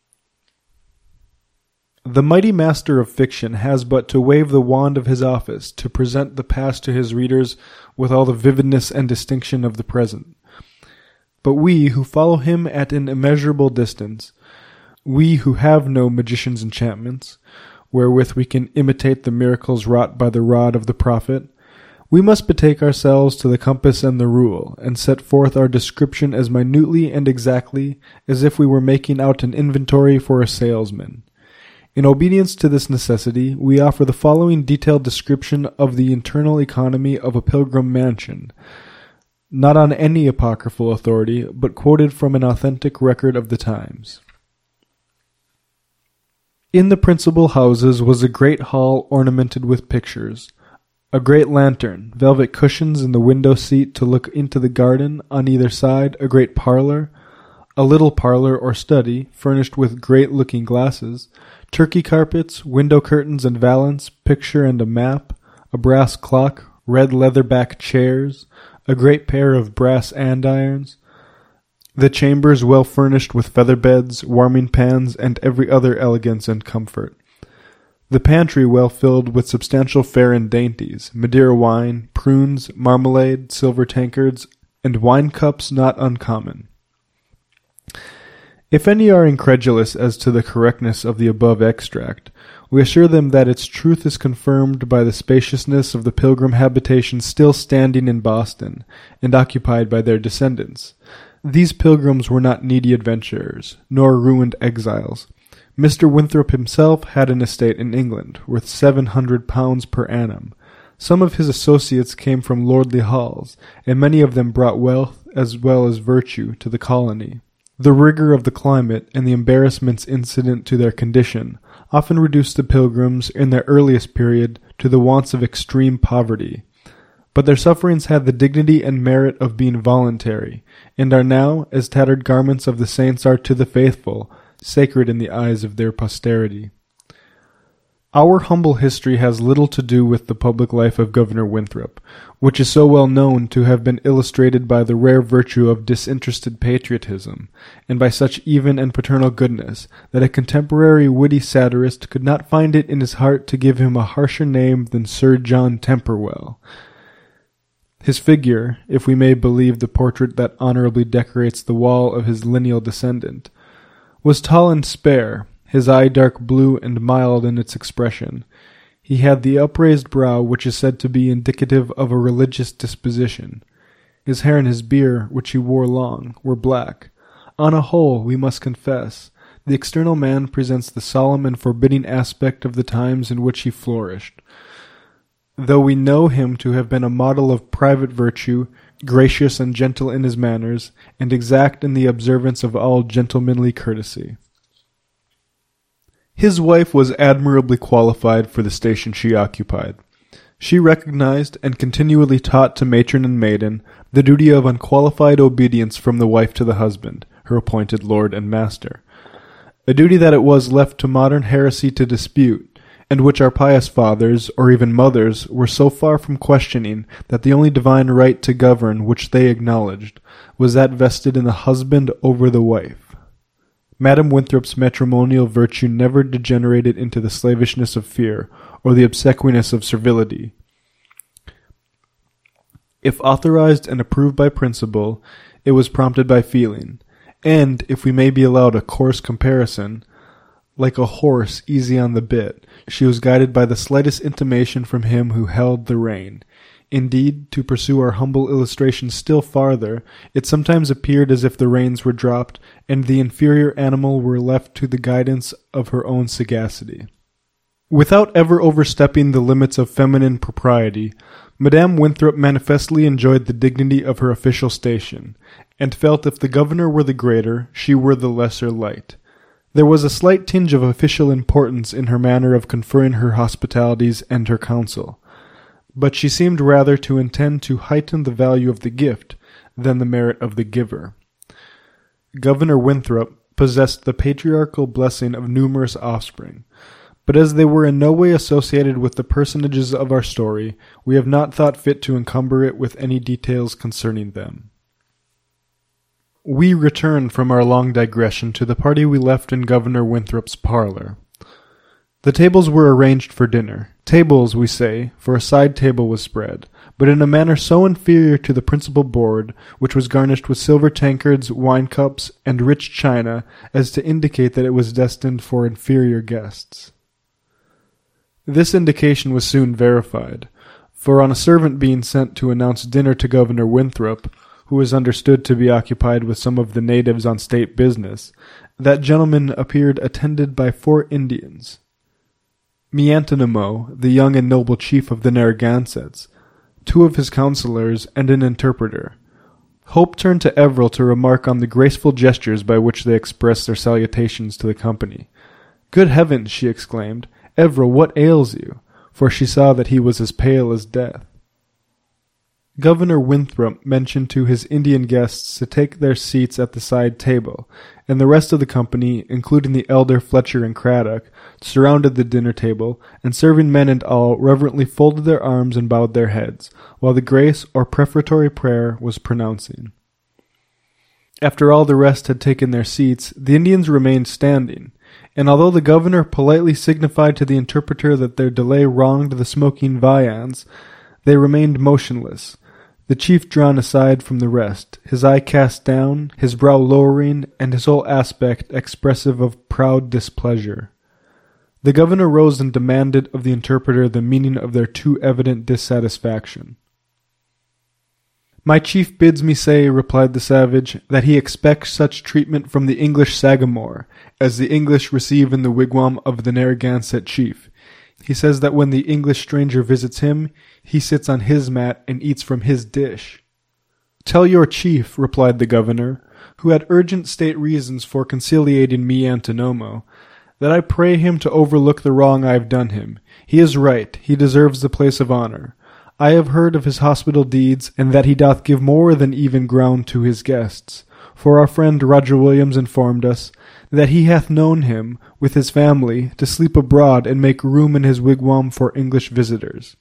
The mighty master of fiction has but to wave the wand of his office to present the past to his readers with all the vividness and distinction of the present. But we, who follow him at an immeasurable distance, we who have no magician's enchantments, wherewith we can imitate the miracles wrought by the rod of the prophet, we must betake ourselves to the compass and the rule, and set forth our description as minutely and exactly as if we were making out an inventory for a salesman. In obedience to this necessity, we offer the following detailed description of the internal economy of a pilgrim mansion, not on any apocryphal authority, but quoted from an authentic record of the times. In the principal houses was a great hall ornamented with pictures, a great lantern, velvet cushions in the window seat to look into the garden, on either side a great parlor, a little parlor or study, furnished with great-looking glasses, turkey carpets, window curtains and valance, picture and a map, a brass clock, red leather-back chairs, a great pair of brass andirons, the chambers well furnished with feather beds, warming pans, and every other elegance and comfort. The pantry well filled with substantial fare and dainties, Madeira wine, prunes, marmalade, silver tankards, and wine cups not uncommon. If any are incredulous as to the correctness of the above extract, we assure them that its truth is confirmed by the spaciousness of the pilgrim habitation still standing in Boston, and occupied by their descendants. These pilgrims were not needy adventurers, nor ruined exiles. Mister Winthrop himself had an estate in England, worth seven hundred pounds per annum. Some of his associates came from lordly halls, and many of them brought wealth as well as virtue to the colony. The rigor of the climate and the embarrassments incident to their condition often reduced the pilgrims in their earliest period to the wants of extreme poverty. But their sufferings had the dignity and merit of being voluntary, and are now, as tattered garments of the saints are to the faithful, sacred in the eyes of their posterity. Our humble history has little to do with the public life of Governor Winthrop, which is so well known to have been illustrated by the rare virtue of disinterested patriotism, and by such even and paternal goodness, that a contemporary witty satirist could not find it in his heart to give him a harsher name than Sir John Temperwell. His figure, if we may believe the portrait that honorably decorates the wall of his lineal descendant, was tall and spare, his eye dark blue and mild in its expression. He had the upraised brow which is said to be indicative of a religious disposition. His hair and his beard, which he wore long, were black. On a whole, we must confess, the external man presents the solemn and forbidding aspect of the times in which he flourished. Though we know him to have been a model of private virtue, gracious and gentle in his manners, and exact in the observance of all gentlemanly courtesy. His wife was admirably qualified for the station she occupied. She recognized and continually taught to matron and maiden the duty of unqualified obedience from the wife to the husband, her appointed lord and master, a duty that it was left to modern heresy to dispute, and which our pious fathers, or even mothers, were so far from questioning that the only divine right to govern which they acknowledged was that vested in the husband over the wife. Madam Winthrop's matrimonial virtue never degenerated into the slavishness of fear, or the obsequiousness of servility. If authorized and approved by principle, it was prompted by feeling, and, if we may be allowed a coarse comparison, like a horse easy on the bit, she was guided by the slightest intimation from him who held the rein. Indeed, to pursue our humble illustration still farther, it sometimes appeared as if the reins were dropped, and the inferior animal were left to the guidance of her own sagacity. Without ever overstepping the limits of feminine propriety, Madame Winthrop manifestly enjoyed the dignity of her official station, and felt if the governor were the greater, she were the lesser light. There was a slight tinge of official importance in her manner of conferring her hospitalities and her counsel, but she seemed rather to intend to heighten the value of the gift than the merit of the giver. Governor Winthrop possessed the patriarchal blessing of numerous offspring, but as they were in no way associated with the personages of our story, we have not thought fit to encumber it with any details concerning them. We return from our long digression to the party we left in Governor Winthrop's parlor. The tables were arranged for dinner. Tables, we say, for a side table was spread, but in a manner so inferior to the principal board, which was garnished with silver tankards, wine cups, and rich china, as to indicate that it was destined for inferior guests. This indication was soon verified, for on a servant being sent to announce dinner to Governor Winthrop, who was understood to be occupied with some of the natives on state business, that gentleman appeared attended by four Indians. Miantonomo, the young and noble chief of the Narragansetts, two of his counselors, and an interpreter. Hope turned to Everill to remark on the graceful gestures by which they expressed their salutations to the company. "Good heavens!" she exclaimed. "Everill, what ails you?" For she saw that he was as pale as death. Governor Winthrop mentioned to his Indian guests to take their seats at the side table, and the rest of the company, including the elder Fletcher and Craddock, surrounded the dinner table, and serving men and all reverently folded their arms and bowed their heads, while the grace or prefatory prayer was pronouncing. After all the rest had taken their seats, the Indians remained standing, and although the governor politely signified to the interpreter that their delay wronged the smoking viands, they remained motionless, the chief drawn aside from the rest, his eye cast down, his brow lowering, and his whole aspect expressive of proud displeasure. The governor rose and demanded of the interpreter the meaning of their too evident dissatisfaction. "My chief bids me say," replied the savage, "that he expects such treatment from the English Sagamore as the English receive in the wigwam of the Narragansett chief. He says that when the English stranger visits him, he sits on his mat and eats from his dish." "Tell your chief," replied the governor, who had urgent state reasons for conciliating Miantonomo, "that I pray him to overlook the wrong I have done him. He is right, he deserves the place of honor. I have heard of his hospital deeds, and that he doth give more than even ground to his guests. For our friend Roger Williams informed us that he hath known him, with his family, to sleep abroad and make room in his wigwam for English visitors."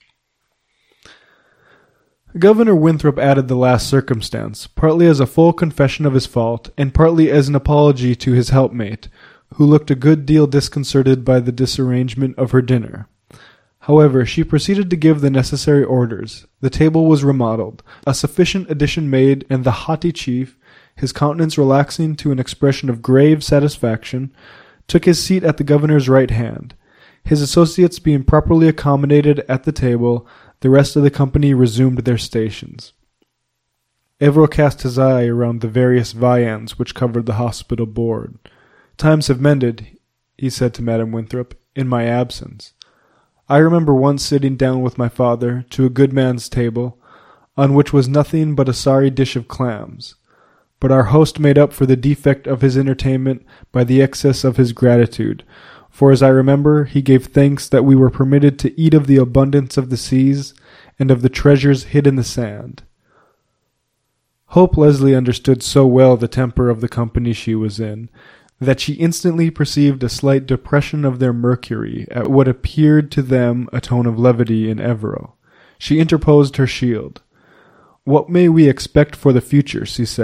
Governor Winthrop added the last circumstance, partly as a full confession of his fault, and partly as an apology to his helpmate, who looked a good deal disconcerted by the disarrangement of her dinner. However, she proceeded to give the necessary orders. The table was remodeled, a sufficient addition made, and the haughty chief, his countenance relaxing to an expression of grave satisfaction, took his seat at the governor's right hand. His associates being properly accommodated at the table, the rest of the company resumed their stations. Everill cast his eye around the various viands which covered the hospital board. "Times have mended," he said to Madame Winthrop, "in my absence. I remember once sitting down with my father to a good man's table, on which was nothing but a sorry dish of clams. But our host made up for the defect of his entertainment by the excess of his gratitude, for as I remember, he gave thanks that we were permitted to eat of the abundance of the seas, and of the treasures hid in the sand." Hope Leslie understood so well the temper of the company she was in, that she instantly perceived a slight depression of their mercury at what appeared to them a tone of levity in Everill. She interposed her shield. "What may we expect for the future?" she said.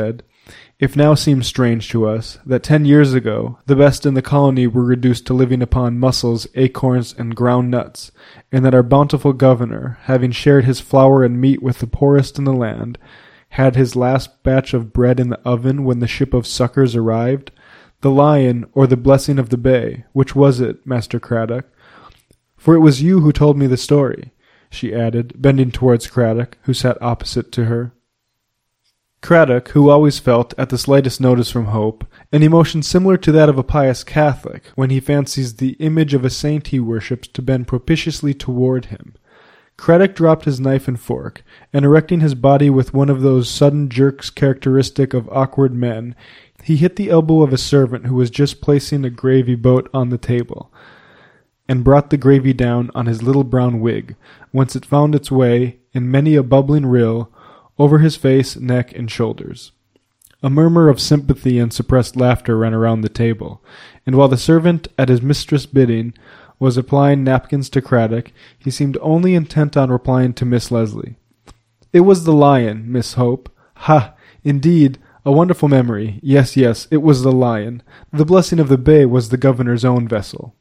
If now seems strange to us that ten years ago the best in the colony were reduced to living upon mussels, acorns, and ground nuts, and that our bountiful governor, having shared his flour and meat with the poorest in the land, had his last batch of bread in the oven when the ship of succors arrived, the Lion, or the Blessing of the Bay, which was it, Master Craddock? For it was you who told me the story, she added, bending towards Craddock, who sat opposite to her. Craddock, who always felt, at the slightest notice from Hope, an emotion similar to that of a pious Catholic when he fancies the image of a saint he worships to bend propitiously toward him. Craddock dropped his knife and fork, and erecting his body with one of those sudden jerks characteristic of awkward men, he hit the elbow of a servant who was just placing a gravy boat on the table, and brought the gravy down on his little brown wig, whence it found its way, in many a bubbling rill, over his face, neck, and shoulders. A murmur of sympathy and suppressed laughter ran around the table, and while the servant, at his mistress' bidding, was applying napkins to Craddock, he seemed only intent on replying to Miss Leslie. "It was the Lion, Miss Hope. Ha! Indeed, a wonderful memory. Yes, yes, it was the Lion. The Blessing of the Bay was the governor's own vessel."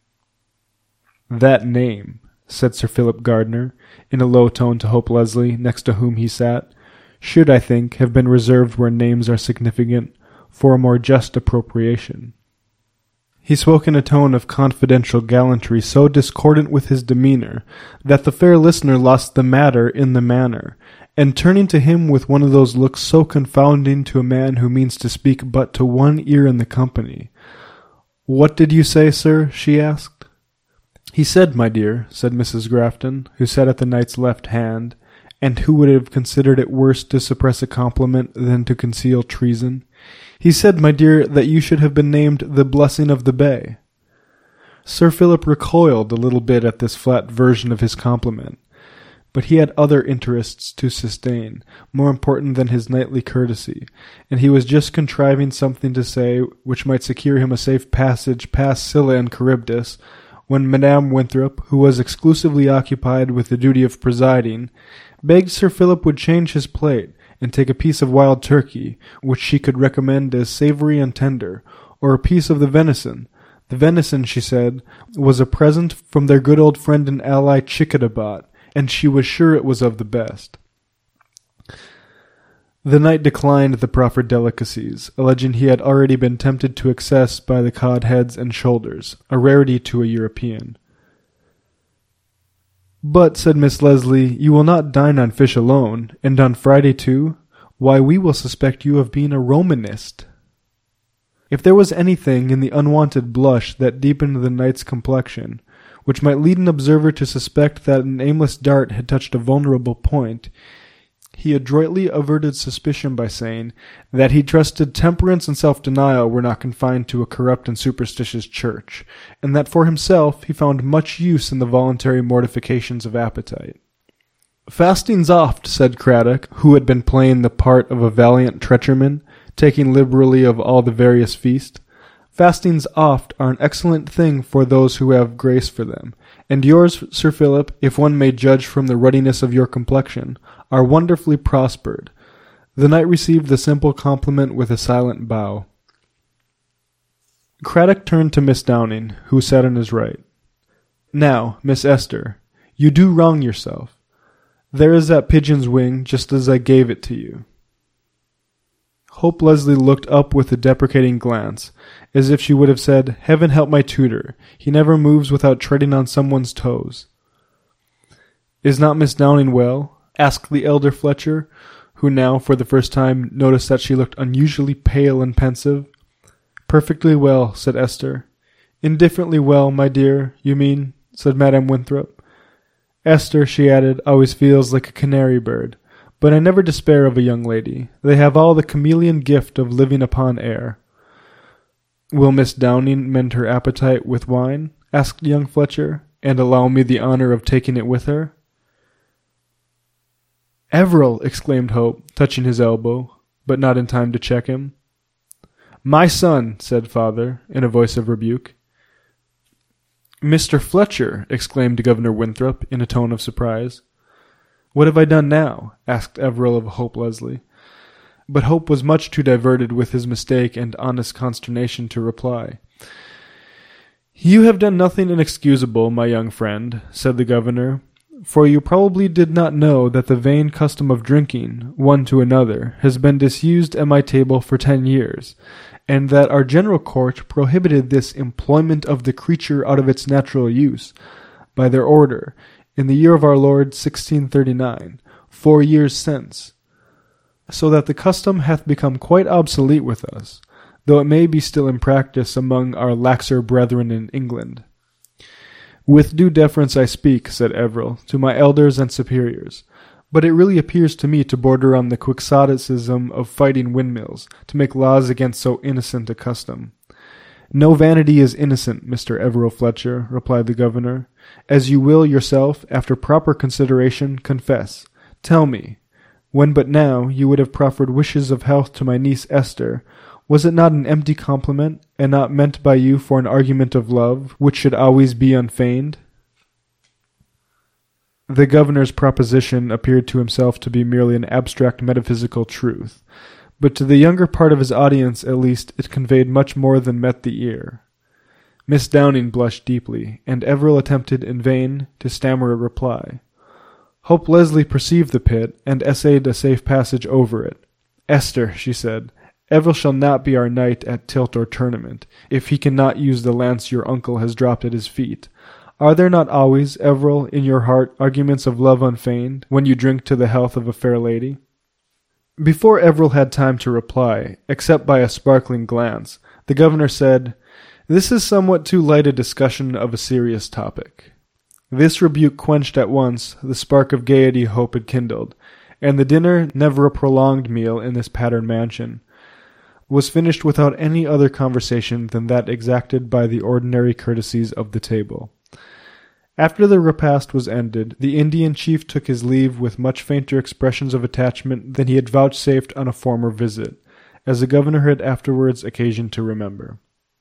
"That name," said Sir Philip Gardner, in a low tone to Hope Leslie, next to whom he sat, "should, I think, have been reserved where names are significant, for a more just appropriation." He spoke in a tone of confidential gallantry so discordant with his demeanour that the fair listener lost the matter in the manner, and turning to him with one of those looks so confounding to a man who means to speak but to one ear in the company. "What did you say, sir?" she asked. "He said, my dear," said Missus Grafton, who sat at the knight's left hand, and who would have considered it worse to suppress a compliment than to conceal treason, "he said, my dear, that you should have been named the Blessing of the Bay." Sir Philip recoiled a little bit at this flat version of his compliment, but he had other interests to sustain, more important than his knightly courtesy, and he was just contriving something to say which might secure him a safe passage past Scylla and Charybdis, when Madame Winthrop, who was exclusively occupied with the duty of presiding, begged Sir Philip would change his plate and take a piece of wild turkey, which she could recommend as savoury and tender, or a piece of the venison. The venison, she said, was a present from their good old friend and ally Chickadabot, and she was sure it was of the best. The knight declined the proffered delicacies, alleging he had already been tempted to excess by the cod heads and shoulders, a rarity to a European. "But," said Miss Leslie, "you will not dine on fish alone, and on Friday too? Why, we will suspect you of being a Romanist." If there was anything in the unwonted blush that deepened the knight's complexion, which might lead an observer to suspect that an aimless dart had touched a vulnerable point, he adroitly averted suspicion by saying that he trusted temperance and self-denial were not confined to a corrupt and superstitious church, and that for himself he found much use in the voluntary mortifications of appetite. "Fasting's oft," said Craddock, who had been playing the part of a valiant treacherman, taking liberally of all the various feast, "fastings oft are an excellent thing for those who have grace for them, and yours, Sir Philip, if one may judge from the ruddiness of your complexion, are wonderfully prospered." The knight received the simple compliment with a silent bow. Craddock turned to Miss Downing, who sat on his right. "Now, Miss Esther, you do wrong yourself. There is that pigeon's wing, just as I gave it to you." Hope Leslie looked up with a deprecating glance, as if she would have said, "Heaven help my tutor, he never moves without treading on someone's toes." "Is not Miss Downing well?" asked the elder Fletcher, who now, for the first time, noticed that she looked unusually pale and pensive. "Perfectly well," said Esther. "Indifferently well, my dear, you mean," said Madame Winthrop. "Esther," she added, "always feels like a canary bird, but I never despair of a young lady. They have all the chameleon gift of living upon air." "Will Miss Downing mend her appetite with wine?" asked young Fletcher, "and allow me the honour of taking it with her?" "Everill!" exclaimed Hope, touching his elbow, but not in time to check him. "My son!" said father, in a voice of rebuke. "Mister Fletcher!" exclaimed Governor Winthrop, in a tone of surprise. "What have I done now?" asked Everill of Hope Leslie. but Hope was much too diverted with his mistake and honest consternation to reply. "You have done nothing inexcusable, my young friend," said the governor, "for you probably did not know that the vain custom of drinking, one to another, has been disused at my table for ten years, and that our general court prohibited this employment of the creature out of its natural use, by their order, in the year of our Lord sixteen thirty-nine, four years since, so that the custom hath become quite obsolete with us, though it may be still in practice among our laxer brethren in England. With due deference I speak, said Everill, to my elders and superiors, but it really appears to me to border on the quixotism of fighting windmills, to make laws against so innocent a custom. No vanity is innocent, Mister Everill Fletcher, replied the governor, as you will yourself, after proper consideration, confess. Tell me, when but now you would have proffered wishes of health to my niece Esther, was it not an empty compliment, and not meant by you for an argument of love, which should always be unfeigned? The governor's proposition appeared to himself to be merely an abstract metaphysical truth, but to the younger part of his audience at least it conveyed much more than met the ear. Miss Downing blushed deeply, and Everill attempted in vain to stammer a reply. Hope Leslie perceived the pit, and essayed a safe passage over it. "Esther," she said, "Everill shall not be our knight at tilt or tournament, if he cannot use the lance your uncle has dropped at his feet. Are there not always, Everill, in your heart arguments of love unfeigned, when you drink to the health of a fair lady?" Before Everill had time to reply, except by a sparkling glance, the governor said, "This is somewhat too light a discussion of a serious topic." This rebuke quenched at once the spark of gaiety Hope had kindled, and the dinner, never a prolonged meal in this patterned mansion, was finished without any other conversation than that exacted by the ordinary courtesies of the table. After the repast was ended, the Indian chief took his leave with much fainter expressions of attachment than he had vouchsafed on a former visit, as the governor had afterwards occasion to remember.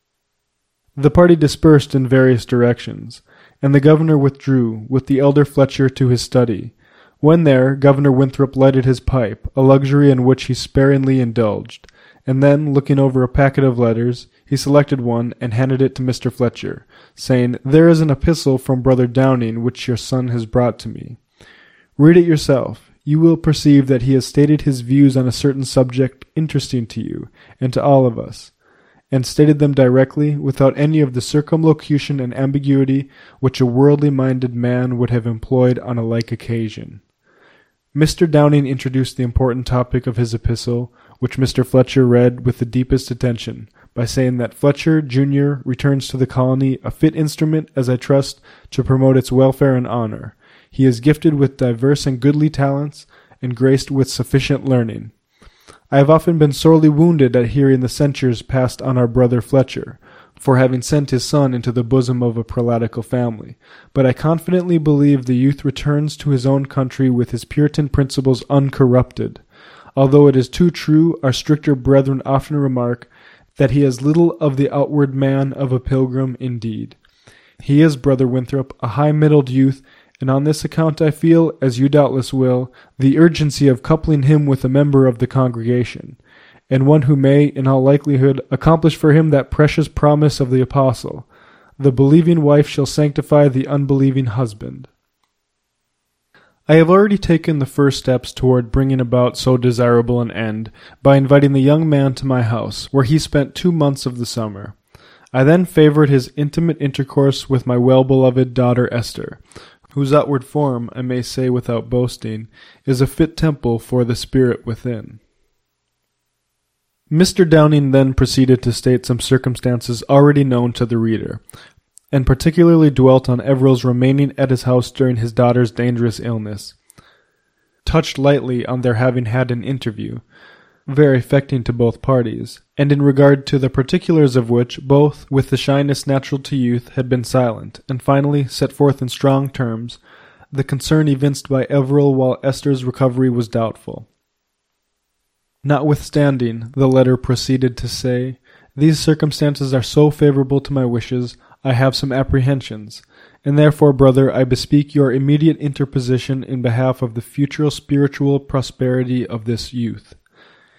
The party dispersed in various directions, and the governor withdrew, with the elder Fletcher, to his study. When there, Governor Winthrop lighted his pipe, a luxury in which he sparingly indulged, and then, looking over a packet of letters, he selected one and handed it to Mister Fletcher, saying, "There is an epistle from Brother Downing which your son has brought to me. Read it yourself. You will perceive that he has stated his views on a certain subject interesting to you, and to all of us, and stated them directly, without any of the circumlocution and ambiguity which a worldly-minded man would have employed on a like occasion." Mister Downing introduced the important topic of his epistle, which Mister Fletcher read with the deepest attention, by saying that Fletcher, Junior, returns to the colony a fit instrument, as I trust, to promote its welfare and honor. He is gifted with diverse and goodly talents, and graced with sufficient learning. I have often been sorely wounded at hearing the censures passed on our brother Fletcher, for having sent his son into the bosom of a prelatical family, but I confidently believe the youth returns to his own country with his Puritan principles uncorrupted, although it is too true our stricter brethren often remark that he has little of the outward man of a pilgrim indeed. He is, Brother Winthrop, a high-middled youth, and on this account I feel, as you doubtless will, the urgency of coupling him with a member of the congregation, and one who may, in all likelihood, accomplish for him that precious promise of the apostle, "The believing wife shall sanctify the unbelieving husband." I have already taken the first steps toward bringing about so desirable an end by inviting the young man to my house, where he spent two months of the summer. I then favored his intimate intercourse with my well-beloved daughter Esther, whose outward form, I may say without boasting, is a fit temple for the spirit within. Mister Downing then proceeded to state some circumstances already known to the reader, and particularly dwelt on Everill's remaining at his house during his daughter's dangerous illness, touched lightly on their having had an interview, very affecting to both parties, and in regard to the particulars of which both, with the shyness natural to youth, had been silent, and finally set forth in strong terms the concern evinced by Everill while Esther's recovery was doubtful. Notwithstanding, the letter proceeded to say, "These circumstances are so favorable to my wishes, I have some apprehensions, and therefore, brother, I bespeak your immediate interposition in behalf of the future spiritual prosperity of this youth."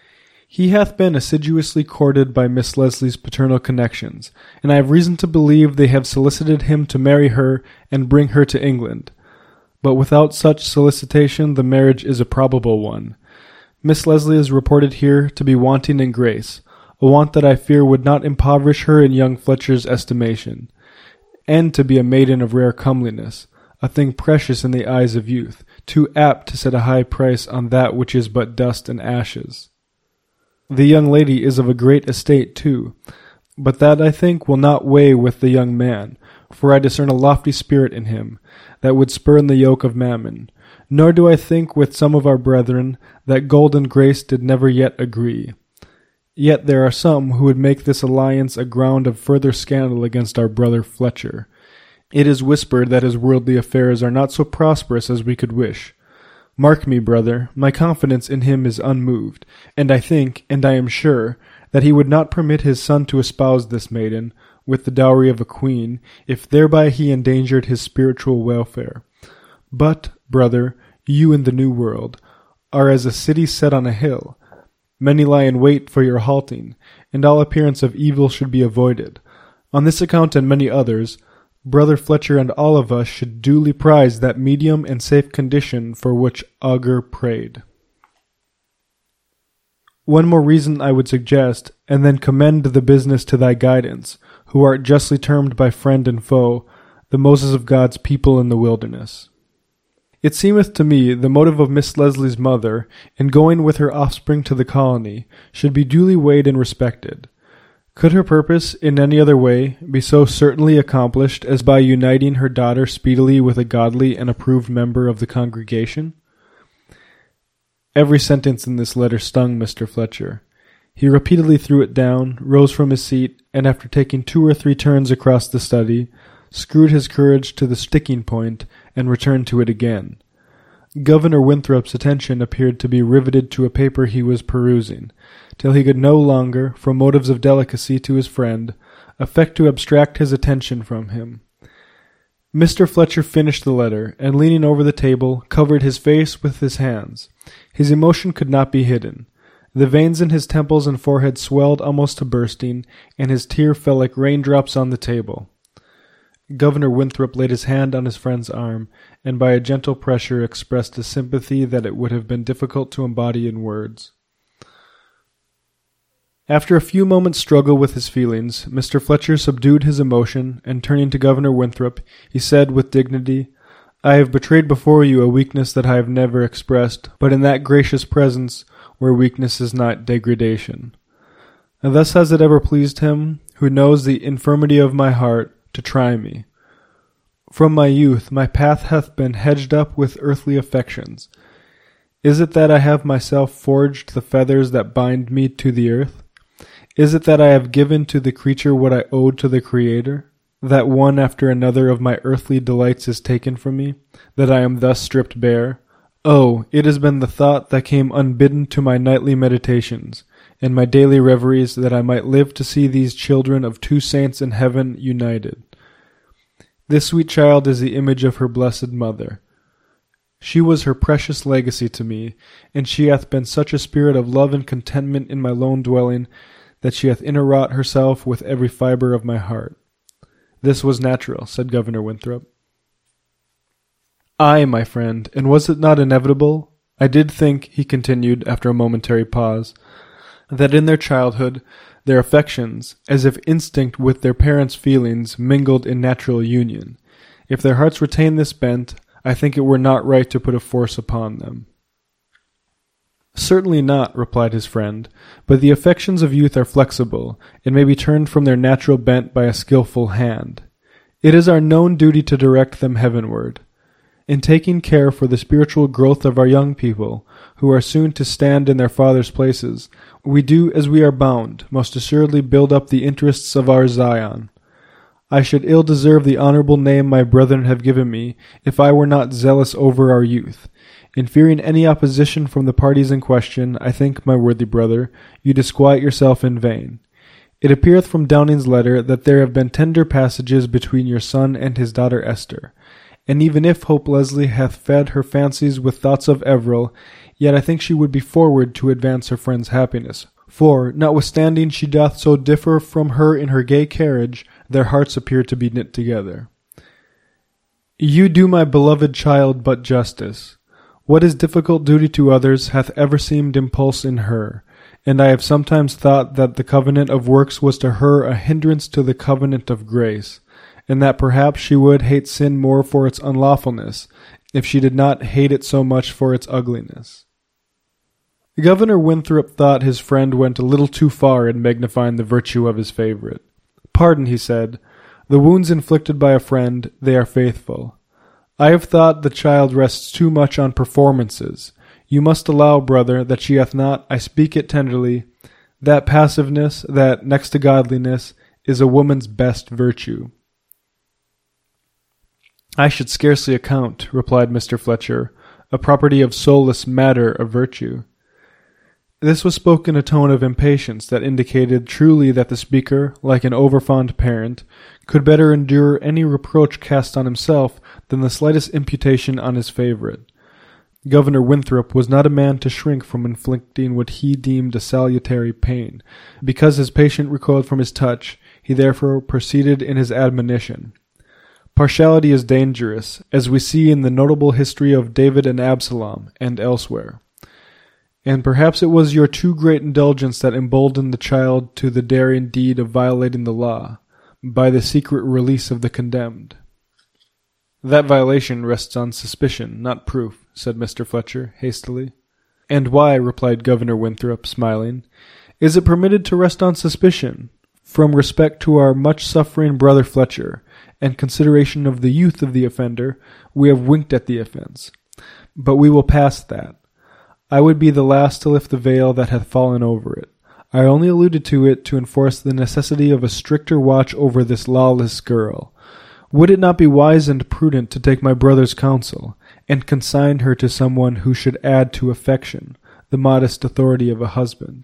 He hath been assiduously courted by Miss Leslie's paternal connections, and I have reason to believe they have solicited him to marry her and bring her to England. But without such solicitation the marriage is a probable one. Miss Leslie is reported here to be wanting in grace, a want that I fear would not impoverish her in young Fletcher's estimation, and to be a maiden of rare comeliness, a thing precious in the eyes of youth, too apt to set a high price on that which is but dust and ashes. The young lady is of a great estate too, but that, I think, will not weigh with the young man, for I discern a lofty spirit in him, that would spurn the yoke of mammon. Nor do I think with some of our brethren that gold and grace did never yet agree. Yet there are some who would make this alliance a ground of further scandal against our brother Fletcher. It is whispered that his worldly affairs are not so prosperous as we could wish. Mark me, brother, my confidence in him is unmoved, and I think, and I am sure, that he would not permit his son to espouse this maiden, with the dowry of a queen, if thereby he endangered his spiritual welfare. But, brother, you in the New World are as a city set on a hill. Many lie in wait for your halting, and all appearance of evil should be avoided. On this account and many others, Brother Fletcher and all of us should duly prize that medium and safe condition for which Augur prayed. One more reason I would suggest, and then commend the business to thy guidance, who art justly termed by friend and foe, the Moses of God's people in the wilderness. It seemeth to me the motive of Miss Leslie's mother, in going with her offspring to the colony, should be duly weighed and respected. Could her purpose, in any other way, be so certainly accomplished as by uniting her daughter speedily with a godly and approved member of the congregation? Every sentence in this letter stung Mister Fletcher. He repeatedly threw it down, rose from his seat, and after taking two or three turns across the study, screwed his courage to the sticking point, and returned to it again. Governor Winthrop's attention appeared to be riveted to a paper he was perusing, till he could no longer, from motives of delicacy to his friend, affect to abstract his attention from him. Mister Fletcher finished the letter, and leaning over the table, covered his face with his hands. His emotion could not be hidden. The veins in his temples and forehead swelled almost to bursting, and his tears fell like raindrops on the table. Governor Winthrop laid his hand on his friend's arm, and by a gentle pressure expressed a sympathy that it would have been difficult to embody in words. After a few moments' struggle with his feelings, Mister Fletcher subdued his emotion, and turning to Governor Winthrop, he said with dignity, "I have betrayed before you a weakness that I have never expressed, but in that gracious presence where weakness is not degradation. And thus has it ever pleased him, who knows the infirmity of my heart, to try me. From my youth my path hath been hedged up with earthly affections. Is it that I have myself forged the feathers that bind me to the earth? Is it that I have given to the creature what I owed to the Creator? That one after another of my earthly delights is taken from me? That I am thus stripped bare? Oh, it has been the thought that came unbidden to my nightly meditations, and my daily reveries, that I might live to see these children of two saints in heaven united. This sweet child is the image of her blessed mother. She was her precious legacy to me, and she hath been such a spirit of love and contentment in my lone dwelling, that she hath interwrought herself with every fibre of my heart." "This was natural," said Governor Winthrop. "Ay, my friend, and was it not inevitable? I did think," he continued, after a momentary pause, "that in their childhood their affections, as if instinct with their parents' feelings, mingled in natural union. If their hearts retain this bent, I think it were not right to put a force upon them." "Certainly not," replied his friend, "but the affections of youth are flexible, and may be turned from their natural bent by a skilful hand. It is our known duty to direct them heavenward. In taking care for the spiritual growth of our young people, who are soon to stand in their fathers' places, we do as we are bound, most assuredly build up the interests of our Zion. I should ill deserve the honorable name my brethren have given me, if I were not zealous over our youth. In fearing any opposition from the parties in question, I think, my worthy brother, you disquiet yourself in vain. It appeareth from Downing's letter that there have been tender passages between your son and his daughter Esther, and even if Hope Leslie hath fed her fancies with thoughts of Everill, yet I think she would be forward to advance her friend's happiness, For, notwithstanding she doth so differ from her in her gay carriage, their hearts appear to be knit together. You do my beloved child but justice. What is difficult duty to others hath ever seemed impulse in her, and I have sometimes thought that the covenant of works was to her a hindrance to the covenant of grace, and that perhaps she would hate sin more for its unlawfulness, if she did not hate it so much for its ugliness. Governor Winthrop thought his friend went a little too far in magnifying the virtue of his favorite. Pardon, he said, the wounds inflicted by a friend, they are faithful. I have thought the child rests too much on performances. You must allow, brother, that she hath not, I speak it tenderly, that passiveness, that, next to godliness, is a woman's best virtue. I should scarcely account, replied Mister Fletcher, a property of soulless matter a virtue. This was spoken in a tone of impatience that indicated truly that the speaker, like an overfond parent, could better endure any reproach cast on himself than the slightest imputation on his favorite. Governor Winthrop was not a man to shrink from inflicting what he deemed a salutary pain. Because his patient recoiled from his touch, he therefore proceeded in his admonition. Partiality is dangerous, as we see in the notable history of David and Absalom, and elsewhere. And perhaps it was your too great indulgence that emboldened the child to the daring deed of violating the law, by the secret release of the condemned. That violation rests on suspicion, not proof, said Mister Fletcher, hastily. And why, replied Governor Winthrop, smiling, is it permitted to rest on suspicion? From respect to our much-suffering brother Fletcher, and consideration of the youth of the offender, we have winked at the offence. But we will pass that. I would be the last to lift the veil that hath fallen over it. I only alluded to it to enforce the necessity of a stricter watch over this lawless girl. Would it not be wise and prudent to take my brother's counsel, and consign her to someone who should add to affection the modest authority of a husband?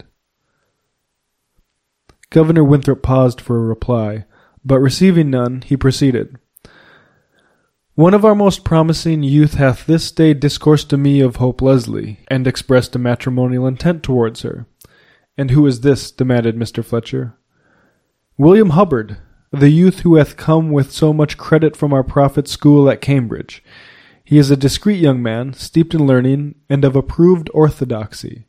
Governor Winthrop paused for a reply, but receiving none, he proceeded. One of our most promising youth hath this day discoursed to me of Hope Leslie, and expressed a matrimonial intent towards her. And who is this? Demanded Mister Fletcher. William Hubbard, the youth who hath come with so much credit from our prophet's school at Cambridge. He is a discreet young man, steeped in learning, and of approved orthodoxy.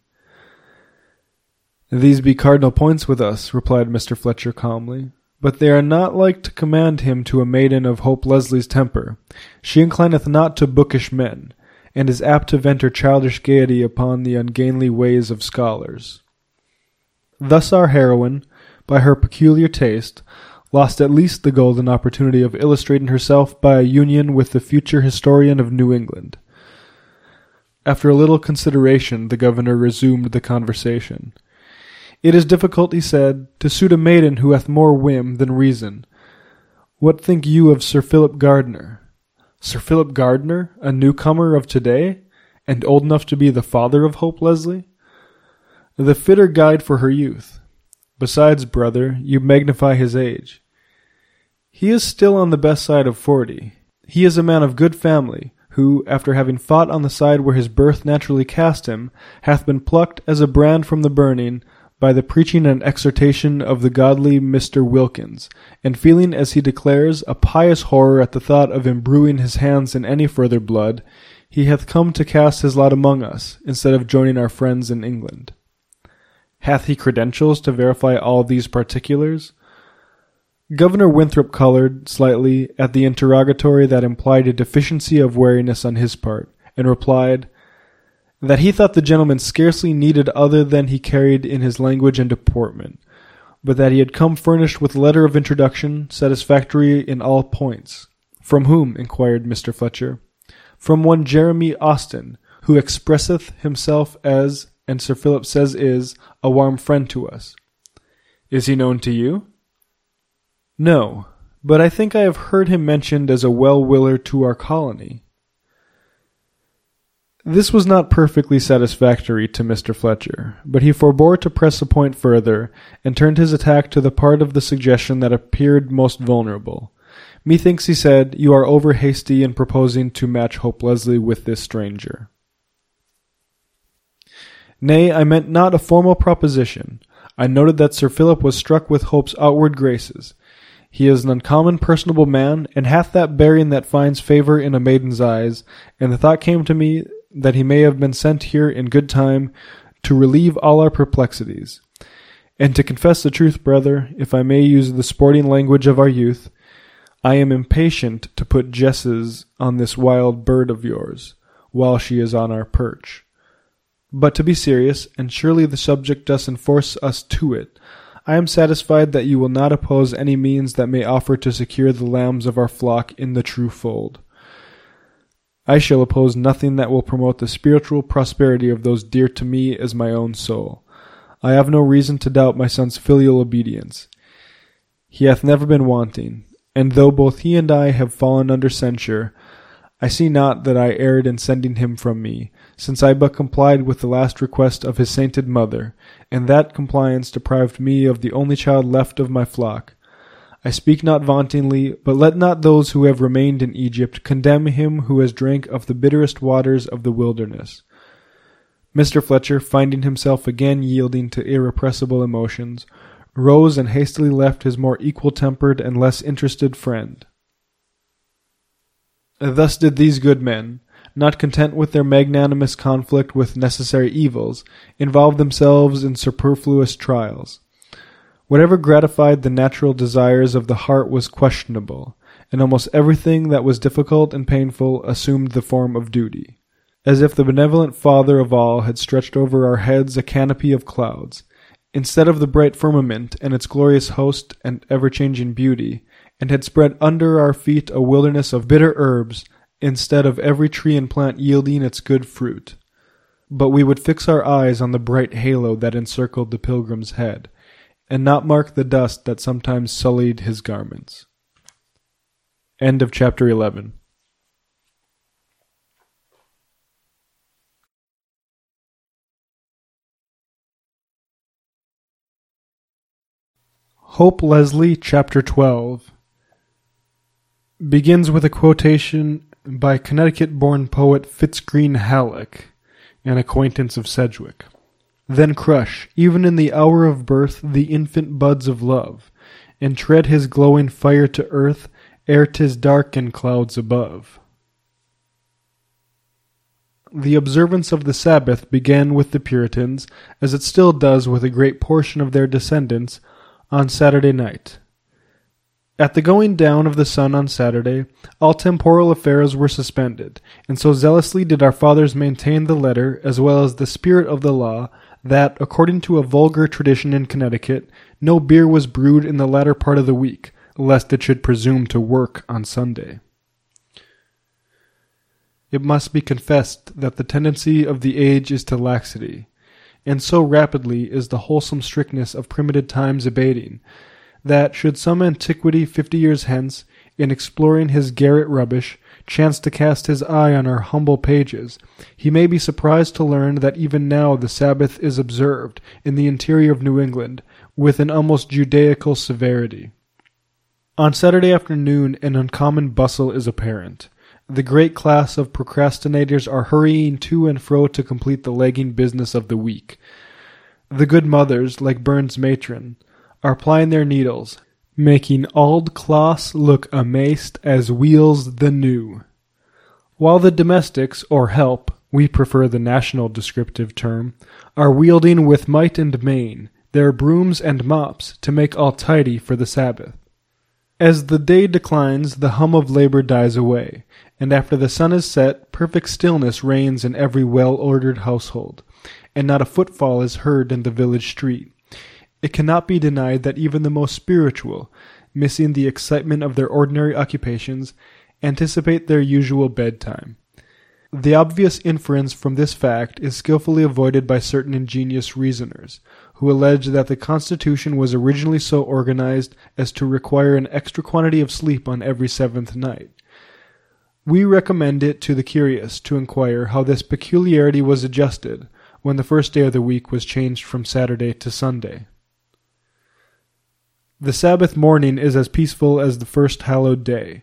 These be cardinal points with us, replied Mister Fletcher calmly. But they are not like to command him to a maiden of Hope Leslie's temper. She inclineth not to bookish men, and is apt to vent her childish gaiety upon the ungainly ways of scholars. Thus our heroine, by her peculiar taste, lost at least the golden opportunity of illustrating herself by a union with the future historian of New England. After a little consideration, the governor resumed the conversation. It is difficult, he said, to suit a maiden who hath more whim than reason. What think you of Sir Philip Gardner? Sir Philip Gardner, a newcomer of today, and old enough to be the father of Hope Leslie? The fitter guide for her youth. Besides, brother, you magnify his age. He is still on the best side of forty. He is a man of good family, who, after having fought on the side where his birth naturally cast him, hath been plucked as a brand from the burning by the preaching and exhortation of the godly Mister Wilkins, and feeling, as he declares, a pious horror at the thought of imbruing his hands in any further blood, he hath come to cast his lot among us, instead of joining our friends in England. Hath he credentials to verify all these particulars? Governor Winthrop colored slightly at the interrogatory that implied a deficiency of wariness on his part, and replied, that he thought the gentleman scarcely needed other than he carried in his language and deportment, but that he had come furnished with a letter of introduction, satisfactory in all points. From whom? Inquired Mister Fletcher. From one Jeremy Austin, who expresseth himself as, and Sir Philip says is, a warm friend to us. Is he known to you? No, but I think I have heard him mentioned as a well-willer to our colony. This was not perfectly satisfactory to Mister Fletcher, but he forbore to press a point further, and turned his attack to the part of the suggestion that appeared most vulnerable. Methinks, he said, you are over hasty in proposing to match Hope Leslie with this stranger. Nay, I meant not a formal proposition. I noted that Sir Philip was struck with Hope's outward graces. He is an uncommon personable man, and hath that bearing that finds favour in a maiden's eyes, and the thought came to me that he may have been sent here in good time to relieve all our perplexities. And to confess the truth, brother, if I may use the sporting language of our youth, I am impatient to put jesses on this wild bird of yours, while she is on our perch. But to be serious, and surely the subject does enforce us to it, I am satisfied that you will not oppose any means that may offer to secure the lambs of our flock in the true fold. I shall oppose nothing that will promote the spiritual prosperity of those dear to me as my own soul. I have no reason to doubt my son's filial obedience. He hath never been wanting, and though both he and I have fallen under censure, I see not that I erred in sending him from me, since I but complied with the last request of his sainted mother, and that compliance deprived me of the only child left of my flock. I speak not vauntingly, but let not those who have remained in Egypt condemn him who has drank of the bitterest waters of the wilderness. Mister Fletcher, finding himself again yielding to irrepressible emotions, rose and hastily left his more equal-tempered and less interested friend. Thus did these good men, not content with their magnanimous conflict with necessary evils, involve themselves in superfluous trials. Whatever gratified the natural desires of the heart was questionable, and almost everything that was difficult and painful assumed the form of duty. As if the benevolent Father of all had stretched over our heads a canopy of clouds, instead of the bright firmament and its glorious host and ever-changing beauty, and had spread under our feet a wilderness of bitter herbs, instead of every tree and plant yielding its good fruit. But we would fix our eyes on the bright halo that encircled the pilgrim's head, and not mark the dust that sometimes sullied his garments. End of chapter eleven. Hope Leslie, chapter twelve, begins with a quotation by Connecticut-born poet Fitzgreen Halleck, an acquaintance of Sedgwick. Then crush, even in the hour of birth, the infant buds of love, and tread his glowing fire to earth, ere 'tis dark in clouds above. The observance of the Sabbath began with the Puritans, as it still does with a great portion of their descendants, on Saturday night. At the going down of the sun on Saturday, all temporal affairs were suspended, and so zealously did our fathers maintain the letter as well as the spirit of the law that, according to a vulgar tradition in Connecticut, no beer was brewed in the latter part of the week, lest it should presume to work on Sunday. It must be confessed that the tendency of the age is to laxity, and so rapidly is the wholesome strictness of primitive times abating, that should some antiquity fifty years hence, in exploring his garret rubbish, chance to cast his eye on our humble pages, he may be surprised to learn that even now the Sabbath is observed in the interior of New England with an almost Judaical severity. On Saturday afternoon an uncommon bustle is apparent. The great class of procrastinators are hurrying to and fro to complete the lagging business of the week. The good mothers, like Burns' matron, are plying their needles, making auld cloths look amaist as wheels the new. While the domestics, or help, we prefer the national descriptive term, are wielding with might and main their brooms and mops to make all tidy for the Sabbath. As the day declines, the hum of labor dies away, and after the sun is set, perfect stillness reigns in every well-ordered household, and not a footfall is heard in the village street. It cannot be denied that even the most spiritual, missing the excitement of their ordinary occupations, anticipate their usual bedtime. The obvious inference from this fact is skilfully avoided by certain ingenious reasoners, who allege that the Constitution was originally so organized as to require an extra quantity of sleep on every seventh night. We recommend it to the curious to inquire how this peculiarity was adjusted when the first day of the week was changed from Saturday to Sunday. The Sabbath morning is as peaceful as the first hallowed day.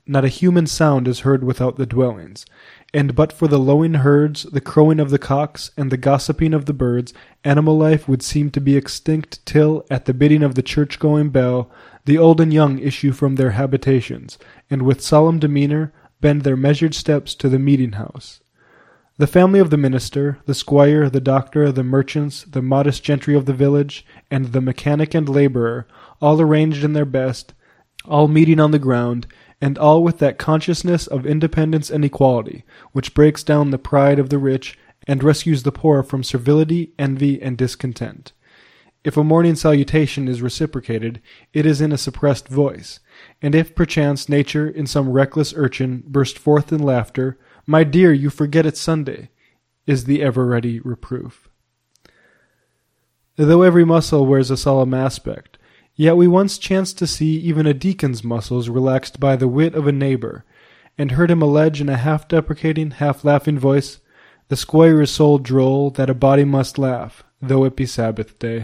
not a human sound is heard without the dwellings. And but for the lowing herds, the crowing of the cocks, and the gossiping of the birds, animal life would seem to be extinct till, at the bidding of the church-going bell, the old and young issue from their habitations, and with solemn demeanour bend their measured steps to the meeting-house. The family of the minister, the squire, the doctor, the merchants, the modest gentry of the village, and the mechanic and labourer, all arranged in their best, all meeting on the ground, and all with that consciousness of independence and equality, which breaks down the pride of the rich, and rescues the poor from servility, envy, and discontent. If a morning salutation is reciprocated, it is in a suppressed voice, and if perchance nature, in some reckless urchin, burst forth in laughter, "My dear, you forget it's Sunday," is the ever-ready reproof. Though every muscle wears a solemn aspect, yet we once chanced to see even a deacon's muscles relaxed by the wit of a neighbour, and heard him allege in a half-deprecating, half-laughing voice, "The squire is so droll that a body must laugh, though it be Sabbath day."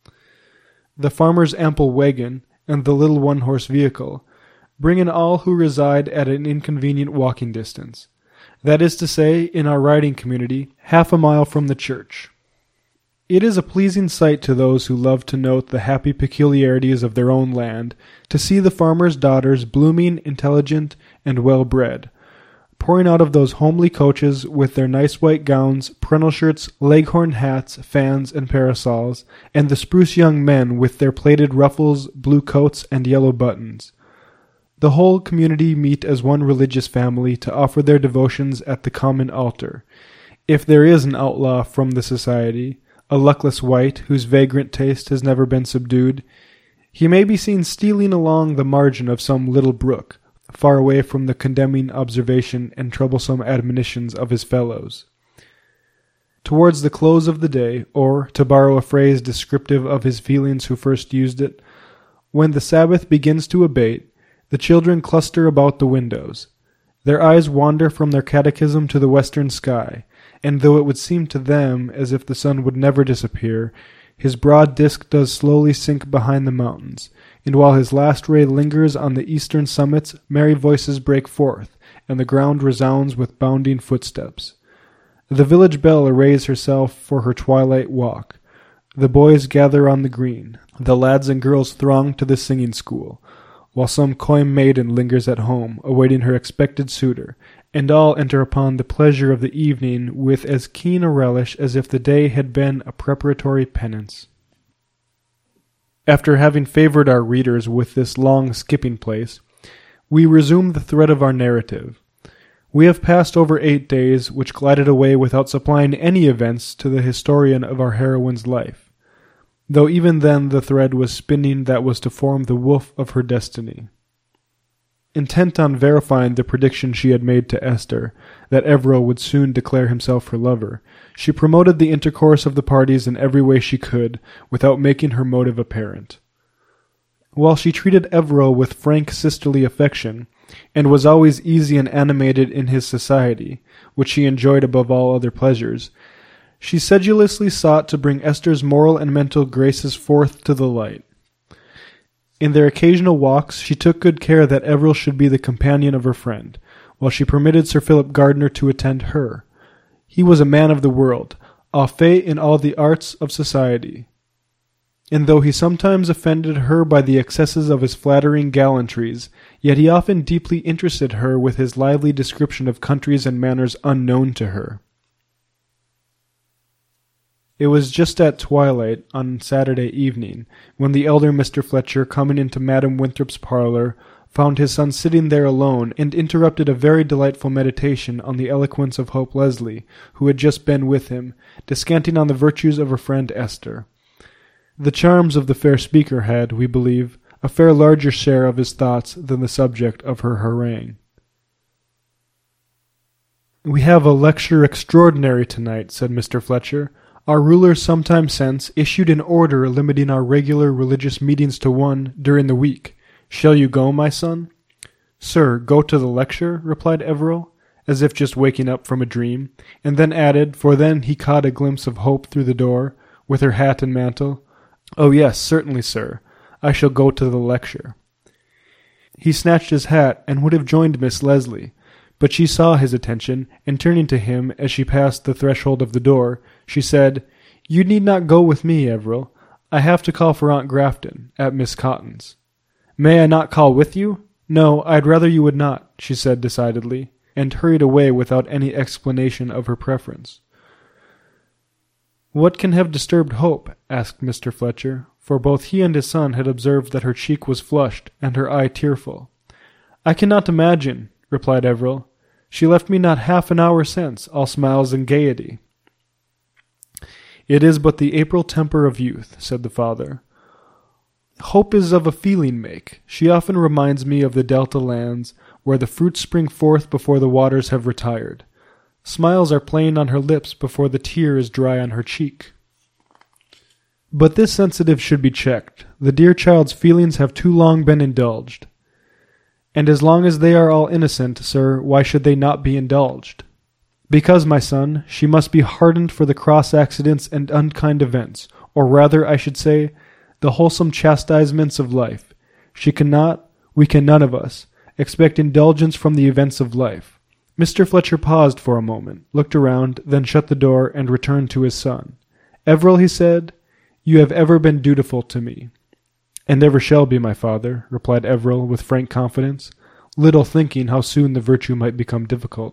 The farmer's ample wagon, and the little one-horse vehicle, bring in all who reside at an inconvenient walking distance, that is to say, in our riding community, half a mile from the church. It is a pleasing sight to those who love to note the happy peculiarities of their own land, to see the farmers' daughters blooming, intelligent, and well-bred, pouring out of those homely coaches with their nice white gowns, prunelle shirts, leghorn hats, fans, and parasols, and the spruce young men with their plaited ruffles, blue coats, and yellow buttons. The whole community meet as one religious family to offer their devotions at the common altar. If there is an outlaw from the society, a luckless wight whose vagrant taste has never been subdued, he may be seen stealing along the margin of some little brook, far away from the condemning observation and troublesome admonitions of his fellows. Towards the close of the day, or, to borrow a phrase descriptive of his feelings who first used it, when the Sabbath begins to abate, the children cluster about the windows. Their eyes wander from their catechism to the western sky, and though it would seem to them as if the sun would never disappear, his broad disk does slowly sink behind the mountains, and while his last ray lingers on the eastern summits, merry voices break forth, and the ground resounds with bounding footsteps. The village bell arrays herself for her twilight walk. The boys gather on the green. The lads and girls throng to the singing school, while some coy maiden lingers at home, awaiting her expected suitor, and all enter upon the pleasure of the evening with as keen a relish as if the day had been a preparatory penance. After having favored our readers with this long skipping place, we resume the thread of our narrative. We have passed over eight days, which glided away without supplying any events to the historian of our heroine's life, though even then the thread was spinning that was to form the woof of her destiny. Intent on verifying the prediction she had made to Esther, that Evero would soon declare himself her lover, she promoted the intercourse of the parties in every way she could, without making her motive apparent. While she treated Evero with frank sisterly affection, and was always easy and animated in his society, which she enjoyed above all other pleasures, she sedulously sought to bring Esther's moral and mental graces forth to the light. In their occasional walks she took good care that Evero should be the companion of her friend, while she permitted Sir Philip Gardiner to attend her. He was a man of the world, au fait in all the arts of society, and though he sometimes offended her by the excesses of his flattering gallantries, yet he often deeply interested her with his lively description of countries and manners unknown to her. It was just at twilight on Saturday evening, when the elder Mister Fletcher, coming into Madam Winthrop's parlour, found his son sitting there alone, and interrupted a very delightful meditation on the eloquence of Hope Leslie, who had just been with him, descanting on the virtues of her friend Esther. The charms of the fair speaker had, we believe, a fair larger share of his thoughts than the subject of her harangue. "We have a lecture extraordinary tonight," said Mister Fletcher. "Our rulers some time since issued an order limiting our regular religious meetings to one during the week. Shall you go, my son?" "Sir, go to the lecture?" replied Evero, as if just waking up from a dream, and then added, for then he caught a glimpse of Hope through the door, with her hat and mantle, "Oh yes, certainly, sir. I shall go to the lecture." He snatched his hat and would have joined Miss Leslie, but she saw his attention, and turning to him as she passed the threshold of the door, she said, "You need not go with me, Everill. I have to call for Aunt Grafton, at Miss Cotton's." "May I not call with you?" "No, I'd rather you would not," she said decidedly, and hurried away without any explanation of her preference. "What can have disturbed Hope?" asked Mister Fletcher, for both he and his son had observed that her cheek was flushed and her eye tearful. "I cannot imagine," replied Everill. "She left me not half an hour since, all smiles and gaiety." "It is but the April temper of youth," said the father. "Hope is of a feeling make. She often reminds me of the Delta lands, where the fruits spring forth before the waters have retired. Smiles are playing on her lips before the tear is dry on her cheek." But this sensitive should be checked. The dear child's feelings have too long been indulged. And as long as they are all innocent, sir, why should they not be indulged? "Because, my son, she must be hardened for the cross accidents and unkind events, or rather, I should say, the wholesome chastisements of life. She cannot, we can none of us, expect indulgence from the events of life." Mister Fletcher paused for a moment, looked around, then shut the door and returned to his son. "Everill," he said, "you have ever been dutiful to me." "And ever shall be, my father," replied Everill with frank confidence, little thinking how soon the virtue might become difficult.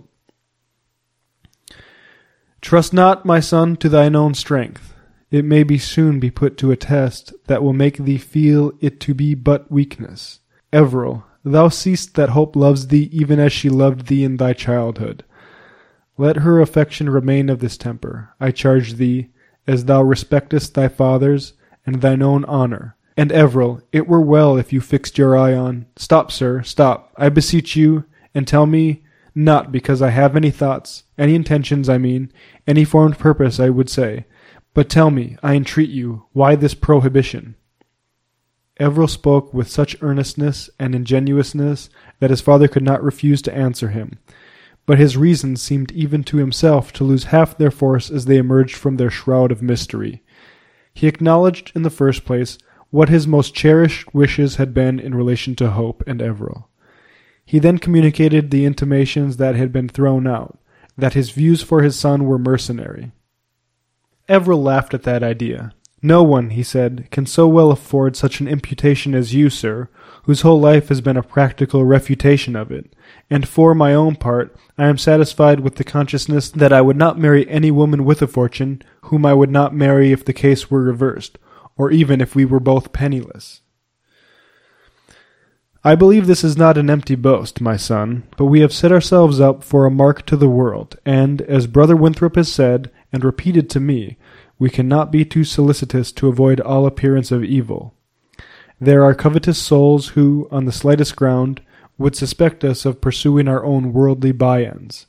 "Trust not, my son, to thine own strength. It may be soon be put to a test that will make thee feel it to be but weakness. Everill, thou seest that Hope loves thee even as she loved thee in thy childhood. Let her affection remain of this temper, I charge thee, as thou respectest thy father's and thine own honour. And Everill, it were well if you fixed your eye on— Stop, sir, stop, I beseech you, and tell me, not because I have any thoughts, any intentions, I mean, any formed purpose, I would say, but tell me, I entreat you, why this prohibition?" Everill spoke with such earnestness and ingenuousness that his father could not refuse to answer him, but his reasons seemed even to himself to lose half their force as they emerged from their shroud of mystery. He acknowledged, in the first place, what his most cherished wishes had been in relation to Hope and Everill. He then communicated the intimations that had been thrown out, that his views for his son were mercenary. Everill laughed at that idea. "No one," he said, "can so well afford such an imputation as you, sir, whose whole life has been a practical refutation of it, and for my own part I am satisfied with the consciousness that I would not marry any woman with a fortune whom I would not marry if the case were reversed, or even if we were both penniless." "I believe this is not an empty boast, my son, but we have set ourselves up for a mark to the world, and, as Brother Winthrop has said, and repeated to me, we cannot be too solicitous to avoid all appearance of evil. There are covetous souls who, on the slightest ground, would suspect us of pursuing our own worldly by-ends.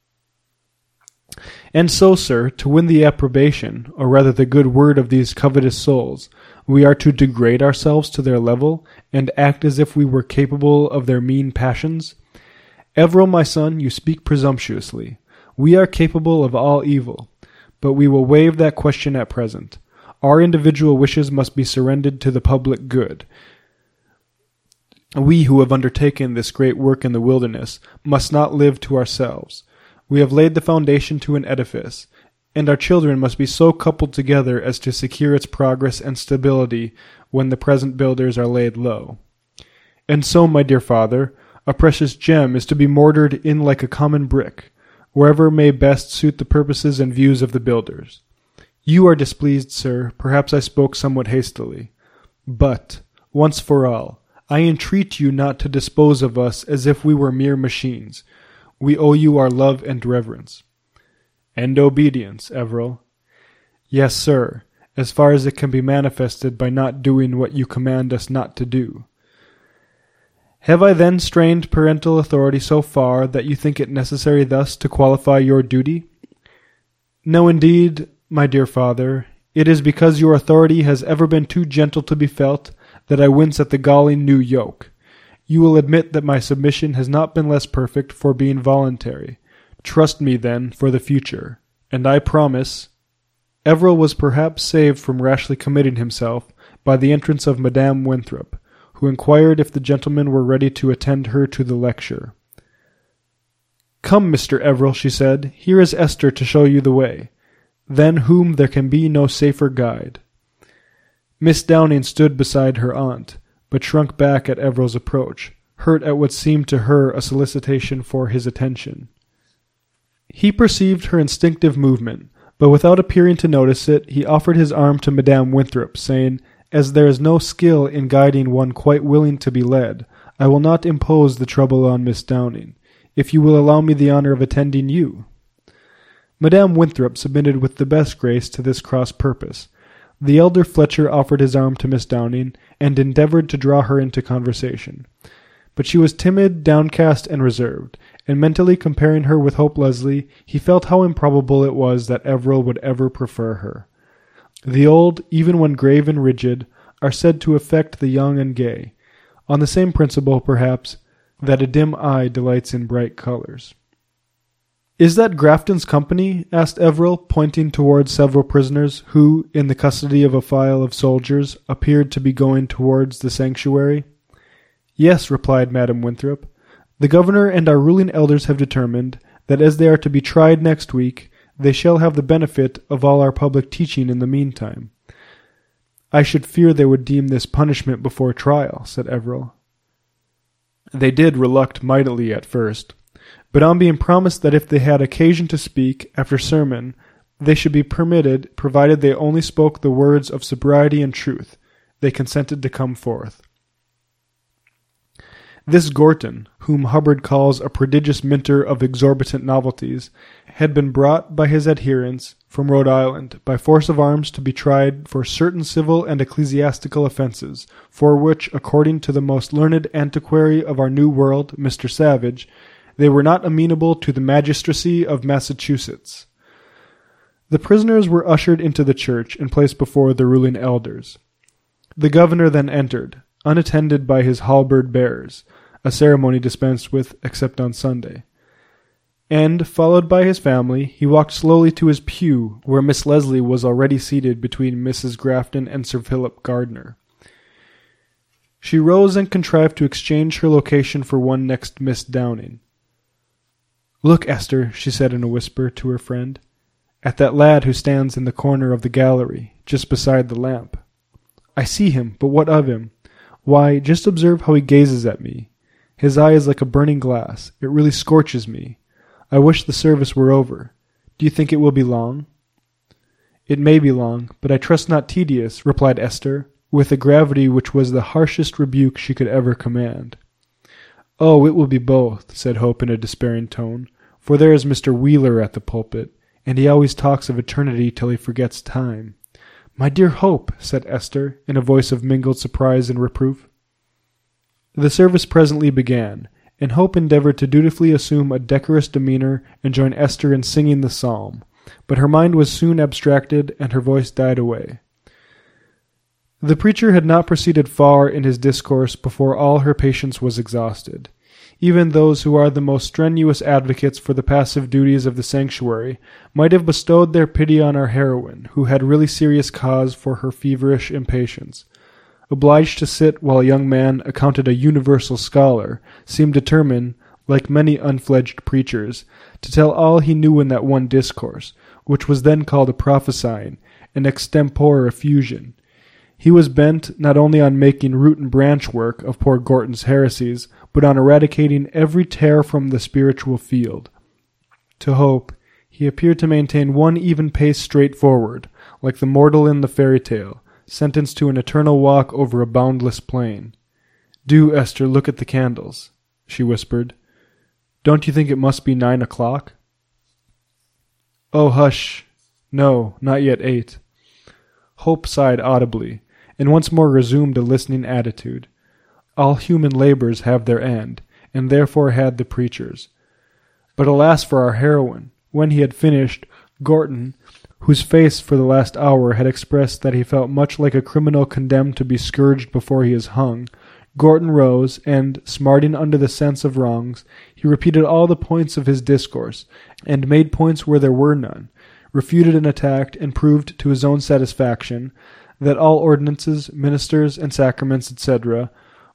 And so, sir, to win the approbation, or rather the good word of these covetous souls, we are to degrade ourselves to their level, and act as if we were capable of their mean passions? Everill, my son, you speak presumptuously. We are capable of all evil, but we will waive that question at present. Our individual wishes must be surrendered to the public good. We who have undertaken this great work in the wilderness must not live to ourselves. We have laid the foundation to an edifice, and our children must be so coupled together as to secure its progress and stability when the present builders are laid low. And so, my dear father, a precious gem is to be mortared in like a common brick, wherever may best suit the purposes and views of the builders. You are displeased, sir, perhaps I spoke somewhat hastily. But, once for all, I entreat you not to dispose of us as if we were mere machines. We owe you our love and reverence." "And obedience, Everill." "Yes, sir, as far as it can be manifested by not doing what you command us not to do." "Have I then strained parental authority so far that you think it necessary thus to qualify your duty?" "No, indeed, my dear father. It is because your authority has ever been too gentle to be felt that I wince at the galling new yoke. You will admit that my submission has not been less perfect for being voluntary. Trust me, then, for the future, and I promise—" Everill was perhaps saved from rashly committing himself by the entrance of Madame Winthrop, who inquired if the gentlemen were ready to attend her to the lecture. "Come, Mister Everill," she said, "here is Esther to show you the way, than whom there can be no safer guide." Miss Downing stood beside her aunt, but shrunk back at Everill's approach, hurt at what seemed to her a solicitation for his attention. He perceived her instinctive movement, but without appearing to notice it, he offered his arm to Madame Winthrop, saying, "As there is no skill in guiding one quite willing to be led, I will not impose the trouble on Miss Downing, if you will allow me the honour of attending you." Madame Winthrop submitted with the best grace to this cross purpose. The elder Fletcher offered his arm to Miss Downing, and endeavoured to draw her into conversation. But she was timid, downcast, and reserved, and mentally comparing her with Hope Leslie, he felt how improbable it was that Everill would ever prefer her. The old, even when grave and rigid, are said to affect the young and gay, on the same principle, perhaps, that a dim eye delights in bright colours. "Is that Grafton's company?" asked Everill, pointing towards several prisoners, who, in the custody of a file of soldiers, appeared to be going towards the sanctuary. "Yes," replied Madame Winthrop. "The governor and our ruling elders have determined that as they are to be tried next week, they shall have the benefit of all our public teaching in the meantime." "I should fear they would deem this punishment before trial," said Everill. They did reluct mightily at first, but on being promised that if they had occasion to speak after sermon, they should be permitted, provided they only spoke the words of sobriety and truth, they consented to come forth. This Gorton, whom Hubbard calls a prodigious minter of exorbitant novelties, had been brought by his adherents from Rhode Island by force of arms to be tried for certain civil and ecclesiastical offences, for which, according to the most learned antiquary of our New World, Mister Savage, they were not amenable to the magistracy of Massachusetts. The prisoners were ushered into the church and placed before the ruling elders. The governor then entered, unattended by his halberd bearers, a ceremony dispensed with except on Sunday. And, followed by his family, he walked slowly to his pew, where Miss Leslie was already seated between Missus Grafton and Sir Philip Gardner. She rose and contrived to exchange her location for one next Miss Downing. "Look, Esther," she said in a whisper to her friend, "at that lad who stands in the corner of the gallery, just beside the lamp. I see him, but what of him? Why, just observe how he gazes at me. His eye is like a burning glass. It really scorches me. I wish the service were over. Do you think it will be long?" "It may be long, but I trust not tedious," replied Esther, with a gravity which was the harshest rebuke she could ever command. "Oh, it will be both," said Hope in a despairing tone, "for there is Mister Wheeler at the pulpit, and he always talks of eternity till he forgets time." "My dear Hope," said Esther, in a voice of mingled surprise and reproof. The service presently began, and Hope endeavoured to dutifully assume a decorous demeanour and join Esther in singing the psalm, but her mind was soon abstracted and her voice died away. The preacher had not proceeded far in his discourse before all her patience was exhausted. Even those who are the most strenuous advocates for the passive duties of the sanctuary might have bestowed their pity on our heroine, who had really serious cause for her feverish impatience. Obliged to sit while a young man, accounted a universal scholar, seemed determined, like many unfledged preachers, to tell all he knew in that one discourse, which was then called a prophesying, an extempore effusion. He was bent not only on making root and branch work of poor Gorton's heresies, but on eradicating every tare from the spiritual field. To Hope, he appeared to maintain one even pace straight forward, like the mortal in the fairy tale, sentenced to an eternal walk over a boundless plain. "Do, Esther, look at the candles," she whispered. "Don't you think it must be nine o'clock?" "Oh, hush! No, not yet eight." Hope sighed audibly, and once more resumed a listening attitude. All human labours have their end, and therefore had the preachers. But alas for our heroine! When he had finished, Gorton, whose face for the last hour had expressed that he felt much like a criminal condemned to be scourged before he is hung, Gorton rose, and, smarting under the sense of wrongs, he repeated all the points of his discourse, and made points where there were none, refuted and attacked, and proved to his own satisfaction that all ordinances, ministers, and sacraments, et cetera,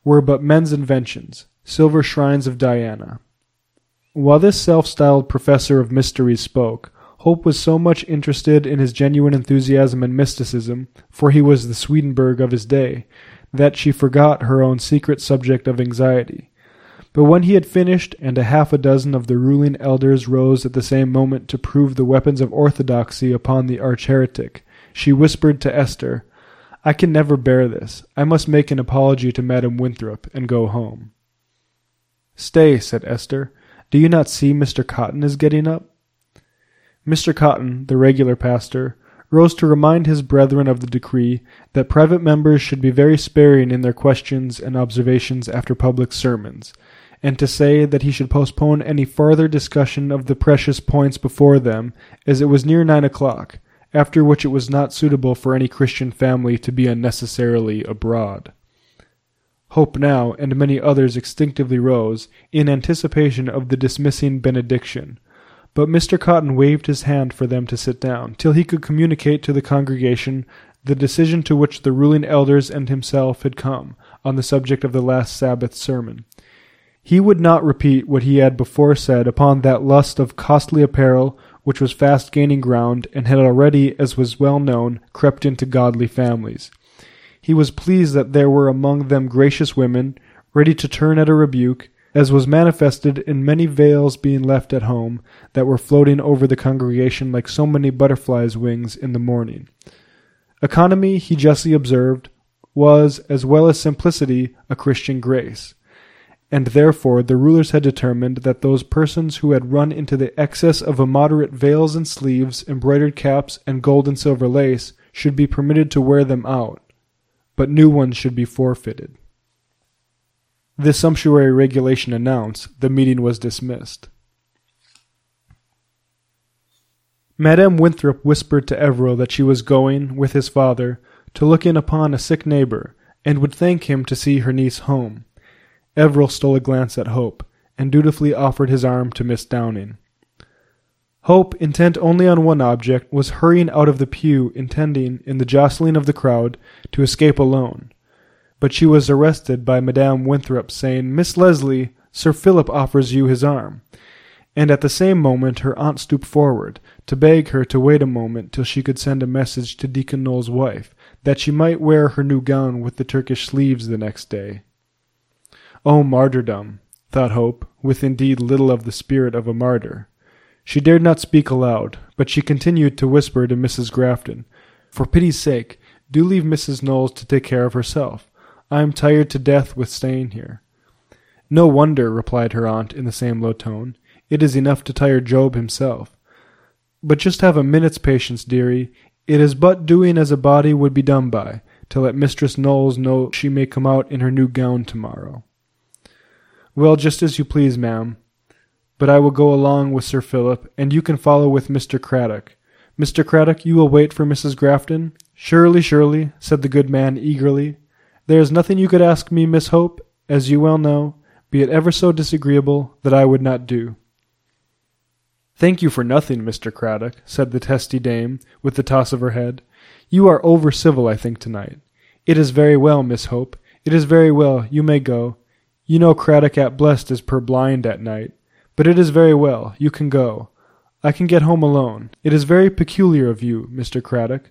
were but men's inventions, silver shrines of Diana. While this self-styled professor of mysteries spoke, Hope was so much interested in his genuine enthusiasm and mysticism, for he was the Swedenborg of his day, that she forgot her own secret subject of anxiety. But when he had finished, and a half a dozen of the ruling elders rose at the same moment to prove the weapons of orthodoxy upon the arch-heretic, she whispered to Esther, "I can never bear this. I must make an apology to Madam Winthrop, and go home." "Stay," said Esther. "Do you not see Mister Cotton is getting up?" Mister Cotton, the regular pastor, rose to remind his brethren of the decree that private members should be very sparing in their questions and observations after public sermons, and to say that he should postpone any farther discussion of the precious points before them, as it was near nine o'clock, after which it was not suitable for any Christian family to be unnecessarily abroad. Hope now and many others instinctively rose, in anticipation of the dismissing benediction, but Mister Cotton waved his hand for them to sit down, till he could communicate to the congregation the decision to which the ruling elders and himself had come on the subject of the last Sabbath sermon. He would not repeat what he had before said upon that lust of costly apparel which was fast gaining ground, and had already, as was well known, crept into godly families. He was pleased that there were among them gracious women, ready to turn at a rebuke, as was manifested in many veils being left at home, that were floating over the congregation like so many butterflies' wings in the morning. Economy, he justly observed, was, as well as simplicity, a Christian grace, and therefore the rulers had determined that those persons who had run into the excess of immoderate veils and sleeves, embroidered caps, and gold and silver lace, should be permitted to wear them out, but new ones should be forfeited. This sumptuary regulation announced, the meeting was dismissed. Madame Winthrop whispered to Everill that she was going, with his father, to look in upon a sick neighbor, and would thank him to see her niece home. Everill stole a glance at Hope, and dutifully offered his arm to Miss Downing. Hope, intent only on one object, was hurrying out of the pew, intending, in the jostling of the crowd, to escape alone. But she was arrested by Madame Winthrop, saying, "Miss Leslie, Sir Philip offers you his arm." And at the same moment her aunt stooped forward, to beg her to wait a moment till she could send a message to Deacon Knowles' wife, that she might wear her new gown with the Turkish sleeves the next day. "Oh, martyrdom," thought Hope, with indeed little of the spirit of a martyr. She dared not speak aloud, but she continued to whisper to Missus Grafton, "For pity's sake, do leave Missus Knowles to take care of herself. I am tired to death with staying here." "No wonder," replied her aunt in the same low tone. "It is enough to tire Job himself. But just have a minute's patience, dearie. It is but doing as a body would be done by, to let Mistress Knowles know she may come out in her new gown tomorrow." "Well, just as you please, ma'am. But I will go along with Sir Philip, and you can follow with Mister Craddock. Mister Craddock, you will wait for Missus Grafton?" "Surely, surely," said the good man eagerly. "There is nothing you could ask me, Miss Hope, as you well know, be it ever so disagreeable, that I would not do." "Thank you for nothing, Mister Craddock," said the testy dame, with the toss of her head. "You are over-civil, I think, tonight. It is very well, Miss Hope. It is very well. You may go. You know Craddock at Blest is purblind at night. But it is very well. You can go. I can get home alone. It is very peculiar of you, Mister Craddock."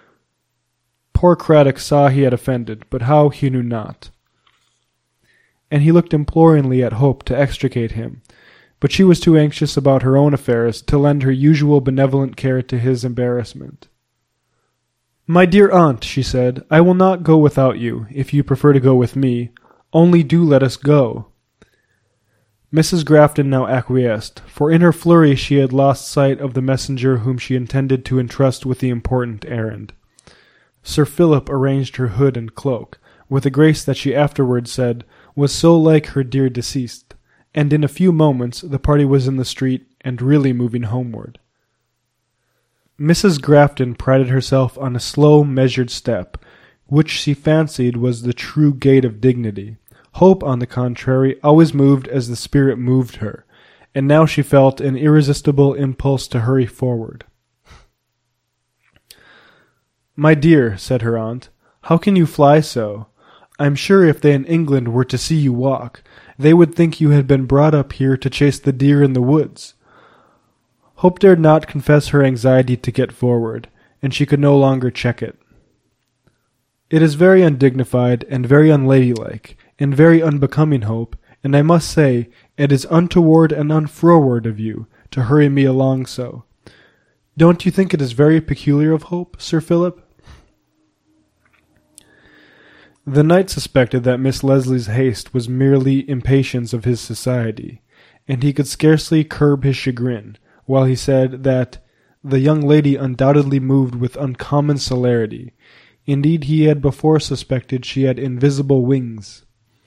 Poor Craddock saw he had offended, but how he knew not. And he looked imploringly at Hope to extricate him, but she was too anxious about her own affairs to lend her usual benevolent care to his embarrassment. "My dear aunt," she said, "I will not go without you, if you prefer to go with me. Only do let us go." Missus Grafton now acquiesced, for in her flurry she had lost sight of the messenger whom she intended to entrust with the important errand. Sir Philip arranged her hood and cloak, with a grace that she afterwards said was so like her dear deceased, and in a few moments the party was in the street and really moving homeward. Missus Grafton prided herself on a slow, measured step, which she fancied was the true gait of dignity. Hope, on the contrary, always moved as the spirit moved her, and now she felt an irresistible impulse to hurry forward. "My dear," said her aunt, "how can you fly so? I'm sure if they in England were to see you walk, they would think you had been brought up here to chase the deer in the woods." Hope dared not confess her anxiety to get forward, and she could no longer check it. "It is very undignified and very unladylike, and very unbecoming, Hope, and I must say it is untoward and unfroward of you to hurry me along so. Don't you think it is very peculiar of Hope, Sir Philip?" The knight suspected that Miss Leslie's haste was merely impatience of his society, and he could scarcely curb his chagrin, while he said that the young lady undoubtedly moved with uncommon celerity. Indeed, he had before suspected she had invisible wings.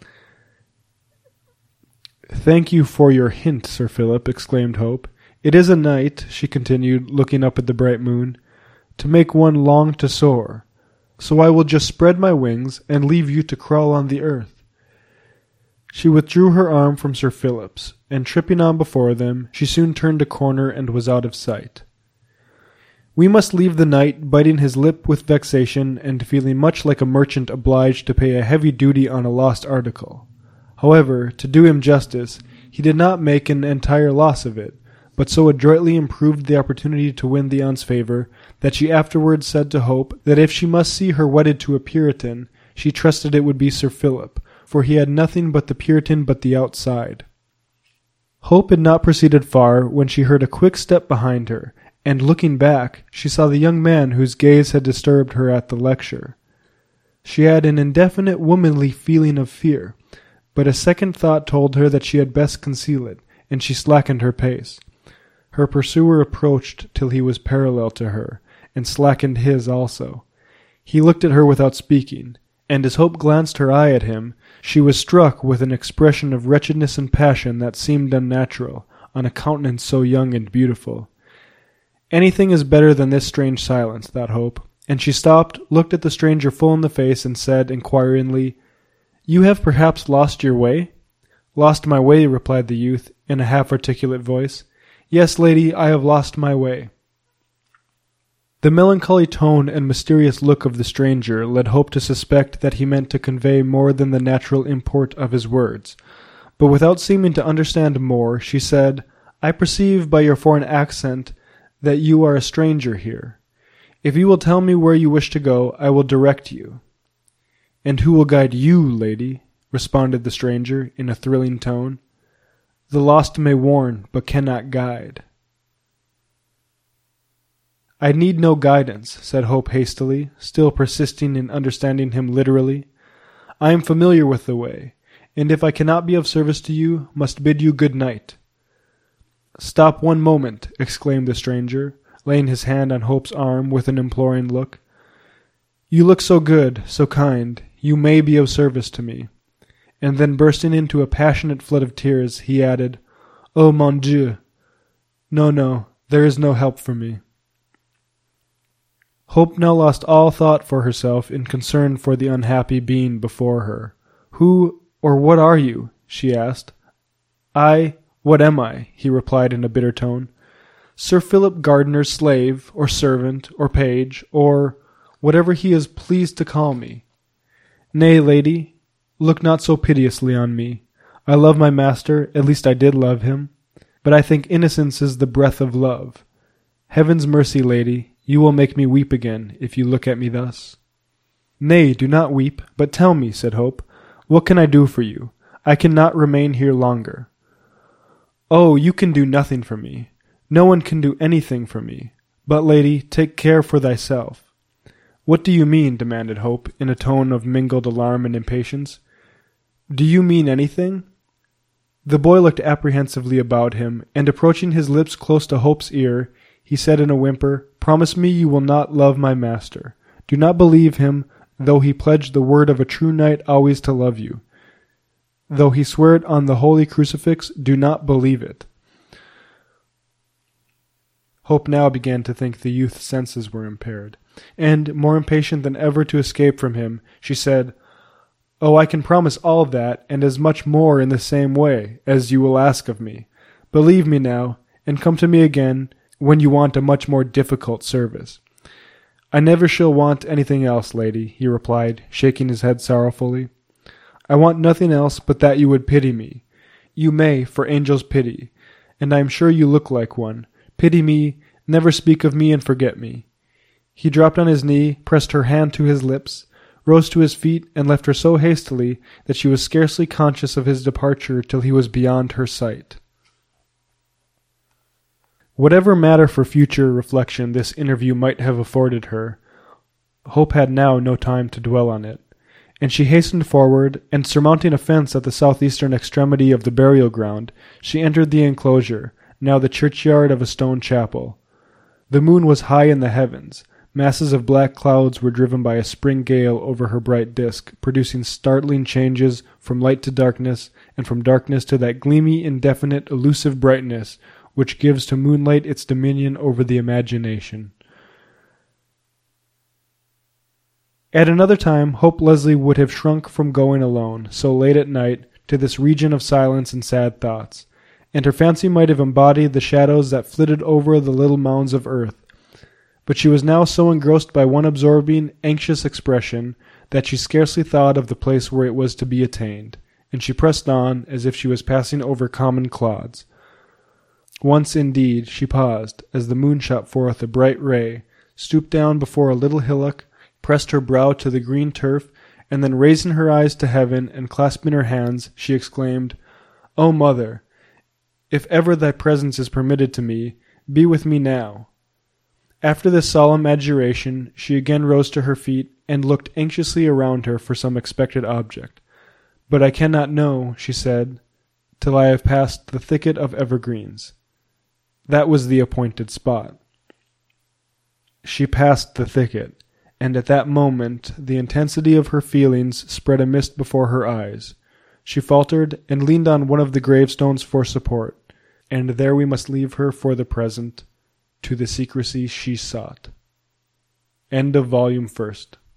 "Thank you for your hint, Sir Philip," exclaimed Hope. "It is a night," she continued, looking up at the bright moon, "to make one long to soar. So I will just spread my wings and leave you to crawl on the earth." She withdrew her arm from Sir Philip's, and tripping on before them, she soon turned a corner and was out of sight. We must leave the knight biting his lip with vexation and feeling much like a merchant obliged to pay a heavy duty on a lost article. However, to do him justice, he did not make an entire loss of it, but so adroitly improved the opportunity to win the aunt's favour that she afterwards said to Hope that if she must see her wedded to a Puritan, she trusted it would be Sir Philip, for he had nothing but the Puritan but the outside. Hope had not proceeded far when she heard a quick step behind her, and looking back, she saw the young man whose gaze had disturbed her at the lecture. She had an indefinite womanly feeling of fear, but a second thought told her that she had best conceal it, and she slackened her pace. Her pursuer approached till he was parallel to her, and slackened his also. He looked at her without speaking, and as Hope glanced her eye at him, she was struck with an expression of wretchedness and passion that seemed unnatural, on a countenance so young and beautiful. Anything is better than this strange silence, thought Hope, and she stopped, looked at the stranger full in the face, and said inquiringly, "You have perhaps lost your way?" "Lost my way," replied the youth, in a half-articulate voice. "Yes, lady, I have lost my way." The melancholy tone and mysterious look of the stranger led Hope to suspect that he meant to convey more than the natural import of his words, but without seeming to understand more, she said, "I perceive by your foreign accent that you are a stranger here. If you will tell me where you wish to go, I will direct you." "And who will guide you, lady?" responded the stranger in a thrilling tone. "The lost may warn, but cannot guide." "I need no guidance," said Hope hastily, still persisting in understanding him literally. "I am familiar with the way, and if I cannot be of service to you, must bid you good night." "Stop one moment," exclaimed the stranger, laying his hand on Hope's arm with an imploring look. "You look so good, so kind, you may be of service to me." And then bursting into a passionate flood of tears, he added, "Oh, mon Dieu! No, no, there is no help for me." Hope now lost all thought for herself in concern for the unhappy being before her. "Who or what are you?" she asked. "I, what am I?" he replied in a bitter tone. "Sir Philip Gardiner's slave, or servant, or page, or whatever he is pleased to call me. Nay, lady, look not so piteously on me. I love my master, at least I did love him, but I think innocence is the breath of love. Heaven's mercy, lady, you will make me weep again, if you look at me thus." "Nay, do not weep, but tell me," said Hope, "what can I do for you? I cannot remain here longer." "Oh, you can do nothing for me. No one can do anything for me. But, lady, take care for thyself." "What do you mean?" demanded Hope, in a tone of mingled alarm and impatience. "Do you mean anything?" The boy looked apprehensively about him, and approaching his lips close to Hope's ear, he said in a whimper, "Promise me you will not love my master. Do not believe him, though he pledged the word of a true knight always to love you. Though he swear it on the holy crucifix, do not believe it." Hope now began to think the youth's senses were impaired, and, more impatient than ever to escape from him, she said, "Oh, I can promise all that, and as much more in the same way, as you will ask of me. Believe me now, and come to me again when you want a much more difficult service." "I never shall want anything else, lady," he replied, shaking his head sorrowfully. I want nothing else but that you would pity me. You may, for angels pity, and I am sure you look like one. Pity me, never speak of me and forget me. He dropped on his knee, pressed her hand to his lips, rose to his feet, and left her so hastily that she was scarcely conscious of his departure till he was beyond her sight. Whatever matter for future reflection this interview might have afforded her, Hope had now no time to dwell on it, and she hastened forward, and surmounting a fence at the southeastern extremity of the burial ground, she entered the enclosure, now the churchyard of a stone chapel. The moon was high in the heavens. Masses of black clouds were driven by a spring gale over her bright disk, producing startling changes from light to darkness, and from darkness to that gleamy, indefinite, elusive brightness which gives to moonlight its dominion over the imagination. At another time, Hope Leslie would have shrunk from going alone, so late at night, to this region of silence and sad thoughts, and her fancy might have embodied the shadows that flitted over the little mounds of earth. But she was now so engrossed by one absorbing, anxious expression that she scarcely thought of the place where it was to be attained, and she pressed on as if she was passing over common clods. Once, indeed, she paused, as the moon shot forth a bright ray, stooped down before a little hillock, pressed her brow to the green turf, and then raising her eyes to heaven and clasping her hands, she exclaimed, "O Mother, if ever thy presence is permitted to me, be with me now." After this solemn adjuration, she again rose to her feet, and looked anxiously around her for some expected object. "But I cannot know," she said, "till I have passed the thicket of evergreens." That was the appointed spot. She passed the thicket, and at that moment the intensity of her feelings spread a mist before her eyes. She faltered, and leaned on one of the gravestones for support, and there we must leave her for the present, to the secrecy she sought. End of Volume First.